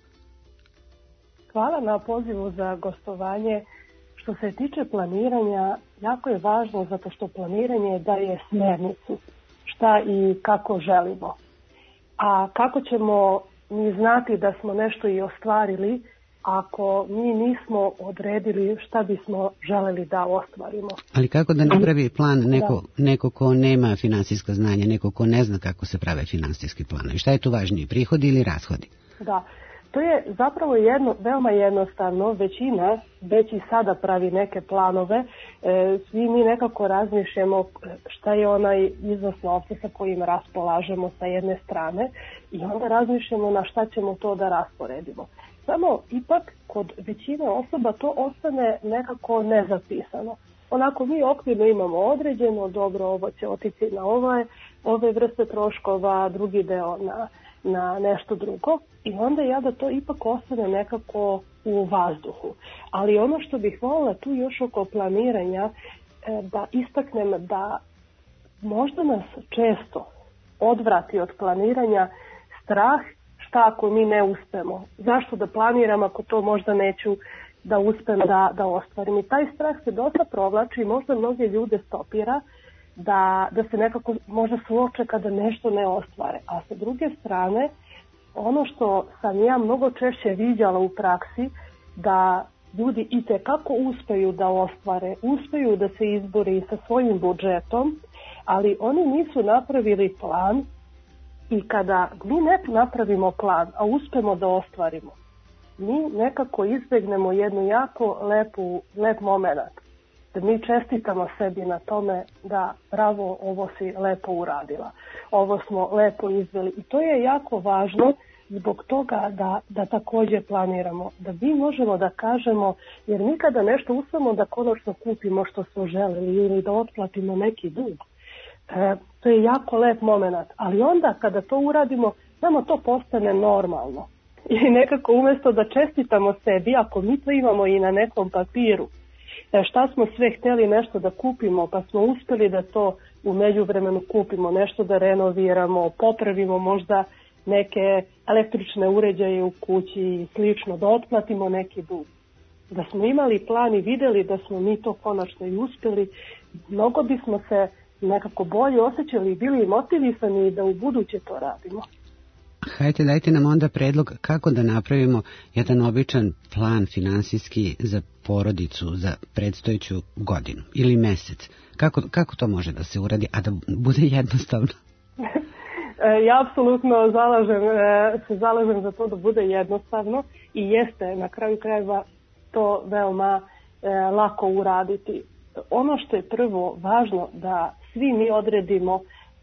Speaker 24: Hvala na pozivu za gostovanje. Što se tiče planiranja, jako je važno zato što planiranje daje smjernicu šta i kako želimo. A kako ćemo mi znati da smo nešto i ostvarili ako mi nismo odredili šta bismo želeli da ostvarimo?
Speaker 23: Ali kako da napravi plan neko, neko ko nema finansijska znanja, neko ko ne zna kako se prave finansijski planovi? Šta je tu važnije, prihodi ili rashodi?
Speaker 24: Da. To je zapravo jedno, veoma jednostavno, većina već i sada pravi neke planove, e, svi mi nekako razmišljamo šta je onaj iznos novca sa kojim raspolažemo sa jedne strane i onda razmišljamo na šta ćemo to da rasporedimo. Samo ipak kod većine osoba to ostane nekako nezapisano. Onako mi okvirno imamo određeno, dobro, ovo će otići na ovaj, ove vrste troškova, drugi deo na na nešto drugo i onda ja da to ipak ostane nekako u vazduhu. Ali ono što bih voljela tu još oko planiranja da istaknem da možda nas često odvrati od planiranja strah šta ako mi ne uspemo. Zašto da planiram ako to možda neću da uspem da, da ostvarim. I taj strah se dosta provlači i možda mnoge ljude stopira da, da se nekako možda suoče kada nešto ne ostvare. A sa druge strane, ono što sam ja mnogo češće viđala u praksi, da ljudi itekako uspeju da ostvare, uspeju da se izbore sa svojim budžetom, ali oni nisu napravili plan i kada mi ne napravimo plan, a uspemo da ostvarimo, mi nekako izbegnemo jednu jako lepu, lep moment. Da mi čestitamo sebi na tome da bravo, ovo si lepo uradila, ovo smo lepo izveli i to je jako važno zbog toga da, da također planiramo, da mi možemo da kažemo, jer mi kada nešto uspemo da konačno kupimo što smo želeli ili da otplatimo neki dug, e, to je jako lep moment, ali onda kada to uradimo nama to postane normalno. I nekako umjesto da čestitamo sebi, ako mi to imamo i na nekom papiru, šta smo sve htjeli nešto da kupimo, pa smo uspjeli da to u međuvremenu kupimo, nešto da renoviramo, popravimo možda neke električne uređaje u kući i slično, da otplatimo neki dug. Da smo imali plan i vidjeli da smo mi to konačno i uspjeli, mnogo bismo se nekako bolje osjećali i bili motivisani da u buduće to radimo.
Speaker 23: Hajde, dajte nam onda predlog kako da napravimo jedan običan plan finansijski za porodicu za predstojeću godinu ili mjesec. Kako, kako to može da se uradi, a da bude jednostavno?
Speaker 24: Ja apsolutno zalažem, se zalažem za to da bude jednostavno i jeste na kraju krajeva to veoma lako uraditi. Ono što je prvo važno da svi mi odredimo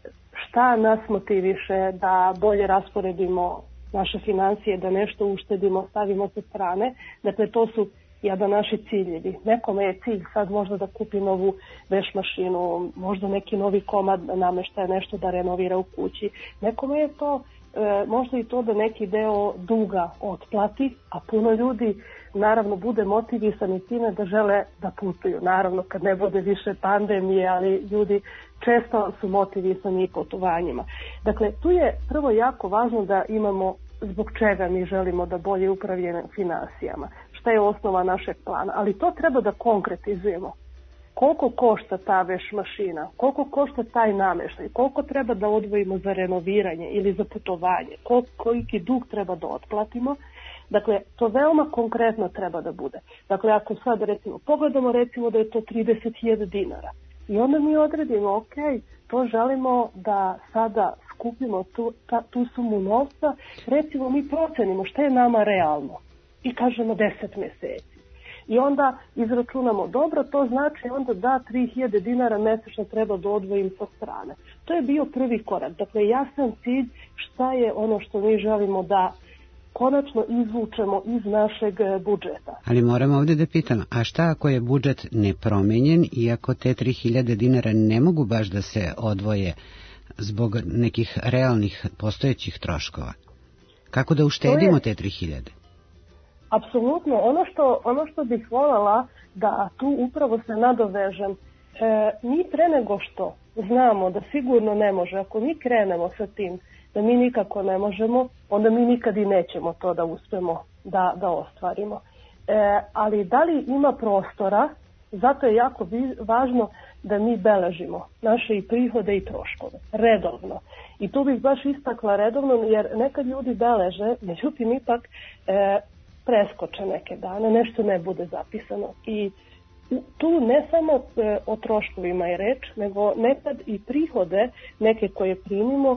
Speaker 24: šta nas motiviše da bolje rasporedimo naše financije, da nešto uštedimo, stavimo sa strane. Dakle, to su jedan naši ciljevi. Nekome je cilj sad možda da kupi novu veš mašinu, možda neki novi komad nameštaja, nešto da renovira u kući. Nekome je to e, možda i to da neki deo duga otplati, a puno ljudi naravno bude motivisani time da žele da putuju. Naravno kad ne bude više pandemije, ali ljudi često su motivisani i putovanjima. Dakle, tu je prvo jako važno da imamo zbog čega mi želimo da bolje upravljamo financijama. Šta je osnova našeg plana, ali to treba da konkretizujemo. Koliko košta ta veš mašina, koliko košta taj namještaj, koliko treba da odvojimo za renoviranje ili za putovanje, koliki dug treba da otplatimo. Dakle, to veoma konkretno treba da bude. Dakle, ako sad recimo pogledamo recimo da je to trideset hiljada dinara i onda mi odredimo, ok, to želimo da sada skupimo tu, ta, tu sumu novca, recimo mi procenimo šta je nama realno i kažemo deset mjeseci. I onda izračunamo, dobro, to znači onda da tri hiljade dinara mjesečno treba da odvojim sa strane. To je bio prvi korak. Dakle, jasan cilj šta je ono što mi želimo da konačno izvučemo iz našeg budžeta.
Speaker 23: Ali moramo ovdje da pitamo, a šta ako je budžet nepromenjen i ako te tri hiljade dinara ne mogu baš da se odvoje zbog nekih realnih postojećih troškova? Kako da uštedimo je... te tri hiljade?
Speaker 24: Apsolutno, ono što, ono što bih voljela da tu upravo se nadovežem, e, mi pre nego što znamo da sigurno ne može, ako mi krenemo sa tim da mi nikako ne možemo, onda mi nikad i nećemo to da uspemo da, da ostvarimo. E, ali da li ima prostora, zato je jako važno da mi beležimo naše i prihode i troškove, redovno. I tu bih baš istakla redovno, jer nekad ljudi beleže, međutim ipak e, preskoče neke dane, nešto ne bude zapisano. I tu ne samo e, o troškovima je reč, nego nekad i prihode neke koje primimo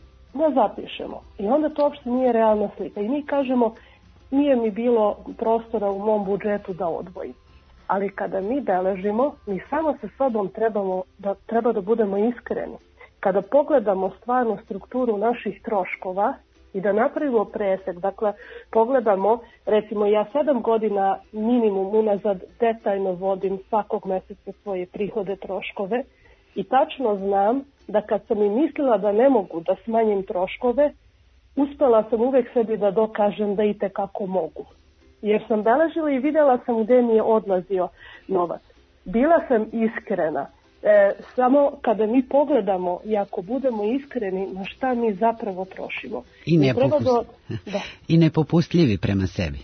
Speaker 24: ne zapišemo. I onda to uopšte nije realna slika. I mi kažemo, nije mi bilo prostora u mom budžetu da odvojim. Ali kada mi beležimo, mi samo sa sobom trebamo da, treba da budemo iskreni. Kada pogledamo stvarno strukturu naših troškova i da napravimo presek, dakle pogledamo, recimo ja sedam godina minimum unazad detaljno vodim svakog mjeseca svoje prihode, troškove i tačno znam da kad sam i mislila da ne mogu da smanjim troškove, uspjela sam uvijek sebi da dokažem da itekako mogu. Jer sam beležila i vidjela sam gdje mi je odlazio novac. Bila sam iskrena. E, samo kada mi pogledamo i ako budemo iskreni na šta mi zapravo trošimo.
Speaker 23: I, nepopust... do... da. I nepopustljivi prema sebi.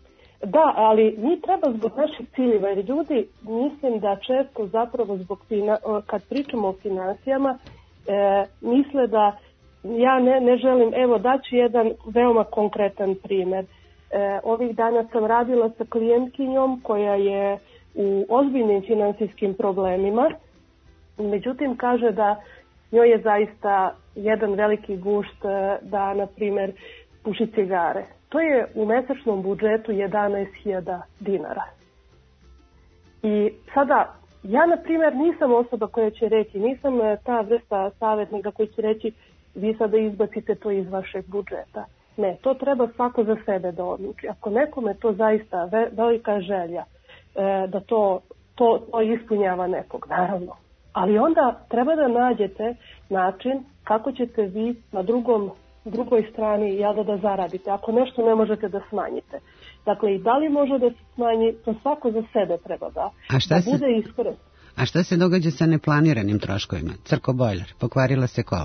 Speaker 24: Da, ali mi treba zbog naših ciljeva, jer ljudi mislim da često zapravo zbog fina... kad pričamo o financijama e, misle da ja ne, ne želim, evo daću jedan veoma konkretan primjer. E, ovih dana sam radila sa klijentkinjom koja je u ozbiljnim financijskim problemima, međutim kaže da njoj je zaista jedan veliki gušt da, na primjer, puši cigare. To je u mjesečnom budžetu jedanaest hiljada dinara. I sada, ja na primjer nisam osoba koja će reći, nisam ta vrsta savjetnika koji će reći vi sada izbacite to iz vašeg budžeta. Ne, to treba svako za sebe da odluči. Ako nekome to zaista ve, velika želja e, da to, to, to ispunjava nekog, naravno. Ali onda treba da nađete način kako ćete vi na drugom drugoj strani jel da, da zaradite, ako nešto ne možete da smanjite. Dakle, i da li može da se smanji, to svako za sebe treba da,
Speaker 23: A šta
Speaker 24: da
Speaker 23: se...
Speaker 24: bude iskren.
Speaker 23: A šta se događa sa neplaniranim troškovima? Crko bojler, pokvarila se kola.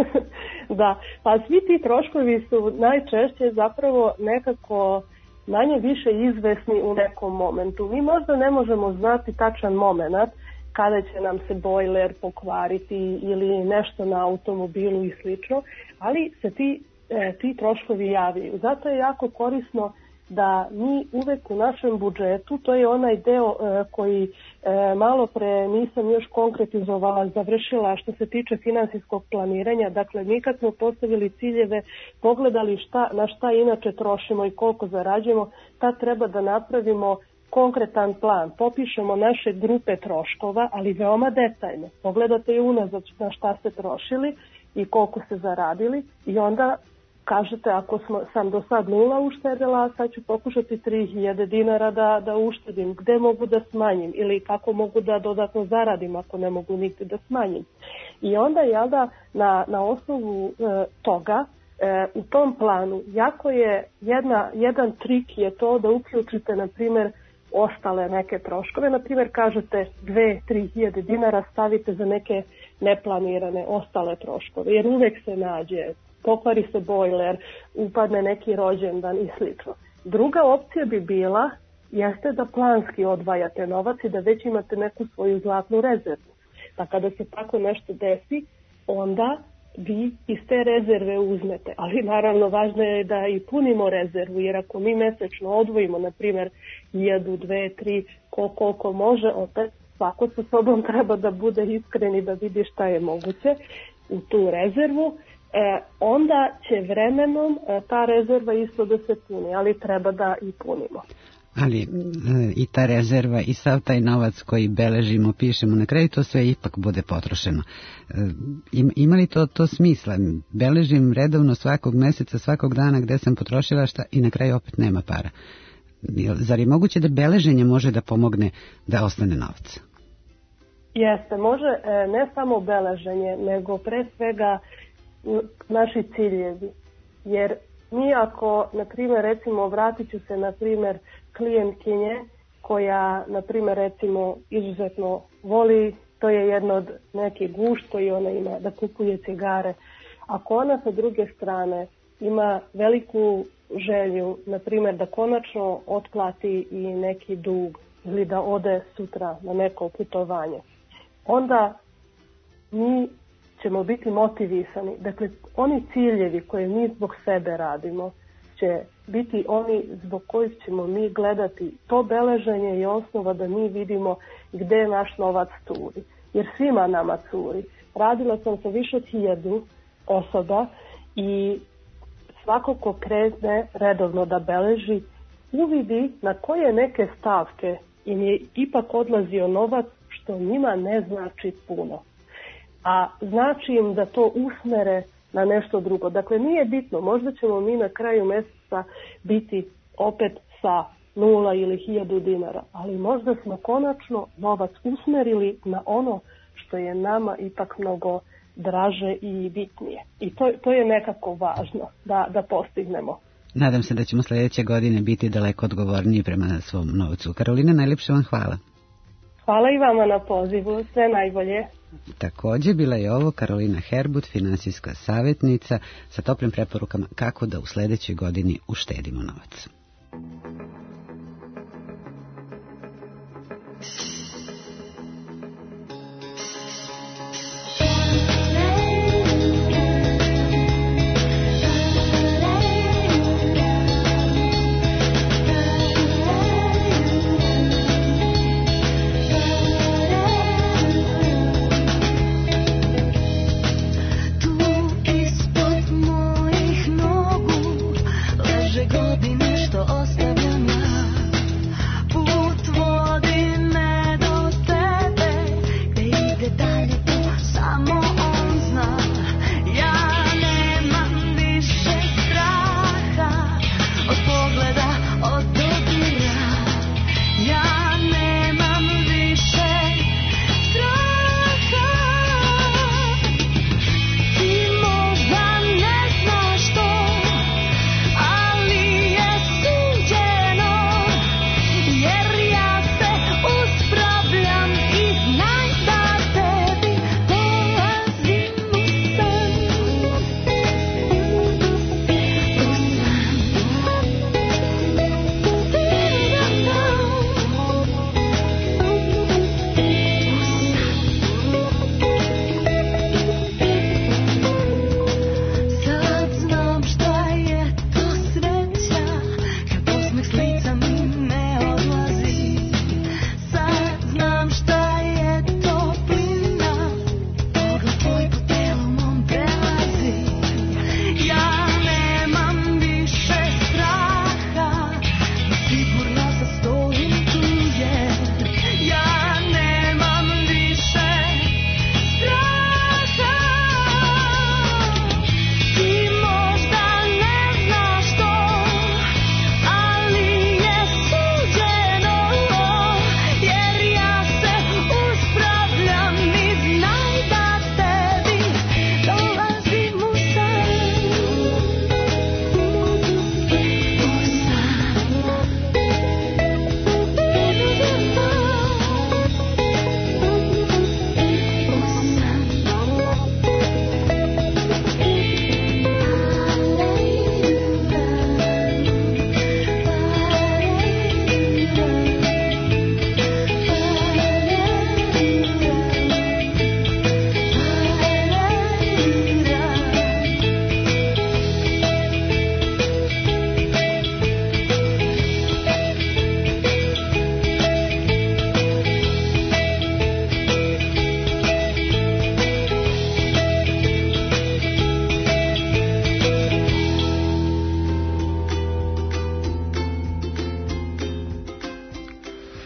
Speaker 24: Da, pa svi ti troškovi su najčešće zapravo nekako manje više izvesni u nekom momentu. Mi možda ne možemo znati tačan moment kada će nam se bojler pokvariti ili nešto na automobilu i slično, ali se ti, e, ti troškovi javljaju. Zato je jako korisno da mi uvek u našem budžetu, to je onaj deo e, koji e, malo pre nisam još konkretizovala, završila što se tiče finansijskog planiranja. Dakle, mi kad smo postavili ciljeve, pogledali šta, na šta inače trošimo i koliko zarađujemo, tad treba da napravimo konkretan plan, popišemo naše grupe troškova, ali veoma detaljno. Pogledate i unazad na šta ste trošili i koliko ste zaradili i onda kažete, ako smo, sam do sad nula uštedela, sad ću pokušati tri hiljade dinara da, da uštedim. Gde mogu da smanjim ili kako mogu da dodatno zaradim ako ne mogu nigde da smanjim. I onda, jel da, na, na osnovu e, toga, e, u tom planu, jako je jedna, jedan trik je to da uključite, na primjer, ostale neke troškove. Na primjer, kažete dve do tri hiljade dinara stavite za neke neplanirane ostale troškove, jer uvek se nađe, pokvari se bojler, upadne neki rođendan i slično. Druga opcija bi bila jeste da planski odvajate novac i da već imate neku svoju zlatnu rezervu. Pa kada se tako nešto desi, onda vi iz te rezerve uzmete. Ali naravno važno je da i punimo rezervu, jer ako mi mesečno odvojimo, na primjer, hiljadu, dve, tri, koliko može, opet svako sa sobom treba da bude iskren i da vidi šta je moguće u tu rezervu. E, onda će vremenom e, ta rezerva isto da se puni, ali treba da i punimo.
Speaker 23: Ali e, i ta rezerva i sav taj novac koji beležimo, pišemo, na kraju to sve ipak bude potrošeno. E, im, ima li to, to smisla? Beležim redovno svakog meseca, svakog dana gde sam potrošila šta i na kraju opet nema para. Zar je moguće da beleženje može da pomogne da ostane novac?
Speaker 24: Jeste, može e, ne samo beleženje, nego pre svega naši ciljevi, jer mi ako, na primjer, recimo, vratit ću se, na primjer, klijentkinje koja, na primjer, recimo, izuzetno voli, to je jedno od neki gušt koji ona ima, da kupuje cigare. Ako ona sa druge strane ima veliku želju, na primjer, da konačno otplati i neki dug ili da ode sutra na neko putovanje, onda mi ćemo biti motivisani. Dakle, oni ciljevi koje mi zbog sebe radimo će biti oni zbog kojih ćemo mi gledati. To beleženje je osnova da mi vidimo gde naš novac curi. Jer svima nama curi. Radila sam sa više od hiljadu osoba i svako ko krene redovno da beleži, uvidi na koje neke stavke im je ipak odlazio novac što njima ne znači puno. A znači im da to usmere na nešto drugo. Dakle, nije bitno, možda ćemo mi na kraju mjeseca biti opet sa nula ili hiljadu dinara, ali možda smo konačno novac usmerili na ono što je nama ipak mnogo draže i bitnije. I to, to je nekako važno da, da postignemo.
Speaker 23: Nadam se da ćemo sljedeće godine biti daleko odgovorniji prema svom novcu. Karolina, najljepše vam hvala.
Speaker 24: Hvala i vama na pozivu, sve najbolje.
Speaker 23: Također bila je ovo Karolina Herbut, finansijska savjetnica, sa toplim preporukama kako da u sljedećoj godini uštedimo novac.
Speaker 11: Godine što ostavljam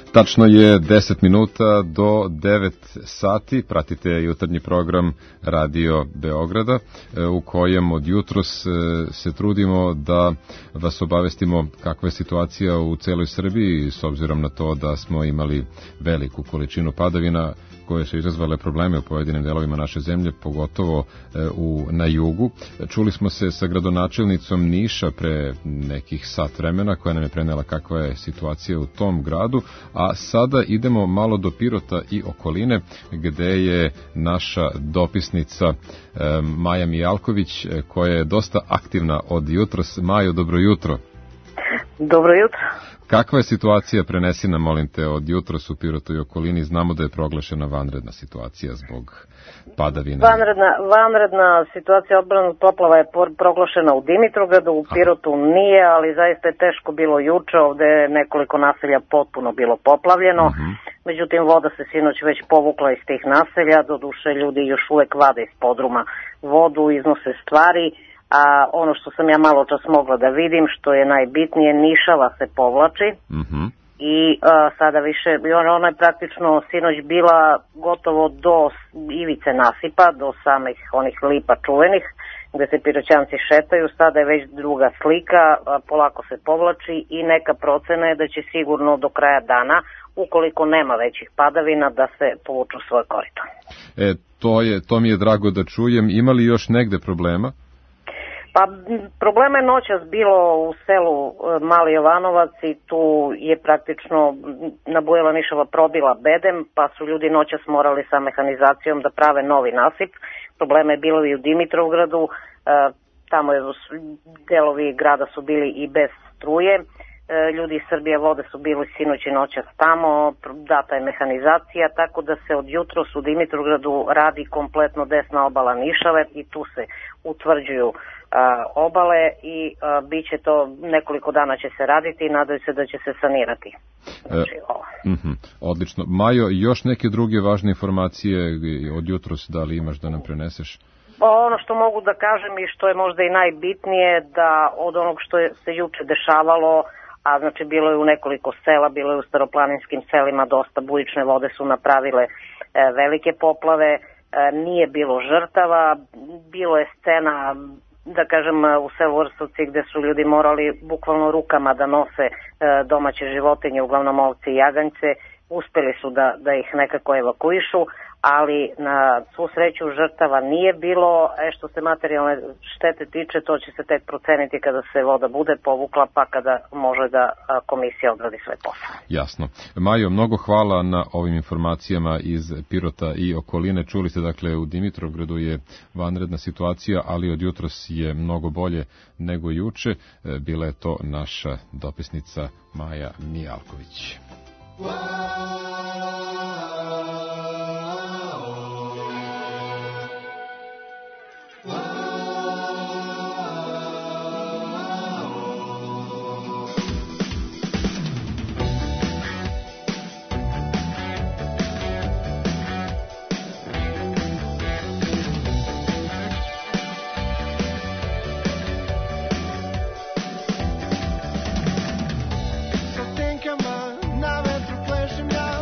Speaker 2: Tačno je deset minuta do devet sati, pratite jutarnji program Radio Beograda u kojem od jutros se trudimo da vas obavestimo kakva je situacija u celoj Srbiji s obzirom na to da smo imali veliku količinu padavina koje su izazvale probleme u pojedinim delovima naše zemlje, pogotovo u, na jugu. Čuli smo se sa gradonačelnicom Niša pre nekih sat vremena koja nam je prenela kakva je situacija u tom gradu, a sada idemo malo do Pirota i okoline gde je naša dopisnica e, Maja Mijalković koja je dosta aktivna od jutros. Majo, dobro jutro.
Speaker 10: Dobro jutro.
Speaker 2: Kakva je situacija, prenesi nam, molim te, od jutros u Pirotu i okolini? Znamo da je proglašena vanredna situacija zbog padavina.
Speaker 10: Vanredna, vanredna situacija odbrana od poplava je proglašena u Dimitrovgradu, u Pirotu nije, ali zaista je teško bilo juče, ovde je nekoliko naselja potpuno bilo poplavljeno, uh-huh. Međutim voda se sinoć već povukla iz tih naselja, doduše ljudi još uvek vade iz podruma vodu, iznose stvari, a ono što sam ja malo čas mogla da vidim, što je najbitnije, Nišava se povlači
Speaker 2: uh-huh.
Speaker 10: i a, sada više, ona je praktično sinoć bila gotovo do ivice nasipa, do samih onih lipa čuvenih, gde se Piroćanci šetaju, sada je već druga slika, a, polako se povlači i neka procena je da će sigurno do kraja dana, ukoliko nema većih padavina, da se povuču svoje korito.
Speaker 2: E, to je, to mi je drago da čujem. Ima li još negde problema?
Speaker 10: Pa problema je noćas bilo u selu Mali Jovanovac i tu je praktično nabujala Nišava probila bedem, pa su ljudi noćas morali sa mehanizacijom da prave novi nasip. Problema je bilo i u Dimitrovgradu, tamo je, delovi grada su bili i bez struje. Ljudi iz Srbije vode su bili sinoć i noćas tamo, data je mehanizacija, tako da se od jutros u Dimitrovgradu radi kompletno desna obala Nišave i tu se utvrđuju a, obale i a, bit će to, nekoliko dana će se raditi i nadaju se da će se sanirati. Znači,
Speaker 2: e, uh-huh, odlično. Majo, još neke druge važne informacije od jutros, da li imaš da nam preneseš?
Speaker 10: Ono što mogu da kažem i što je možda i najbitnije, da od onog što je se juče dešavalo, a znači bilo je u nekoliko sela, bilo je u staroplaninskim selima, dosta bujične vode su napravile e, velike poplave, e, nije bilo žrtava, bilo je scena, da kažem, u selu Vrsovci gde su ljudi morali bukvalno rukama da nose e, domaće životinje, uglavnom ovce i jaganjce, uspeli su da, da ih nekako evakuišu, ali na svu sreću žrtava nije bilo. E što se materijalne štete tiče, to će se tek proceniti kada se voda bude povukla, pa kada može da komisija odradi svoj posao.
Speaker 2: Jasno. Majo, mnogo hvala na ovim informacijama iz Pirota i okoline. Čuli ste, dakle, u Dimitrovgradu je vanredna situacija, ali od jutros je mnogo bolje nego juče. Bila je to naša dopisnica Maja Mijalković.
Speaker 3: Na vetru plešem ja,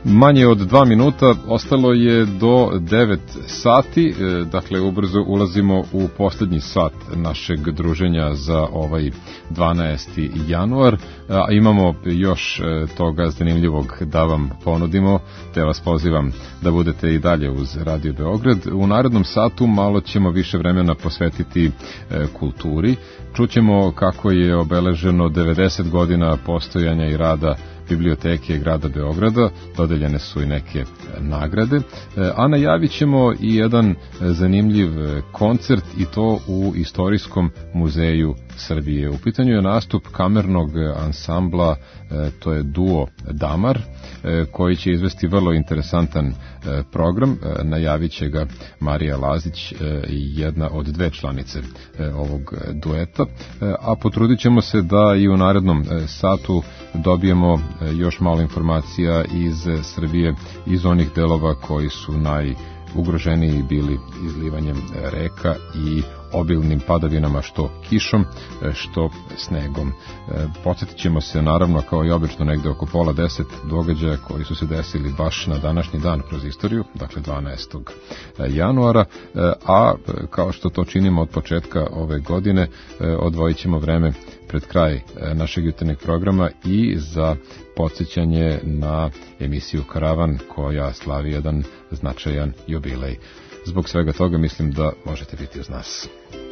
Speaker 2: Manje od dva minuta, ostalo je do devet sati, dakle ubrzo ulazimo u posljednji sat našeg druženja za ovaj dvanaesti januar, a imamo još toga zanimljivog da vam ponudimo, te vas pozivam da budete i dalje uz Radio Beograd. U narednom satu malo ćemo više vremena posvetiti kulturi. Čućemo kako je obeleženo devedeset godina postojanja i rada Biblioteke grada Beograda, dodeljene su i neke nagrade, a najavit ćemo i jedan zanimljiv koncert i to u Istorijskom muzeju Srbije. U pitanju je nastup kamernog ansambla, to je duo Damar, koji će izvesti vrlo interesantan program. Najavit će ga Marija Lazić, jedna od dve članice ovog dueta, a potrudit ćemo se da i u narednom satu dobijemo još malo informacija iz Srbije, iz onih delova koji su najugroženiji bili izlivanjem reka i obilnim padavinama, što kišom, što snegom. Podsjetit ćemo se naravno kao i obično negde oko pola deset događaja koji su se desili baš na današnji dan kroz istoriju, dakle dvanaestog januara, a kao što to činimo od početka ove godine, odvojit ćemo vreme pred kraj našeg jutarnjeg programa i za podsjećanje na emisiju Karavan koja slavi jedan značajan jubilej. Zbog svega toga mislim da možete biti uz nas.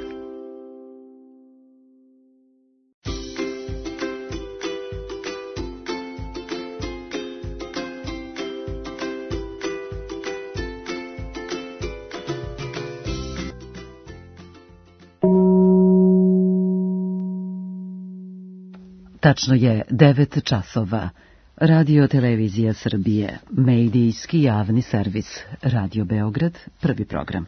Speaker 1: Tačno je devet časova. Radio Televizija Srbije, medijski javni servis, Radio Beograd, prvi program.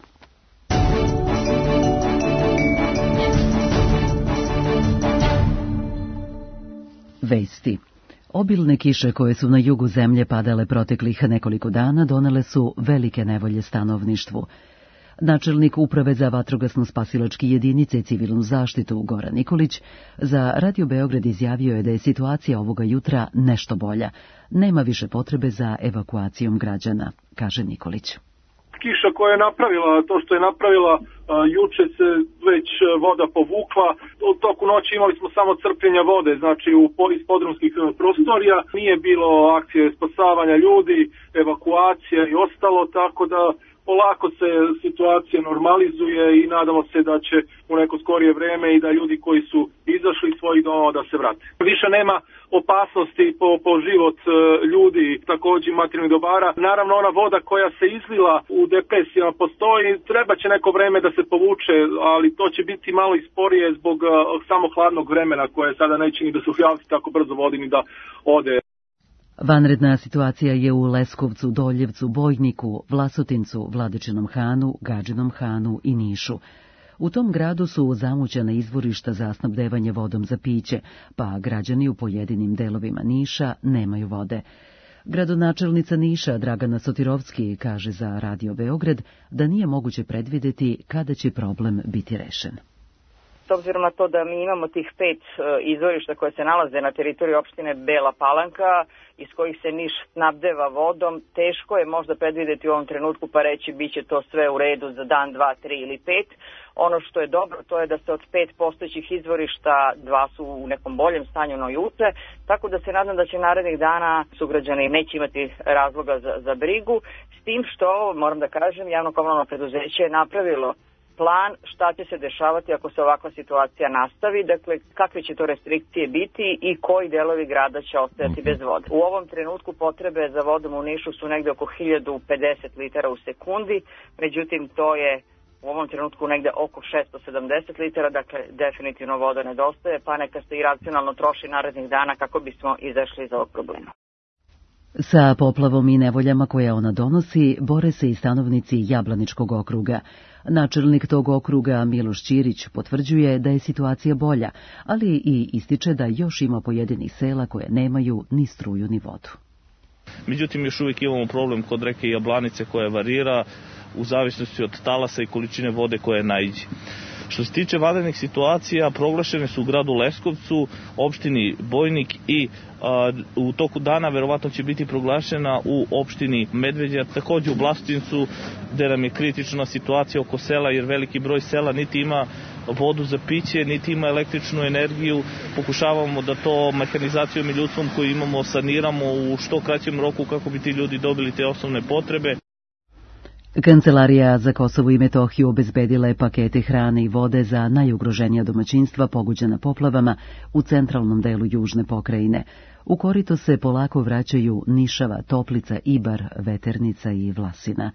Speaker 1: Vesti. Obilne kiše koje su na jugu zemlje padale proteklih nekoliko dana donele su velike nevolje stanovništvu. Načelnik Uprave za vatrogasno-spasilačke jedinice i civilnu zaštitu Goran Nikolić za Radio Beograd izjavio je da je situacija ovoga jutra nešto bolja. Nema više potrebe za evakuacijom građana, kaže Nikolić.
Speaker 14: Kiša koja je napravila to što je napravila, juče se već voda povukla. U toku noći imali smo samo crpljenja vode, znači u, iz podrumskih prostorija. Nije bilo akcije spasavanja ljudi, evakuacija i ostalo, tako da polako se situacija normalizuje i nadamo se da će u neko skorije vreme i da ljudi koji su izašli iz svojih domova da se vrate. Više nema opasnosti po, po život ljudi, također i materijalnih dobara. Naravno, ona voda koja se izlila u depresijama postoji, treba će neko vreme da se povuče, ali to će biti malo i sporije zbog uh, samo hladnog vremena koje sada neće ni da se ujaviti tako brzo vodi ni da ode.
Speaker 1: Vanredna situacija je u Leskovcu, Doljevcu, Bojniku, Vlasotincu, Vladičinom Hanu, Gadžinom Hanu i Nišu. U tom gradu su zamućena izvorišta za snabdevanje vodom za piće, pa građani u pojedinim delovima Niša nemaju vode. Gradonačelnica Niša Dragana Sotirovski kaže za Radio Beograd da nije moguće predvideti kada će problem biti rešen.
Speaker 5: S obzirom na to da mi imamo tih pet izvorišta koje se nalaze na teritoriji opštine Bela Palanka, iz kojih se Niš snabdeva vodom, teško je možda predvideti u ovom trenutku pa reći bit će to sve u redu za dan, dva, tri ili pet. Ono što je dobro to je da se od pet postojećih izvorišta dva su u nekom boljem stanju no juče, tako da se nadam da će narednih dana sugrađani neće imati razloga za, za brigu, s tim što, moram da kažem, javno komunalno preduzeće je napravilo plan šta će se dešavati ako se ovakva situacija nastavi, dakle kakve će to restrikcije biti i koji delovi grada će ostajati bez vode. U ovom trenutku potrebe za vodom u Nišu su negde oko hiljadu pedeset litara u sekundi, međutim to je u ovom trenutku negde oko šesto sedamdeset litara, dakle definitivno voda nedostaje, pa neka se i racionalno troši narednih dana kako bismo izašli iz ovog problema.
Speaker 1: Sa poplavom i nevoljama koje ona donosi, bore se i stanovnici Jablaničkog okruga. Načelnik tog okruga Miloš Ćirić potvrđuje da je situacija bolja, ali i ističe da još ima pojedinih sela koje nemaju ni struju ni vodu.
Speaker 17: Međutim, još uvijek imamo problem kod reke Jablanice koja varira u zavisnosti od talasa i količine vode koje naiđe. Što se tiče vanrednih situacija, proglašene su u gradu Leskovcu, opštini Bojnik i a, u toku dana verovatno će biti proglašena u opštini Medveđa, takođe u Vlasotincu, gde nam je kritična situacija oko sela, jer veliki broj sela niti ima vodu za piće, niti ima električnu energiju. Pokušavamo da to mehanizacijom i ljudstvom koju imamo saniramo u što kraćem roku kako bi ti ljudi dobili te osnovne potrebe.
Speaker 1: Kancelarija za Kosovo i Metohiju obezbedila je pakete hrane i vode za najugroženija domaćinstva pogođena poplavama u centralnom delu južne pokrajine. U korito se polako vraćaju Nišava, Toplica, Ibar, Veternica i Vlasina.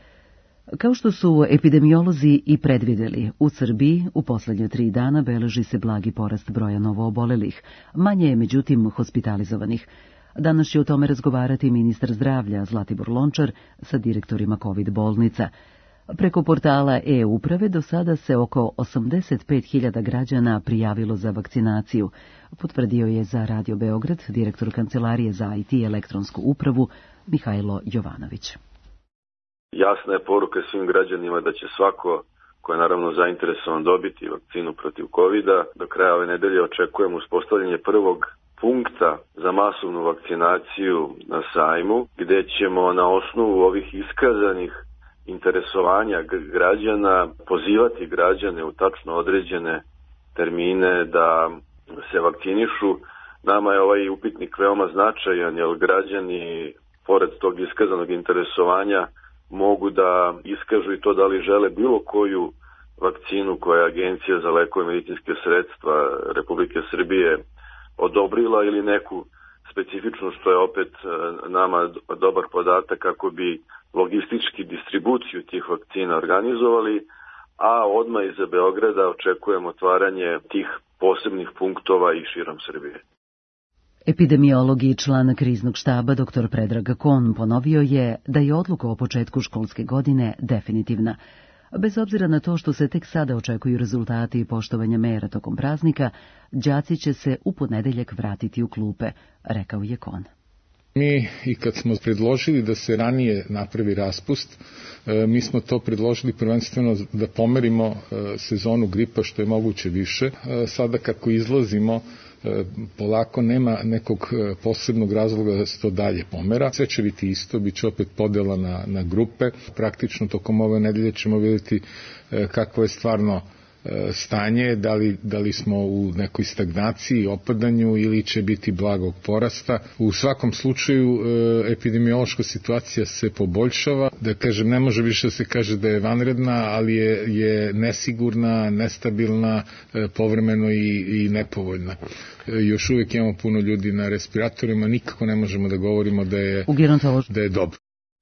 Speaker 1: Kao što su epidemiolozi i predvideli, u Srbiji u poslednje tri dana beleži se blagi porast broja novoobolelih, manje je međutim hospitalizovanih. Danas će o tome razgovarati ministar zdravlja Zlatibor Lončar sa direktorima COVID bolnica. Preko portala e-uprave do sada se oko osamdeset pet hiljada građana prijavilo za vakcinaciju, potvrdio je za Radio Beograd direktor Kancelarije za I T i elektronsku upravu Mihajlo Jovanović.
Speaker 12: Jasna je poruka svim građanima da će svako ko je naravno zainteresovan dobiti vakcinu protiv kovida. Do kraja ove nedelje očekujemo uspostavljanje prvog punkta za masovnu vakcinaciju na sajmu, gde ćemo na osnovu ovih iskazanih interesovanja građana pozivati građane u tačno određene termine da se vakcinišu. Nama je ovaj upitnik veoma značajan, jer građani, pored tog iskazanog interesovanja, mogu da iskažu i to da li žele bilo koju vakcinu koja je Agencija za lekove i medicinske sredstva Republike Srbije odobrila ili neku specifičnu, što je opet nama dobar podatak kako bi logistički distribuciju tih vakcina organizovali, a odmah iza Beograda očekujemo otvaranje tih posebnih punktova i širom Srbije.
Speaker 1: Epidemiolog i član kriznog štaba dr Predrag Kon ponovio je da je odluka o početku školske godine definitivna. Bez obzira na to što se tek sada očekuju rezultati i poštovanja mera tokom praznika, đaci će se u ponedeljak vratiti u klupe, rekao je Kon.
Speaker 4: Mi i kad smo predložili da se ranije napravi raspust, mi smo to predložili prvenstveno da pomerimo sezonu gripa što je moguće više. Sada kako izlazimo, polako nema nekog posebnog razloga da se to dalje pomera. Sve će biti isto, bit će opet podela na, na grupe. Praktično tokom ove nedelje ćemo vidjeti kakvo je stvarno stanje, da li, da li smo u nekoj stagnaciji, opadanju ili će biti blagog porasta. U svakom slučaju epidemiološka situacija se poboljšava. Da kažem, ne može više da se kaže da je vanredna, ali je, je nesigurna, nestabilna, povremeno i, i nepovoljna. Još uvijek imamo puno ljudi na respiratorima, nikako ne možemo da govorimo da je, da je dobro.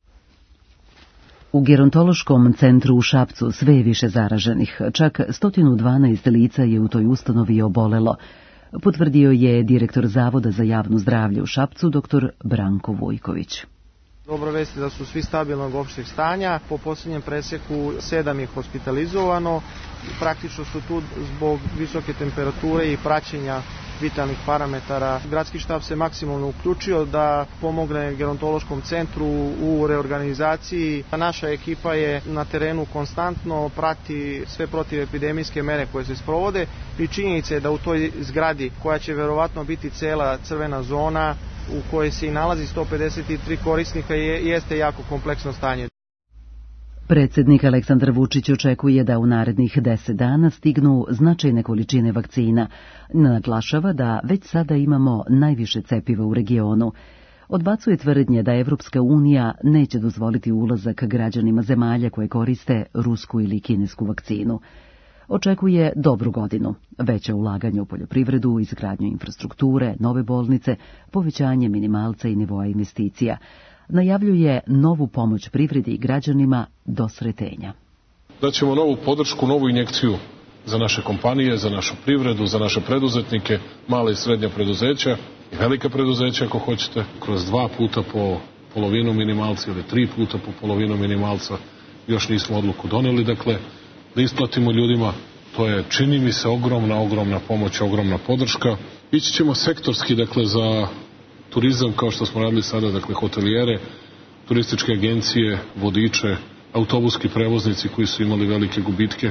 Speaker 1: U gerontološkom centru u Šapcu sve je više zaraženih, čak sto dvanaest lica je u toj ustanovi obolelo, potvrdio je direktor Zavoda za javno zdravlje u Šapcu dr Branko Vujković.
Speaker 19: Dobro vesti da su svi stabilnog opšteg stanja, po posljednjem preseku sedam je hospitalizovano, praktično su tu zbog visoke temperature i praćenja vitalnih parametara. Gradski štab se maksimalno uključio da pomogne gerontološkom centru u reorganizaciji. Naša ekipa je na terenu konstantno, prati sve protivepidemijske mere koje se sprovode i činjenica je da u toj zgradi, koja će verovatno biti cela crvena zona, u kojoj se i nalazi sto pedeset tri korisnika, je, jeste jako kompleksno stanje.
Speaker 1: Predsjednik Aleksandar Vučić očekuje da u narednih deset dana stignu značajne količine vakcina. Naglašava da već sada imamo najviše cepiva u regionu. Odbacuje tvrdnje da Evropska unija neće dozvoliti ulazak građanima zemalja koje koriste rusku ili kinesku vakcinu. Očekuje dobru godinu, veće ulaganje u poljoprivredu, izgradnju infrastrukture, nove bolnice, povećanje minimalca i nivoa investicija. Najavljuje novu pomoć privredi i građanima do sretenja.
Speaker 6: Daćemo novu podršku, novu injekciju za naše kompanije, za našu privredu, za naše preduzetnike, male i srednja preduzeća i velika preduzeća ako hoćete, kroz dva puta po polovinu minimalca ili tri puta po polovinu minimalca. Još nismo odluku doneli, dakle, da isplatimo ljudima, to je, čini mi se, ogromna, ogromna pomoć, ogromna podrška. Ići ćemo sektorski, dakle, za turizam, kao što smo radili sada, dakle, hotelijere, turističke agencije, vodiče, autobuski prevoznici koji su imali velike gubitke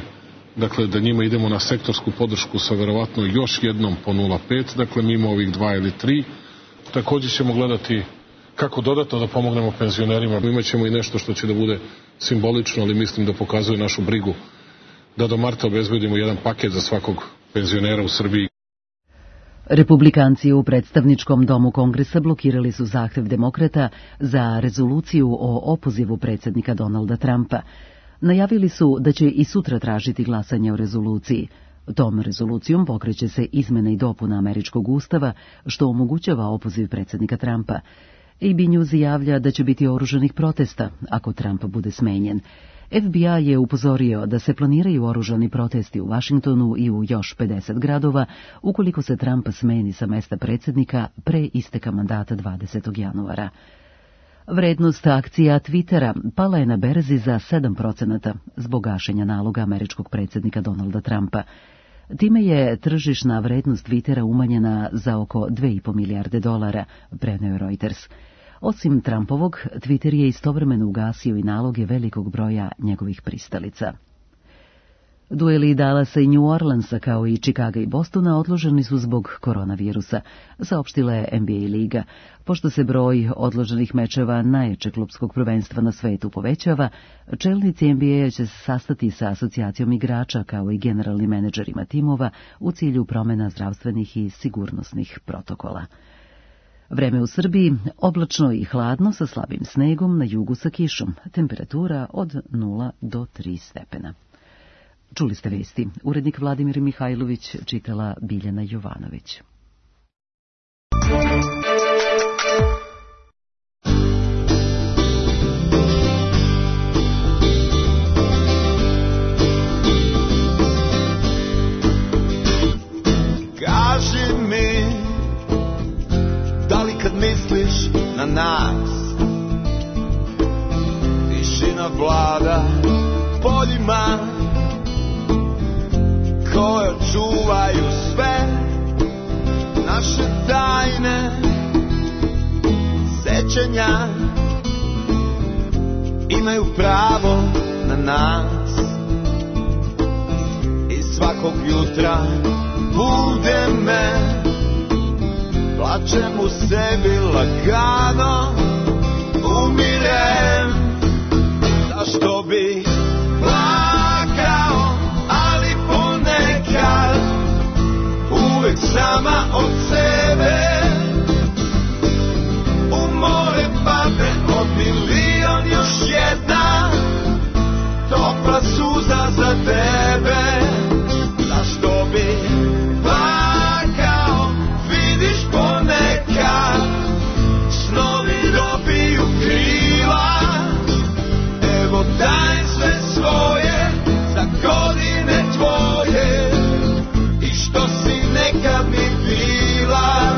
Speaker 6: dakle da njima idemo na sektorsku podršku sa verovatno još jednom po nula zarez pet, dakle mimo ovih dva ili tri. Takođe ćemo gledati kako dodatno da pomognemo penzionerima. Imaćemo i nešto što će da bude simbolično, ali mislim da pokazuje našu brigu da do marta obezbedimo jedan paket za svakog penzionera u Srbiji.
Speaker 1: Republikanci u predstavničkom domu Kongresa blokirali su zahtev demokrata za rezoluciju o opozivu predsjednika Donalda Trumpa. Najavili su da će i sutra tražiti glasanje o rezoluciji. Tom rezolucijom pokreće se izmena i dopuna američkog ustava, što omogućava opoziv predsjednika Trumpa. A B News javlja da će biti oružanih protesta ako Trump bude smenjen. F B I je upozorio da se planiraju oružani protesti u Vašingtonu i u još pedeset gradova ukoliko se Trump smeni sa mesta predsjednika pre isteka mandata dvadesetog januara. Vrednost akcija Twittera pala je na berzi za sedam procenata zbog gašenja naloga američkog predsjednika Donalda Trumpa. Time je tržišna vrednost Twittera umanjena za oko dve i po milijarde dolara, preneo je Reuters. Osim Trumpovog, Twitter je istovremeno ugasio i naloge velikog broja njegovih pristalica. Dueli Dallasa i New Orleansa, kao i Chicaga i Bostona, odloženi su zbog koronavirusa, saopštila je N B A liga. Pošto se broj odloženih mečeva najjačeg klupskog prvenstva na svetu povećava, čelnici N B A će se sastati sa asocijacijom igrača kao i generalnim menadžerima timova u cilju promjena zdravstvenih i sigurnosnih protokola. Vreme u Srbiji oblačno i hladno sa slabim snegom, na jugu sa kišom, temperatura od nula do tri stepena. Čuli ste vesti. Urednik Vladimir Mihajlović, čitala Biljana Jovanović.
Speaker 3: Kaži mi, da li kad misliš na nas, tišina vlada poljima koje čuvaju sve naše tajne sećanja, imaju pravo na nas i svakog jutra bude me, plačem u sebi lagano, umirem, zašto bi plakao, ali ponekad uvek sama od sebe u more padne od milion još jedna topla suza za tebe. Zašto bi plakao, vidiš ponekad snovi dobiju krila, evo daj sve svoje za godine tvoje i što si nekad mi bila.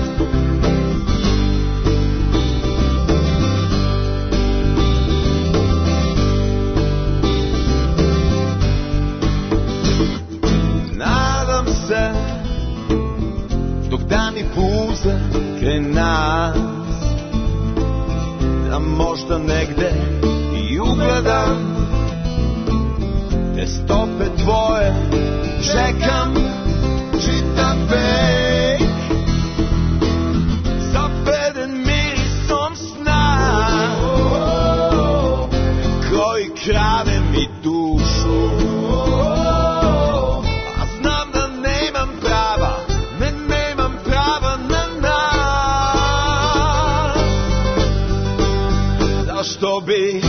Speaker 3: Nadam se dok dani puze kraj nas, da možda negde i ugledam te stope tvoje, čekam čitav vek, zaveden mirisom sna koji krade mi dušu, a znam da nemam prava, ne nemam prava na nas. Zašto bi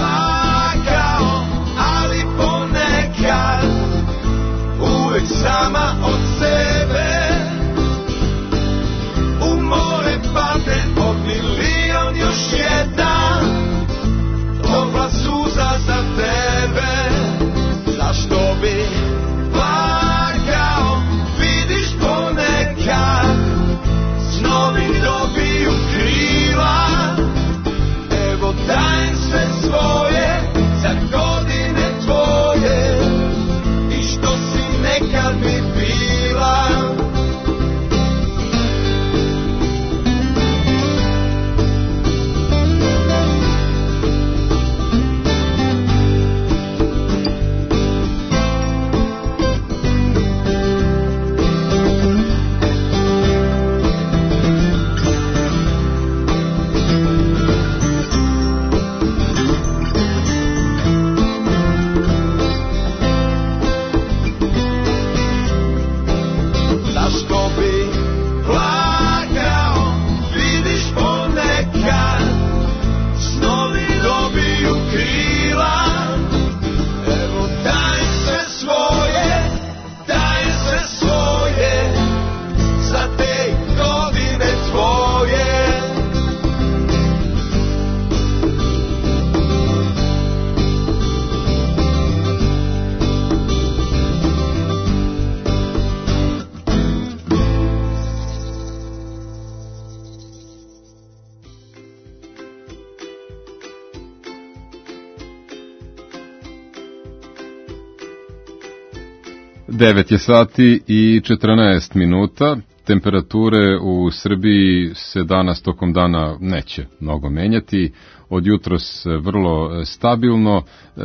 Speaker 3: plakao, ali ponekad uvek sam
Speaker 2: devet je sati i četrnaest minuta. Temperature u Srbiji se danas tokom dana neće mnogo menjati. Od jutros vrlo stabilno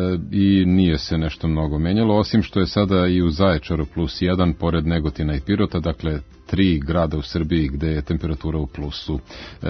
Speaker 2: i nije se nešto mnogo menjalo, osim što je sada i u Zaječaru plus jedan, pored Negotina i Pirota, dakle tri grada u Srbiji gde je temperatura u plusu.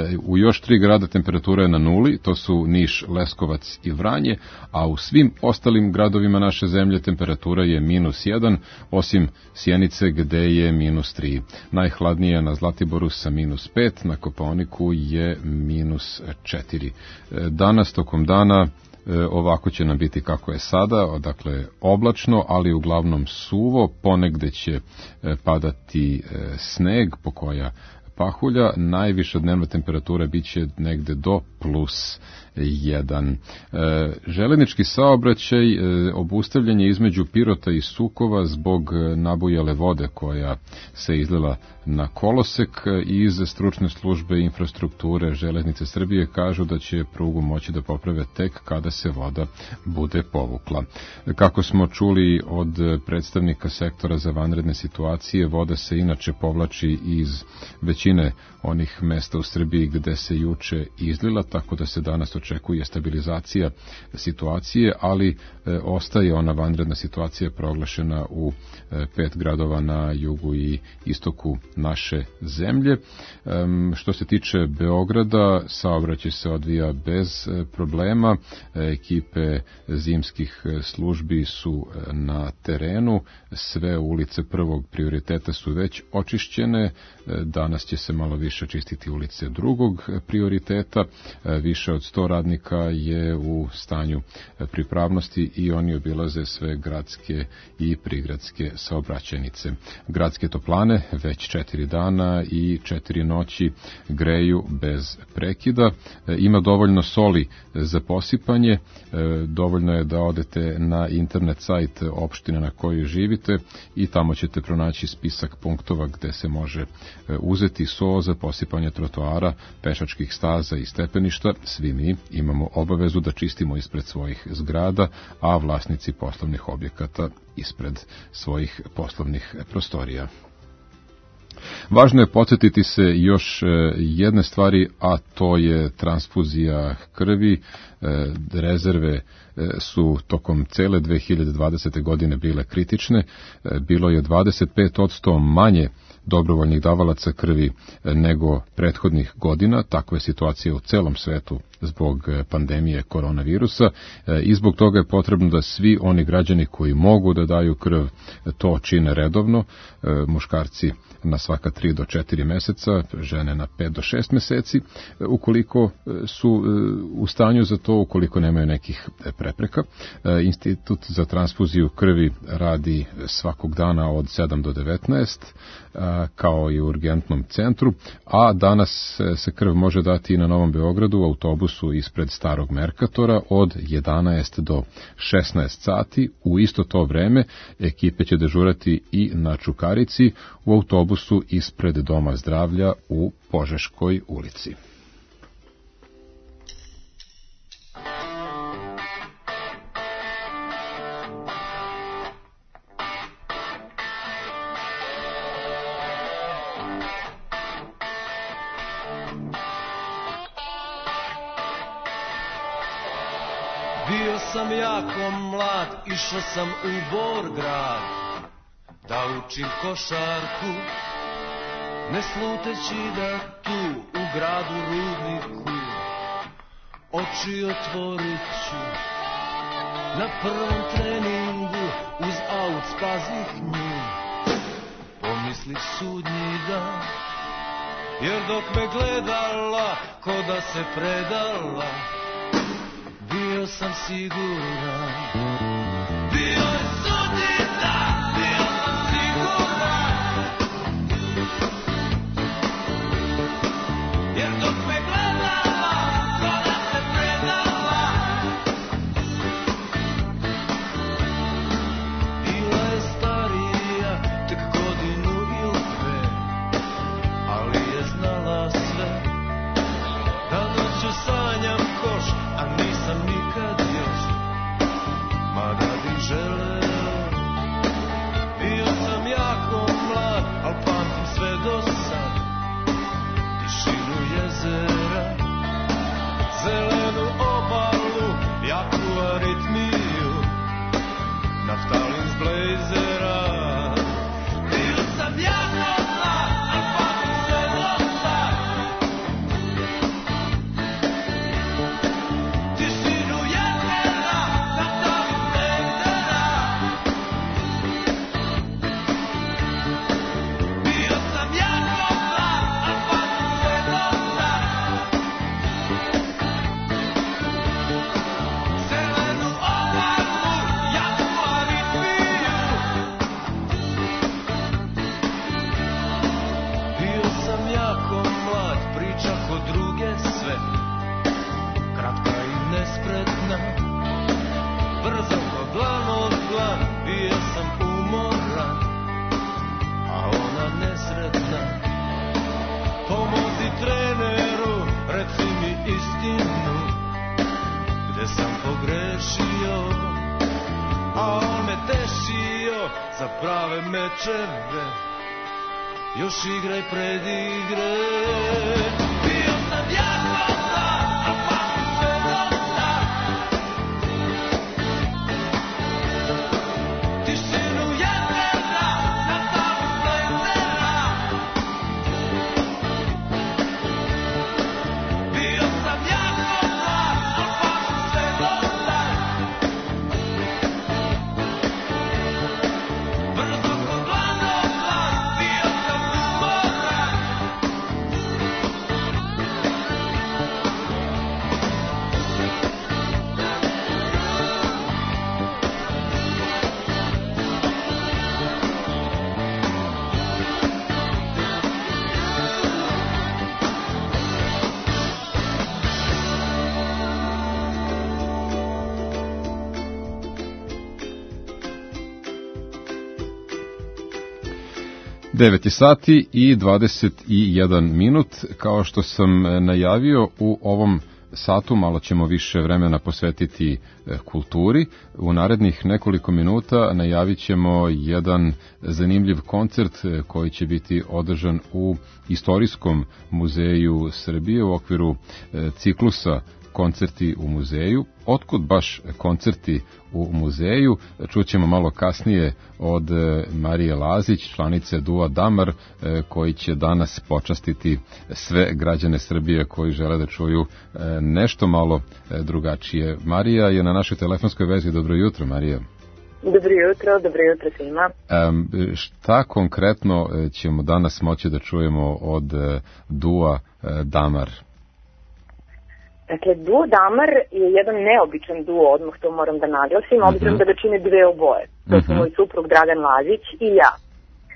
Speaker 2: U još tri grada temperatura je na nuli, to su Niš, Leskovac i Vranje, a u svim ostalim gradovima naše zemlje temperatura je minus jedan, osim Sjenice gde je minus tri. Najhladnije na Zlatiboru sa minus pet, na Kopaoniku je minus četiri. Danas tokom dana ovako će nam biti kako je sada, dakle oblačno, ali uglavnom suvo, ponegde će padati sneg, pokoja pahulja, najviša dnevna temperatura biće negde do plus jedan. E, železnički saobraćaj, e, obustavljanje između Pirota i Sukova zbog nabujale vode koja se izlila na kolosek. Iz stručne službe infrastrukture Železnice Srbije kažu da će prugu moći da poprave tek kada se voda bude povukla. Kako smo čuli od predstavnika sektora za vanredne situacije, voda se inače povlači iz većine onih mesta u Srbiji gde se juče izlila, tako da se danas očekuje stabilizacija situacije, ali e, ostaje ona vanredna situacija proglašena u e, pet gradova na jugu i istoku naše zemlje. E, što se tiče Beograda, saobraćaj se odvija bez e, problema. E, ekipe zimskih službi su e, na terenu. Sve ulice prvog prioriteta su već očišćene. E, danas će se malo više čistiti ulice drugog prioriteta. E, više od sto radnika je u stanju pripravnosti i oni obilaze sve gradske i prigradske saobraćajnice. Gradske toplane već četiri dana i četiri noći greju bez prekida. Ima dovoljno soli za posipanje, dovoljno je da odete na internet sajt opštine na kojoj živite i tamo ćete pronaći spisak punktova gde se može uzeti so za posipanje trotoara, pešačkih staza i stepeništa. Svi mi imamo obavezu da čistimo ispred svojih zgrada, a vlasnici poslovnih objekata ispred svojih poslovnih prostorija. Važno je podsjetiti se još jedne stvari, a to je transfuzija krvi. Rezerve su tokom cele dve hiljade dvadesete. godine bile kritične. Bilo je dvadeset pet odsto manje dobrovoljnih davalaca krvi nego prethodnih godina. Takva je situacija u celom svetu zbog pandemije koronavirusa i zbog toga je potrebno da svi oni građani koji mogu da daju krv to čine redovno, muškarci na svaka tri do četiri meseca, žene na pet do šest meseci, ukoliko su u stanju za to, ukoliko nemaju nekih prepreka. Institut za transfuziju krvi radi svakog dana od sedam do devetnaest, kao i u urgentnom centru, a danas se krv može dati i na Novom Beogradu u autobusu ispred Starog Merkatora od jedanaest do šesnaest sati. U isto to vreme ekipe će dežurati i na Čukarici u autobusu ispred Doma zdravlja u Požeškoj ulici.
Speaker 3: Bio sam jako mlad, išao sam u Borgrad da učim košarku, ne sluteći da tu u gradu Rudniku oči otvorit ću. Na prvom treningu uz aut spazih nju, pomislih sudnji dan, jer dok me gledala ko da se predala, bio sam siguran. Bio je sudnji dan, bio sam siguran, jer dok me gledala ko da se predala, bila je starija tek godinu ili dve, ali je znala sve, da noću sanjam koš, a nisam nikad još, mada bih želeo sve, kratka i nespretna, brzo ko dlan od dlan, bio sam umoran, a ona nesretna. Pomozi treneru, reci mi istinu, gde sam pogrešio, a on me tešio za prave mečeve, još igraj pred igre. Bio sam jako zla, a pa sam sve dosta, tišinu jetrena, na stavu slezera. Bio sam jako zla, a pa sam sve dosta, brzo ko dlan od dlan, bio sam umoran.
Speaker 2: devet je sati i dvadeset jedan minut. Kao što sam najavio, u ovom satu malo ćemo više vremena posvetiti kulturi. U narednih nekoliko minuta najavit ćemo jedan zanimljiv koncert koji će biti održan u Istorijskom muzeju Srbije u okviru ciklusa koncerti u muzeju. Otkud baš koncerti u muzeju? Čućemo malo kasnije od Marije Lazić, članice Dua Damar, koji će danas počastiti sve građane Srbije koji žele da čuju nešto malo drugačije. Marija je na našoj telefonskoj vezi. Dobro jutro, Marija.
Speaker 7: Dobro jutro, dobro jutro svima.
Speaker 2: Um, šta konkretno ćemo danas moći da čujemo od Dua Damar?
Speaker 7: Dakle, duo Damar je jedan neobičan duo, odmah to moram da naglasim,
Speaker 2: Mm-hmm.
Speaker 7: obzirom da ga čine dve oboje. To su
Speaker 2: Mhm.
Speaker 7: moj suprug Dragan Lazić i ja. E,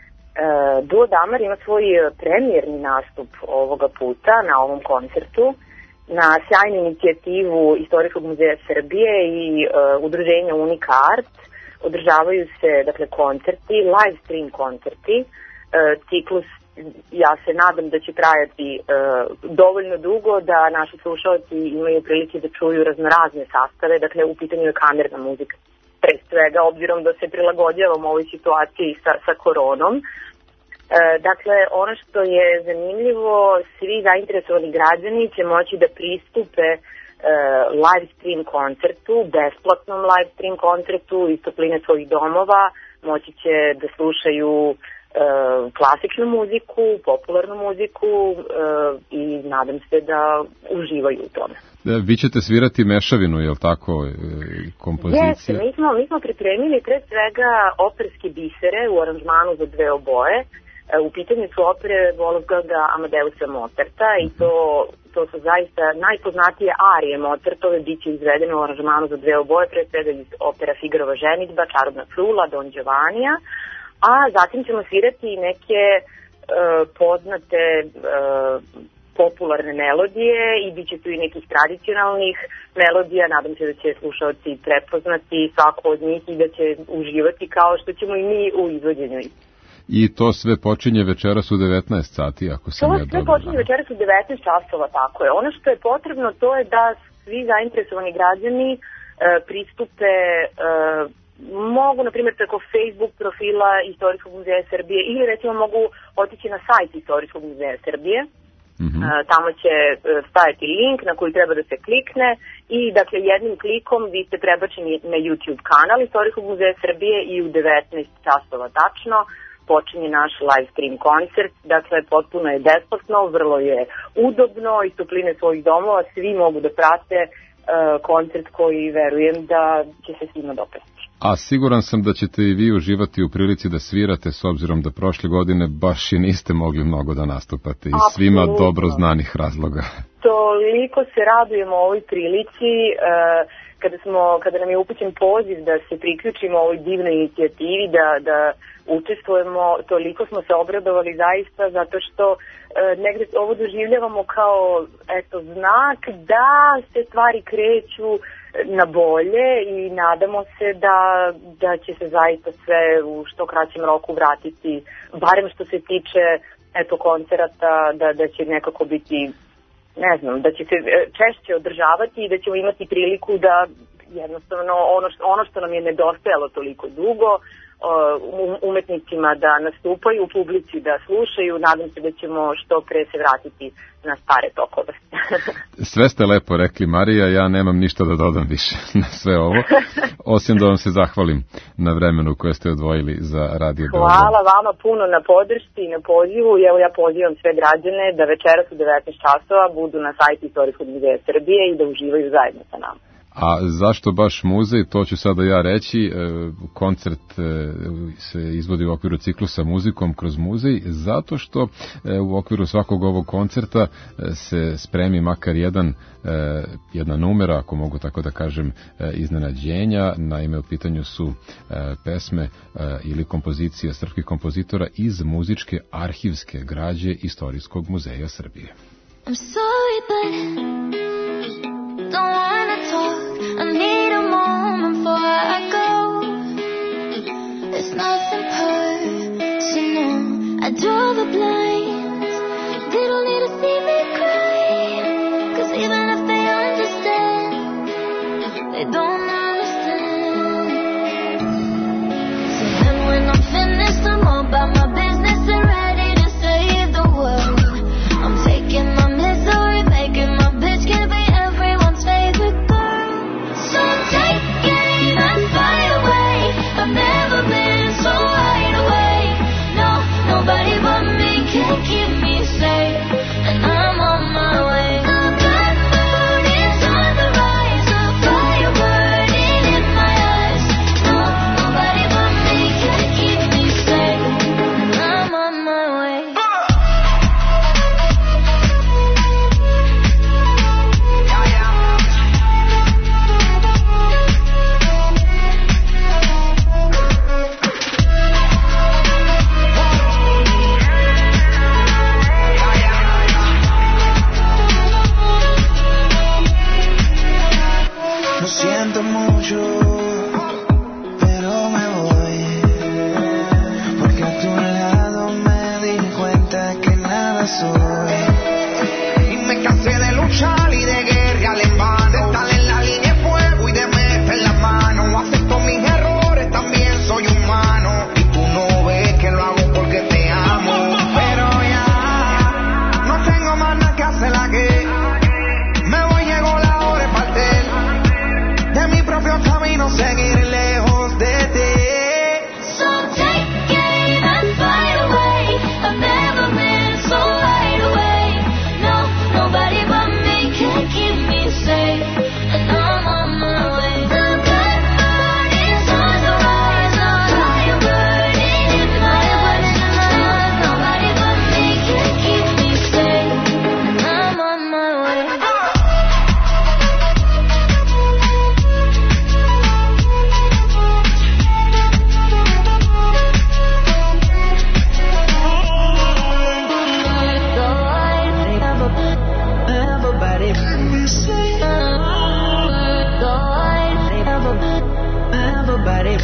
Speaker 7: duo Damar ima svoj premijerni nastup ovoga puta na ovom koncertu na sjajnu inicijativu Istorijskog muzeja Srbije i e, udruženja Unika Art. Održavaju se, dakle, koncerti, live stream koncerti, e, ciklus. Ja se nadam da će trajati e, dovoljno dugo da naši slušalci imaju prilike da čuju raznorazne sastave, dakle u pitanju je kamerna muzika. Pre svega, obzirom da se prilagođavamo ovoj situaciji sa, sa koronom. E, dakle, ono što je zanimljivo, svi zainteresovani građani će moći da pristupe e, live stream koncertu, besplatnom live stream koncertu iz topline svojih domova, moći će da slušaju klasičnu muziku, popularnu muziku i nadam se da uživaju u tome.
Speaker 2: Vi ćete svirati mešavinu, je li tako, kompozicije?
Speaker 7: Jeste, mi smo, mi smo pripremili pre svega operske bisere u aranžmanu za dve oboje. U pitanju su opere Wolfganga Amadeusa Mozarta i to, to su zaista najpoznatije arije Mozartove, bit će izvedene u aranžmanu za dve oboje, pre svega iz opera Figarova ženidba, Čarobna frula, Don Giovannija, a zatim ćemo svirati neke e, poznate e, popularne melodije i bit će tu i nekih tradicionalnih melodija. Nadam se da će slušalci prepoznati svako od njih i da će uživati kao što ćemo i mi u izvođenju.
Speaker 2: I to sve počinje večeras u devetnaest sati, ako sam
Speaker 7: to
Speaker 2: ja dobro.
Speaker 7: To sve počinje večeras u devetnaest časova, tako je. Ono što je potrebno to je da svi zainteresovani građani e, pristupe e, mogu, na primjer, preko Facebook profila Istorijskog muzeja Srbije ili recimo mogu otići na sajt Istorijskog muzeja Srbije. Mm-hmm. E, tamo će e, stajati link na koji treba da se klikne i, dakle, jednim klikom vi ste prebačeni na YouTube kanal Istorijskog muzeja Srbije i u devetnaest časova tačno počinje naš live stream koncert. Dakle, potpuno je besplatno, vrlo je udobno, iz topline svojih domova svi mogu da prate e, koncert koji verujem da će se svima dopasti.
Speaker 2: A siguran sam da ćete i vi uživati u prilici da svirate, s obzirom da prošle godine baš i niste mogli mnogo da nastupate iz svima dobro znanih razloga.
Speaker 7: Toliko se radujemo ovoj prilici. kada, smo, kada nam je upućen poziv da se priključimo ovoj divnoj inicijativi, da, da učestvujemo, toliko smo se obradovali zaista, zato što e, negde ovo doživljavamo kao eto, znak da se stvari kreću na bolje i nadamo se da, da će se zaista sve u što kraćem roku vratiti, barem što se tiče eto, koncerata, da, da će nekako biti, ne znam, da će se češće održavati i da ćemo imati priliku da jednostavno ono što, ono što nam je nedostajalo toliko dugo, umetnicima da nastupaju, u publici da slušaju, nadam se da ćemo što pre se vratiti na stare tokove.
Speaker 2: Sve ste lepo rekli, Marija, ja nemam ništa da dodam više na sve ovo, osim da vam se zahvalim na vremenu koje ste odvojili za Radio Beograd.
Speaker 7: Hvala vama puno na podršci i na pozivu i evo ja pozivam sve građane da večeras u devetnaest časova budu na sajtu Istorijskog muzeja Srbije i da uživaju zajedno sa nama.
Speaker 2: A zašto baš muzej, to ću sada ja reći. Koncert se izvodi u okviru ciklusa Muzikom kroz muzej, zato što u okviru svakog ovog koncerta se spremi makar jedan, jedna numera, ako mogu tako da kažem, iznenađenja. Naime, u pitanju su pesme ili kompozicije srpskih kompozitora iz muzičke arhivske građe Istorijskog muzeja Srbije.
Speaker 11: I'm sorry, but don't wanna talk. I need a moment before I go. It's nothing personal. I draw the blinds. They don't need to see me cry. 'Cause even if they understand, they don't understand. So then when I'm finished, I'm all about my business and ready to save the world. I'm taking my misery, making my bitch can be everyone's favorite girl. So take it and fly away. I've never been so wide awake. No, nobody but me can keep me safe. And I'm on my way. The blood moon is on the rise. A fire burning in my eyes. No, nobody but me can keep me safe. And I'm on my way.
Speaker 3: Lo siento mucho, pero me voy, porque a tu lado me di cuenta que nada soy. Y me cansé de luchar y de guerrear en vano, de estar en la línea de fuego y de meter la mano. Acepto mis errores, también soy humano, y tú no ves que lo hago porque te amo. Pero ya no tengo más nada que hacer aquí. Me voy, llegó la hora de partir de mi propio camino, seguir lejos de ti.
Speaker 11: So take it and fly away. I've never been so wide awake. No, nobody but me can keep me safe. And I'm on my way. The blood moon is on the rise. A fire burning in my eyes. Nobody but me can keep me safe. And I'm on my way.
Speaker 3: Everybody, everybody,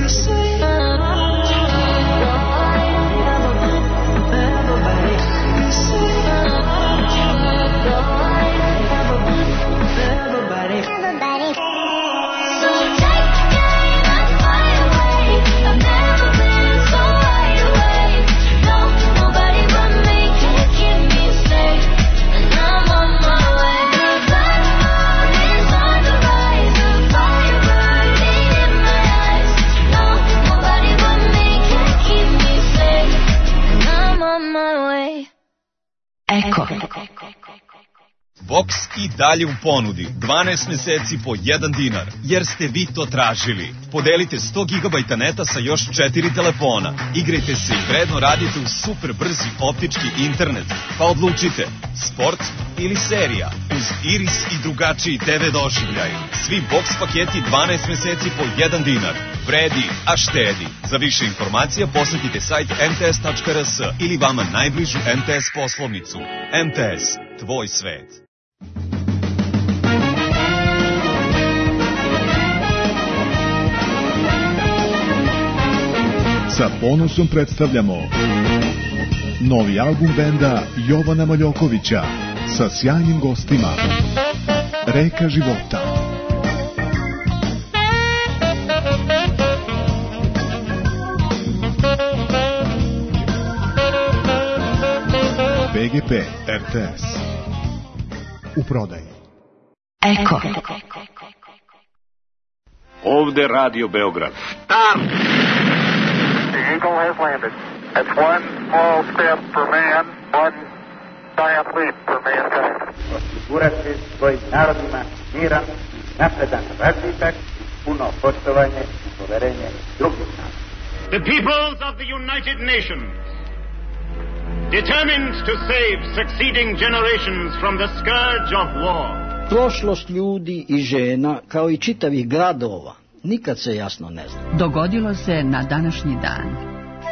Speaker 3: everybody.
Speaker 11: So take it and fly away. I've never been so wide awake. No, nobody but me can keep me safe. And I'm on my way. The blood moon is on the rise. A fire burning in my eyes. No, nobody but me can keep me safe. And I'm on my way.
Speaker 16: Eko.
Speaker 8: Box i dalje u ponudi, dvanaest meseci po jedan dinar, jer ste vi to tražili. Podelite sto gigabajta neta sa još četiri telefona. Igrajte se i vredno radite u super brzi optički internet. Pa odlučite, sport ili serija, uz Iris i drugačiji te ve doživljaj. Svi boks paketi dvanaest meseci po jedan dinar. Vredi, a štedi. Za više informacija posetite sajt em te es tačka er es ili vama najbližu em te es poslovnicu. em te es, tvoj svet.
Speaker 20: Sa ponosom predstavljamo novi album benda Jovana Maljokovića sa sjajnim gostima. Reka života. be ge pe er te es. U prodaji.
Speaker 16: Eko.
Speaker 9: Ovde Radio Beograd.
Speaker 15: Start! The Eagle has landed. That's one small step for man, one giant leap for mankind.
Speaker 21: Osigurati svojim narodima miran, napredan razvitak, puno poštovanje i poverenje drugih naroda.
Speaker 15: The peoples of the United Nations, determined to save succeeding generations from the scourge of war.
Speaker 22: Prošlost ljudi i žena, kao i čitavih gradova, nikad se jasno ne zna.
Speaker 25: Dogodilo se na današnji dan.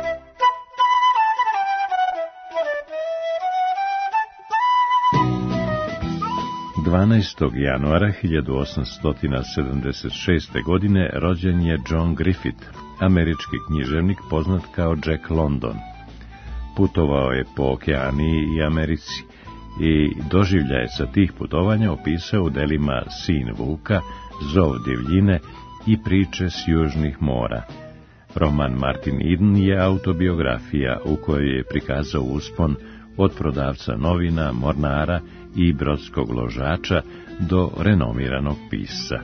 Speaker 26: dvanaestog januara hiljadu osamsto sedamdeset šeste. godine rođen je John Griffith, američki književnik poznat kao Jack London. Putovao je po Okeaniji i Americi i doživljaje sa tih putovanja opisao u delima Sin Vuka, Zov divljine i Priče s južnih mora. Roman Martin Eden je autobiografija u kojoj je prikazao uspon od prodavca novina, mornara i brodskog ložača do renomiranog pisca.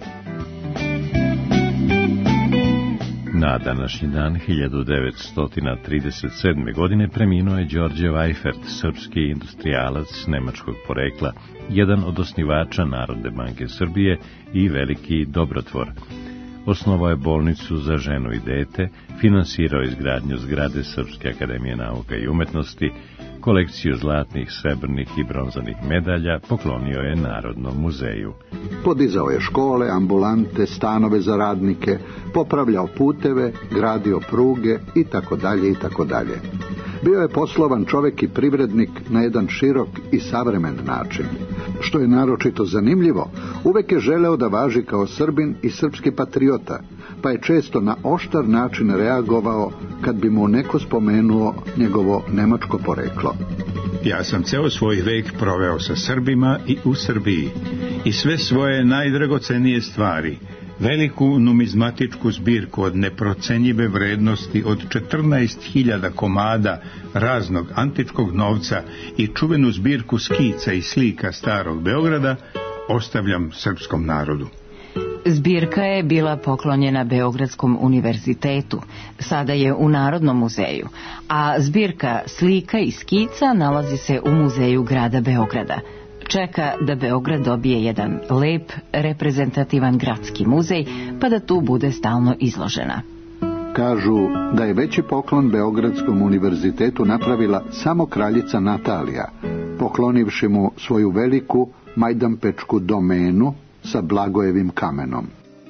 Speaker 26: Na današnji dan hiljadu devetsto trideset sedme. godine preminuo je Đorđe Vajfert, srpski industrijalac nemačkog porekla, jedan od osnivača Narodne banke Srbije i veliki dobrotvor. Osnovao je bolnicu za ženu i dete, finansirao izgradnju zgrade Srpske akademije nauka i umetnosti, kolekciju zlatnih, srebrnih i bronzanih medalja poklonio je Narodnom muzeju.
Speaker 27: Podizao je škole, ambulante, stanove za radnike, popravljao puteve, gradio pruge i tako dalje i tako dalje. Bio je poslovan čovjek i privrednik na jedan širok i savremen način. Što je naročito zanimljivo, uvek je želeo da važi kao Srbin i srpski patriota, pa je često na oštar način reagovao kad bi mu neko spomenuo njegovo nemačko poreklo.
Speaker 28: Ja sam ceo svoj vek proveo sa Srbima i u Srbiji i sve svoje najdragocenije stvari, veliku numizmatičku zbirku od neprocenjive vrednosti od četrnaest hiljada komada raznog antičkog novca i čuvenu zbirku skica i slika starog Beograda ostavljam srpskom narodu.
Speaker 25: Zbirka je bila poklonjena Beogradskom univerzitetu, sada je u Narodnom muzeju, a zbirka slika i skica nalazi se u muzeju grada Beograda. Čeka da Beograd dobije jedan lep, reprezentativan gradski muzej, pa da tu bude stalno izložena.
Speaker 27: Kažu da je veći poklon Beogradskom univerzitetu napravila samo kraljica Natalija, poklonivši mu svoju veliku majdanpečku domenu sa Blagojevim kamenom.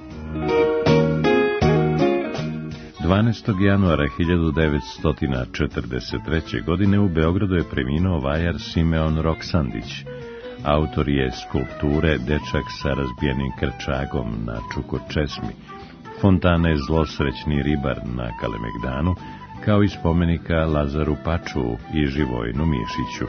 Speaker 26: dvanaestog januara hiljadu devetsto četrdeset treće. godine u Beogradu je preminuo vajar Simeon Roksandić. Autor je skulpture Dečak sa razbijenim krčagom na Čukočesmi, fontane Zlosrećni ribar na Kalemegdanu, kao i spomenika Lazaru Paču i Živojinu Mišiću.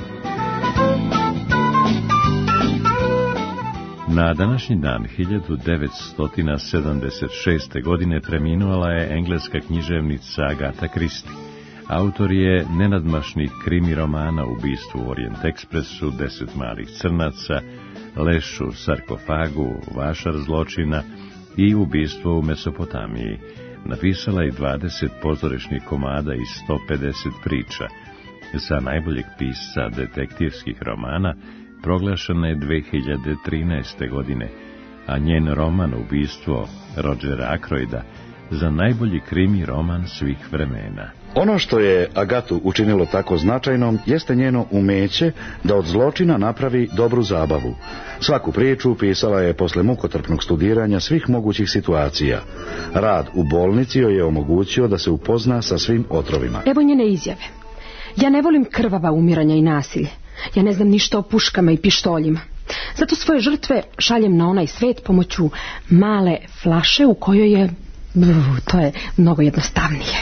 Speaker 26: Na današnji dan hiljadu devetsto sedamdeset šeste. godine preminuala je engleska književnica Agatha Christie. Autor je nenadmašnih krimi romana Ubistvo u Orient Ekspresu, Deset malih crnaca, Leš u sarkofagu, Vašar zločina i Ubistvo u Mesopotamiji. Napisala je dvadeset pozorišnih komada i sto pedeset priča. Za najboljeg pisca detektivskih romana proglašena je dve hiljade trinaeste. godine, a njen roman Ubistvo Rodgera Ackroyda za najbolji krimi roman svih vremena.
Speaker 5: Ono što je Agatu učinilo tako značajnom jeste njeno umeće da od zločina napravi dobru zabavu. Svaku priču pisala je posle mukotrpnog studiranja svih mogućih situacija. Rad u bolnici joj je omogućio da se upozna sa svim otrovima.
Speaker 10: Evo njene izjave. Ja ne volim krvava umiranja i nasilje. Ja ne znam ništa o puškama i pištoljima. Zato svoje žrtve šaljem na onaj svet pomoću male flaše u kojoj je... Brr, to je mnogo jednostavnije.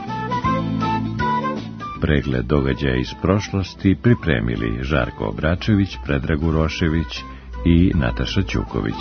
Speaker 26: Pregled događaja iz prošlosti pripremili Žarko Obračević, Predrag Urošević i Nataša Ćuković.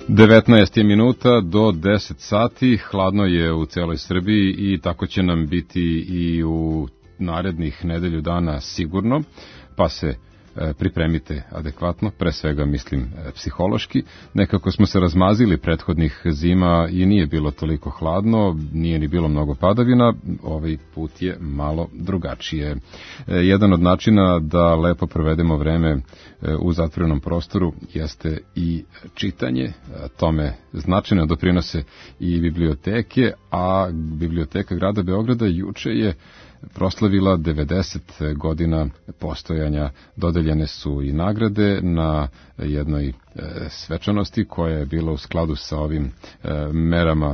Speaker 2: devetnaest je minuta do deset sati, hladno je u celoj Srbiji i tako će nam biti i u narednih nedelju dana sigurno, pa se pripremite adekvatno, pre svega mislim psihološki. Nekako smo se razmazili prethodnih zima i nije bilo toliko hladno, nije ni bilo mnogo padavina, ovaj put je malo drugačije. Jedan od načina da lepo provedemo vreme u zatvorenom prostoru jeste i čitanje, tome značajno doprinose i biblioteke, a biblioteka grada Beograda juče je proslavila devedeset godina postojanja. Dodeljene su i nagrade na jednoj svečanosti koja je bila u skladu sa ovim merama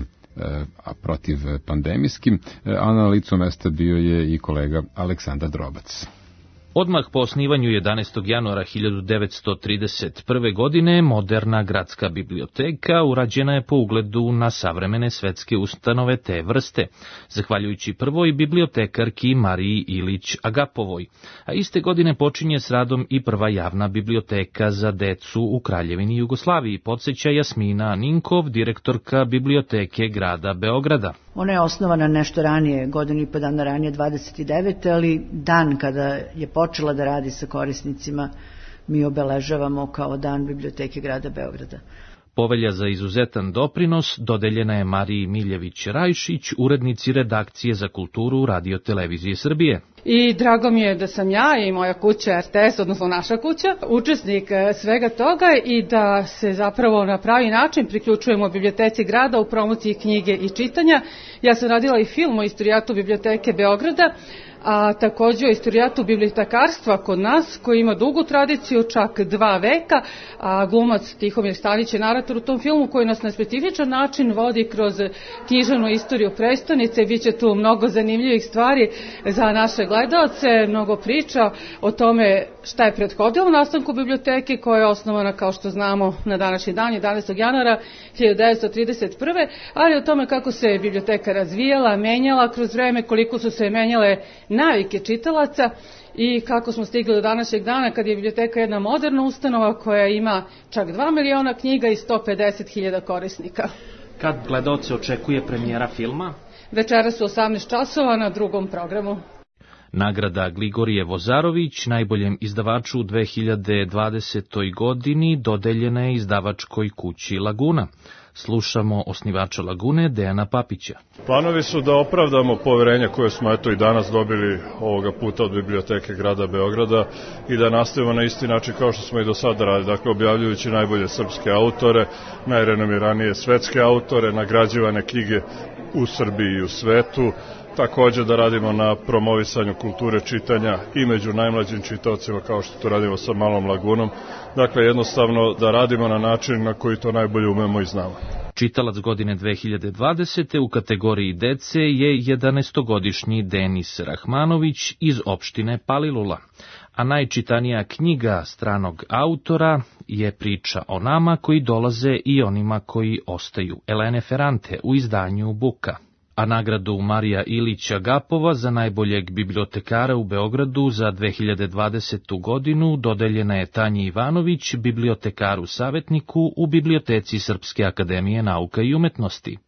Speaker 2: a protiv pandemijskim, a na licu mesta bio je i kolega Aleksandar Drobac.
Speaker 4: Odmah po osnivanju jedanaestog januara hiljadu devetsto trideset prve. godine moderna gradska biblioteka urađena je po ugledu na savremene svetske ustanove te vrste, zahvaljujući prvoj bibliotekarki Mariji Ilić Agapovoj, a iste godine počinje s radom i prva javna biblioteka za decu u Kraljevini Jugoslaviji, podsjeća Jasmina Ninkov, direktorka biblioteke grada Beograda.
Speaker 12: Ona je osnovana nešto ranije, godinu i po dana ranije, dvadeset devete. ali dan kada je počela da radi sa korisnicima mi obeležavamo kao dan biblioteke grada Beograda.
Speaker 4: Povelja za izuzetan doprinos dodeljena je Mariji Miljević-Rajšić, urednici redakcije za kulturu Radio Televizije Srbije.
Speaker 13: I drago mi je da sam ja i moja kuća R T S, odnosno naša kuća, učesnik svega toga i da se zapravo na pravi način priključujemo biblioteci grada u promociji knjige i čitanja. Ja sam radila i film o istorijatu biblioteke Beograda, a također o istorijatu bibliotekarstva kod nas, koji ima dugu tradiciju, čak dva veka, a glumac Tihomir Stanić je narator u tom filmu koji nas na specifičan način vodi kroz književnu istoriju prestonice. Biće tu mnogo zanimljivih stvari za naše gledaoce, mnogo priča o tome šta je prethodilo nastanku biblioteke, koja je osnovana, kao što znamo, na današnji dan, jedanaestog januara hiljadu devetsto trideset prve. ali o tome kako se biblioteka razvijala, menjala kroz vreme, koliko su se menjale navike čitalaca i kako smo stigli do današnjeg dana kad je biblioteka jedna moderna ustanova koja ima čak dva miliona knjiga i sto pedeset hiljada korisnika.
Speaker 4: Kad gledaoce očekuje premijera filma?
Speaker 13: Večeras su osamnaest časova na drugom programu.
Speaker 4: Nagrada Gligorije Vozarović najboljem izdavaču u dve hiljade dvadesetoj. godini dodeljena je izdavačkoj kući Laguna. Slušamo osnivača Lagune, Dejana Papića.
Speaker 14: Planovi su da opravdamo poverenje koje smo eto i danas dobili ovoga puta od biblioteke grada Beograda i da nastavimo na isti način kao što smo i do sada radili, dakle objavljujući najbolje srpske autore, najrenomiranije svetske autore, nagrađivane knjige u Srbiji i u svetu, također da radimo na promovisanju kulture čitanja i među najmlađim čitaocima kao što to radimo sa Malom Lagunom. Dakle, jednostavno da radimo na način na koji to najbolje umemo i znamo.
Speaker 4: Čitalac godine dve hiljade dvadesete. u kategoriji dece je jedanaestogodišnji Denis Rahmanović iz opštine Palilula, a najčitanija knjiga stranog autora je Priča o nama koji dolaze i onima koji ostaju, Elene Ferrante u izdanju Buka. A nagradu Marija Ilić Agapova za najboljeg bibliotekara u Beogradu za dve hiljade dvadesetu. godinu dodeljena je Tanji Ivanović, bibliotekaru savjetniku u Biblioteci Srpske akademije nauka i umetnosti.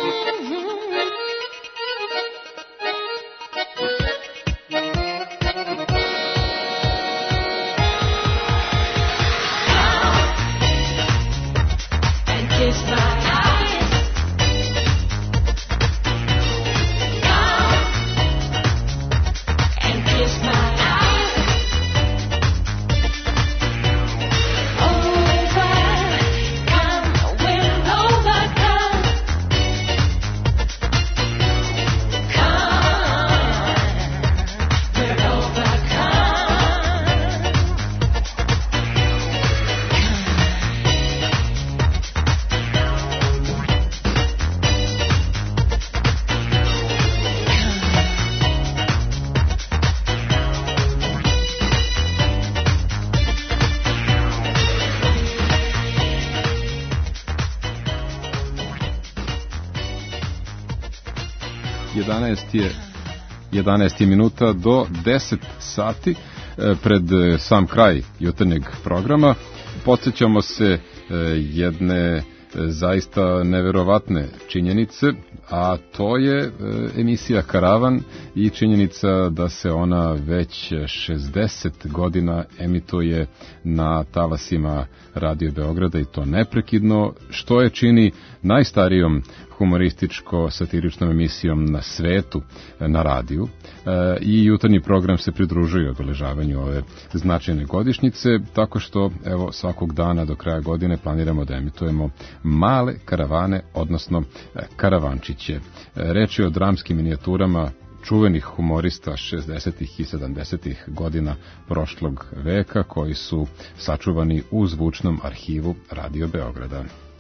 Speaker 2: jedanaest je jedanaest je minuta do deset sati pred sam kraj jutarnjeg programa. Podsjećamo se jedne zaista neverovatne činjenice, a to je emisija Karavan i činjenica da se ona već šezdeset godina emituje na talasima Radio Beograda i to neprekidno, što je čini najstarijom humorističko-satiričnom emisijom na svetu na radiju i jutarnji program se pridružuje obeležavanju ove značajne godišnjice, tako što evo svakog dana do kraja godine planiramo da emitujemo male karavane, odnosno karavančiće. Reč je o dramskim minijaturama čuvenih humorista šezdesetih i sedamdesetih godina prošlog veka koji su sačuvani u zvučnom arhivu Radio Beograda.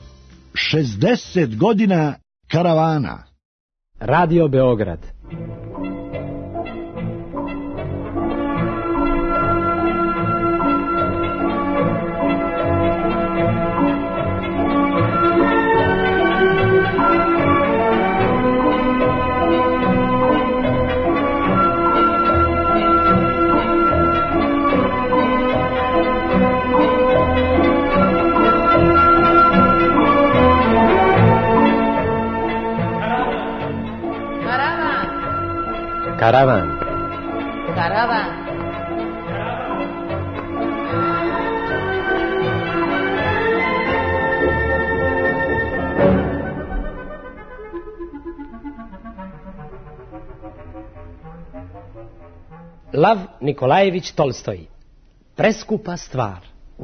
Speaker 1: šezdeset godina karavana.
Speaker 6: Radio Beograd. Karavan.
Speaker 7: Karavan.
Speaker 6: Lav Nikolajević Tolstoj. Preskupa stvar.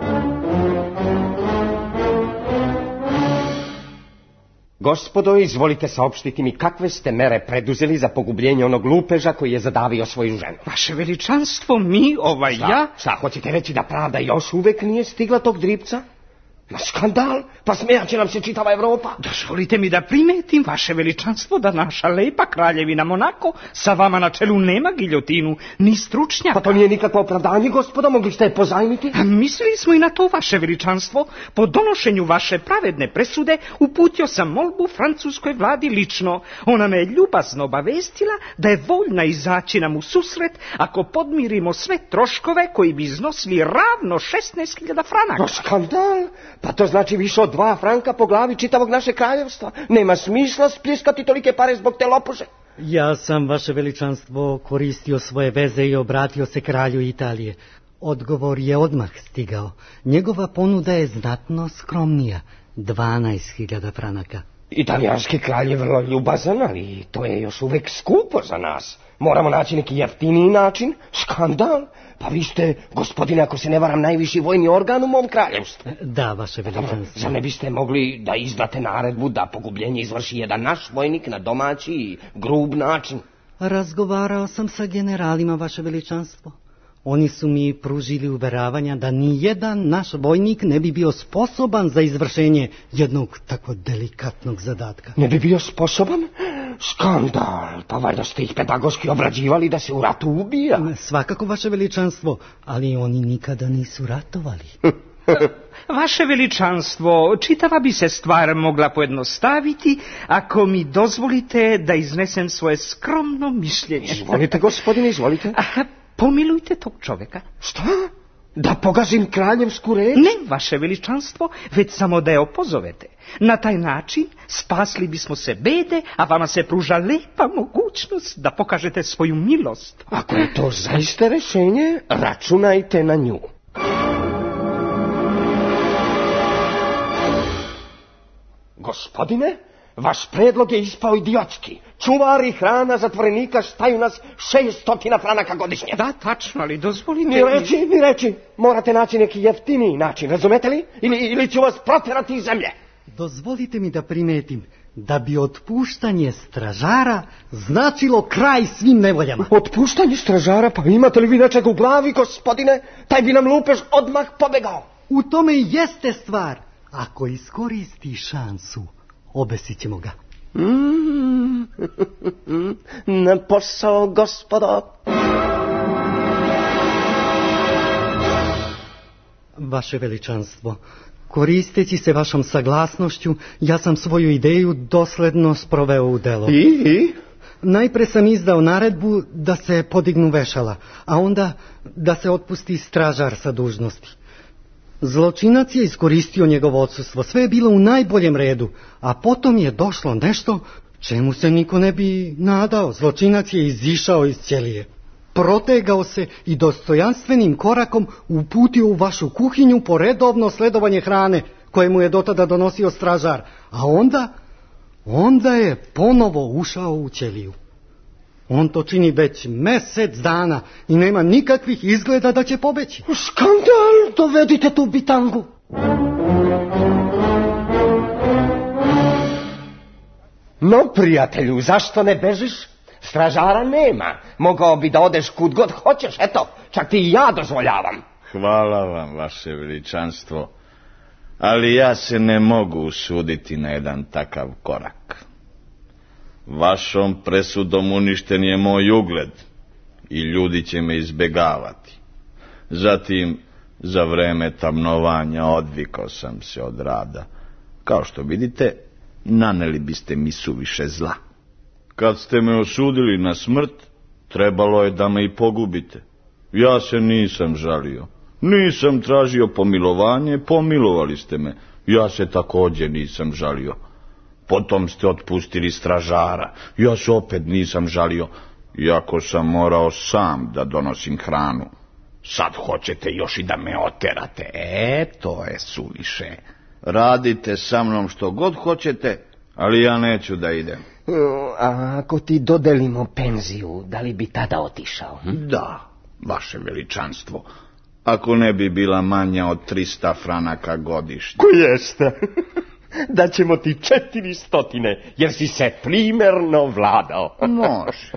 Speaker 17: Gospodo, izvolite saopštiti mi kakve ste mere preduzeli za pogubljenje onog lupeža koji je zadavio svoju ženu.
Speaker 18: Vaše veličanstvo, mi, ovaj
Speaker 17: šta,
Speaker 18: ja...
Speaker 17: Šta, hoćete reći da pravda još uvek nije stigla tog dripca? Ma skandal, pa smejaće nam se čitava Evropa.
Speaker 18: Dozvolite mi da primetim, vaše veličanstvo, da naša lepa kraljevina Monako sa vama na čelu nema giljotinu, ni stručnjaka.
Speaker 17: Pa to nije nikakvo opravdanje, gospoda, mogli ste je pozajmiti?
Speaker 18: A mislili smo i na to, vaše veličanstvo. Po donošenju vaše pravedne presude uputio sam molbu francuskoj vladi lično. Ona me je ljubazno obavestila da je voljna izaći nam u susret ako podmirimo sve troškove koji bi iznosili ravno šesnaest hiljada franaka.
Speaker 17: To skandal! Pa to znači više od dva franka po glavi čitavog naše kraljevstva. Nema smisla spljiskati tolike pare zbog te lopuže.
Speaker 6: Ja sam, vaše veličanstvo, koristio svoje veze i obratio se kralju Italije. Odgovor je odmah stigao. Njegova ponuda je znatno skromnija, dvanaest hiljada franaka.
Speaker 17: Italijanski kralj je vrlo ljubazan, ali to je još uvek skupo za nas. Moramo naći neki jeftiniji način. Skandal. Pa vi ste, gospodine, ako se ne varam, najviši vojni organ u mom kraljevstvu.
Speaker 6: Da, vaše veličanstvo.
Speaker 17: Zar ne biste mogli da izdate naredbu da pogubljenje izvrši jedan naš vojnik na domaći i grub način?
Speaker 6: Razgovarao sam sa generalima, vaše veličanstvo. Oni su mi pružili uveravanja da ni jedan naš vojnik ne bi bio sposoban za izvršenje jednog tako delikatnog zadatka.
Speaker 17: Ne bi bio sposoban? Skandal, pa valjda ste ih pedagoški obrađivali da se u ratu ubija.
Speaker 6: Svakako, vaše veličanstvo, ali oni nikada nisu ratovali.
Speaker 18: Vaše veličanstvo, čitava bi se stvar mogla pojednostaviti ako mi dozvolite da iznesem svoje skromno mišljenje.
Speaker 17: Izvolite, gospodine, izvolite.
Speaker 18: Aha, pomilujte tog čoveka.
Speaker 17: Šta? Da pogazim kraljevsku reč?
Speaker 18: Ne, vaše veličanstvo, već samo da je opozovete. Na taj način spasli bismo se bede, a vama se pruža lepa mogućnost da pokažete svoju milost.
Speaker 17: Ako je to zaista rešenje, računajte na nju. Gospodine, vaš predlog je ispao idiotski. Čuvari hrana zatvorenika staju nas šeststotina franaka godišnje.
Speaker 18: Da, tačno, ali dozvolite...
Speaker 17: Ni reći, ni reći. Morate naći neki jeftiniji način, razumete li? Ili, ili ću vas proterati iz zemlje.
Speaker 6: Dozvolite mi da primetim da bi otpuštanje stražara značilo kraj svim nevoljama.
Speaker 17: Otpuštanje stražara? Pa imate li vi nečeg u glavi, gospodine? Taj bi nam lupež odmah pobegao.
Speaker 6: U tome i jeste stvar. Ako iskoristi šansu, obesit ćemo ga.
Speaker 17: Mm, na posao, gospodo.
Speaker 6: Vaše veličanstvo, koristeći se vašom saglasnošću, ja sam svoju ideju dosledno sproveo u delo.
Speaker 17: I? I?
Speaker 6: Najpre sam izdao naredbu da se podignu vešala, a onda da se otpusti stražar sa dužnosti. Zločinac je iskoristio njegovo odsustvo, sve je bilo u najboljem redu, a potom je došlo nešto čemu se niko ne bi nadao. Zločinac je izišao iz ćelije, protegao se i dostojanstvenim korakom uputio u vašu kuhinju po redovno sledovanje hrane koje mu je dotada donosio stražar, a onda, onda je ponovo ušao u ćeliju. On to čini već mesec dana i nema nikakvih izgleda da će pobeći.
Speaker 17: Skandal, dovedite tu bitangu. No, prijatelju, zašto ne bežiš? Stražara nema. Mogao bi da odeš kud god hoćeš, eto, čak ti i ja dozvoljavam.
Speaker 3: Hvala vam, vaše veličanstvo, ali ja se ne mogu usuditi na jedan takav korak. Vašom presudom uništen je moj ugled i ljudi će me izbegavati. Zatim, za vreme tamnovanja odvikao sam se od rada. Kao što vidite, naneli biste mi suviše zla. Kad ste me osudili na smrt, trebalo je da me i pogubite. Ja se nisam žalio. Nisam tražio pomilovanje, pomilovali ste me. Ja se također nisam žalio. Potom ste otpustili stražara. Ja se opet nisam žalio, iako sam morao sam da donosim hranu. Sad hoćete još i da me oterate. E, to je suviše. Radite sa mnom što god hoćete, ali ja neću da idem.
Speaker 17: A ako ti dodelimo penziju, da li bi tada otišao? Hm?
Speaker 3: Da, vaše veličanstvo. Ako ne bi bila manja od trista franaka godišnje.
Speaker 17: Ko jeste? Da ćemo ti četiri stotine, jer si se primerno vladao.
Speaker 3: Može.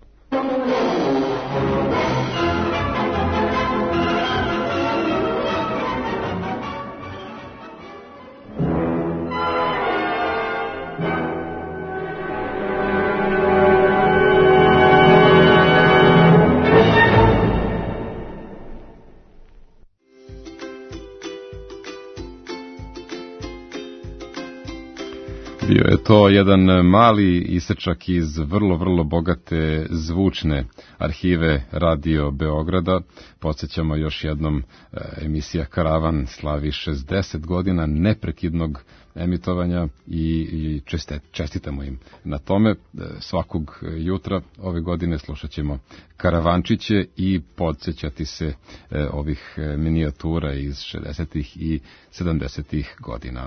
Speaker 2: Bio je to jedan mali isečak iz vrlo, vrlo bogate zvučne arhive Radio Beograda. Podsjećamo još jednom, emisija Karavan slavi šezdeset godina neprekidnog emitovanja i, i česte, čestitamo im na tome. Svakog jutra ove godine slušat ćemo Karavančiće i podsjećati se ovih minijatura iz šezdesetih i sedamdesetih godina.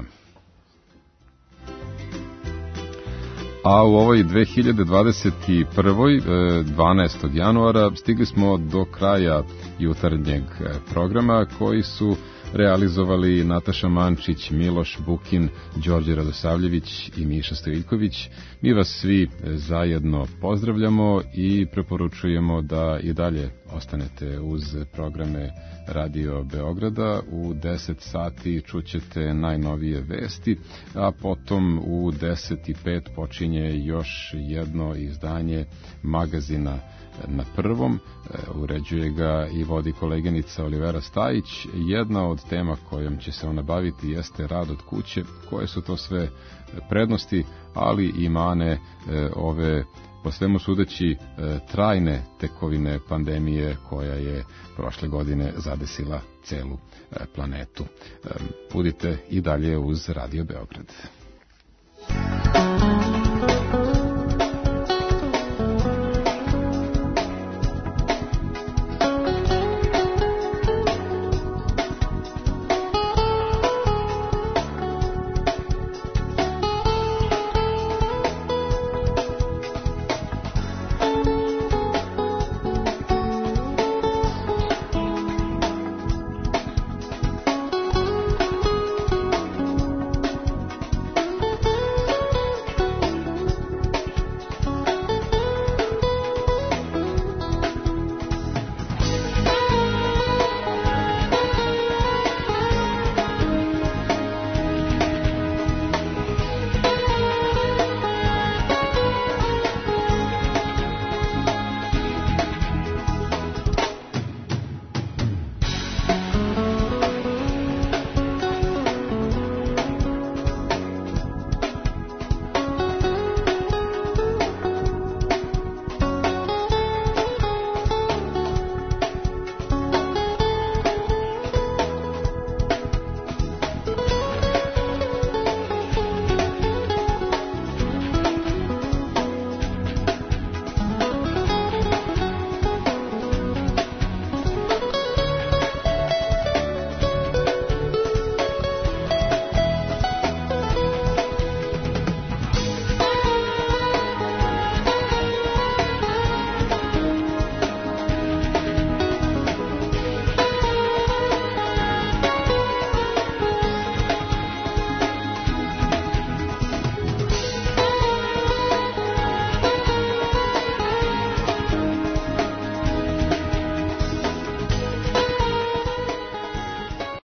Speaker 2: A u ovoj dve hiljade dvadeset prve. dvanaestog januara stigli smo do kraja jutarnjeg programa koji su realizovali Nataša Mančić, Miloš Bukin, Đorđe Radosavljević i Miša Stojiljković. Mi vas svi zajedno pozdravljamo i preporučujemo da i dalje ostanete uz programe Radio Beograda. U deset sati čućete najnovije vesti, a potom u deset i pet počinje još jedno izdanje magazina Na prvom. Uređuje ga i vodi koleginica Olivera Stajić. Jedna od tema kojom će se ona baviti jeste rad od kuće, koje su to sve prednosti, ali i mane ove po svemu sudeći trajne tekovine pandemije koja je prošle godine zadesila celu planetu. Budite i dalje uz Radio Beograd.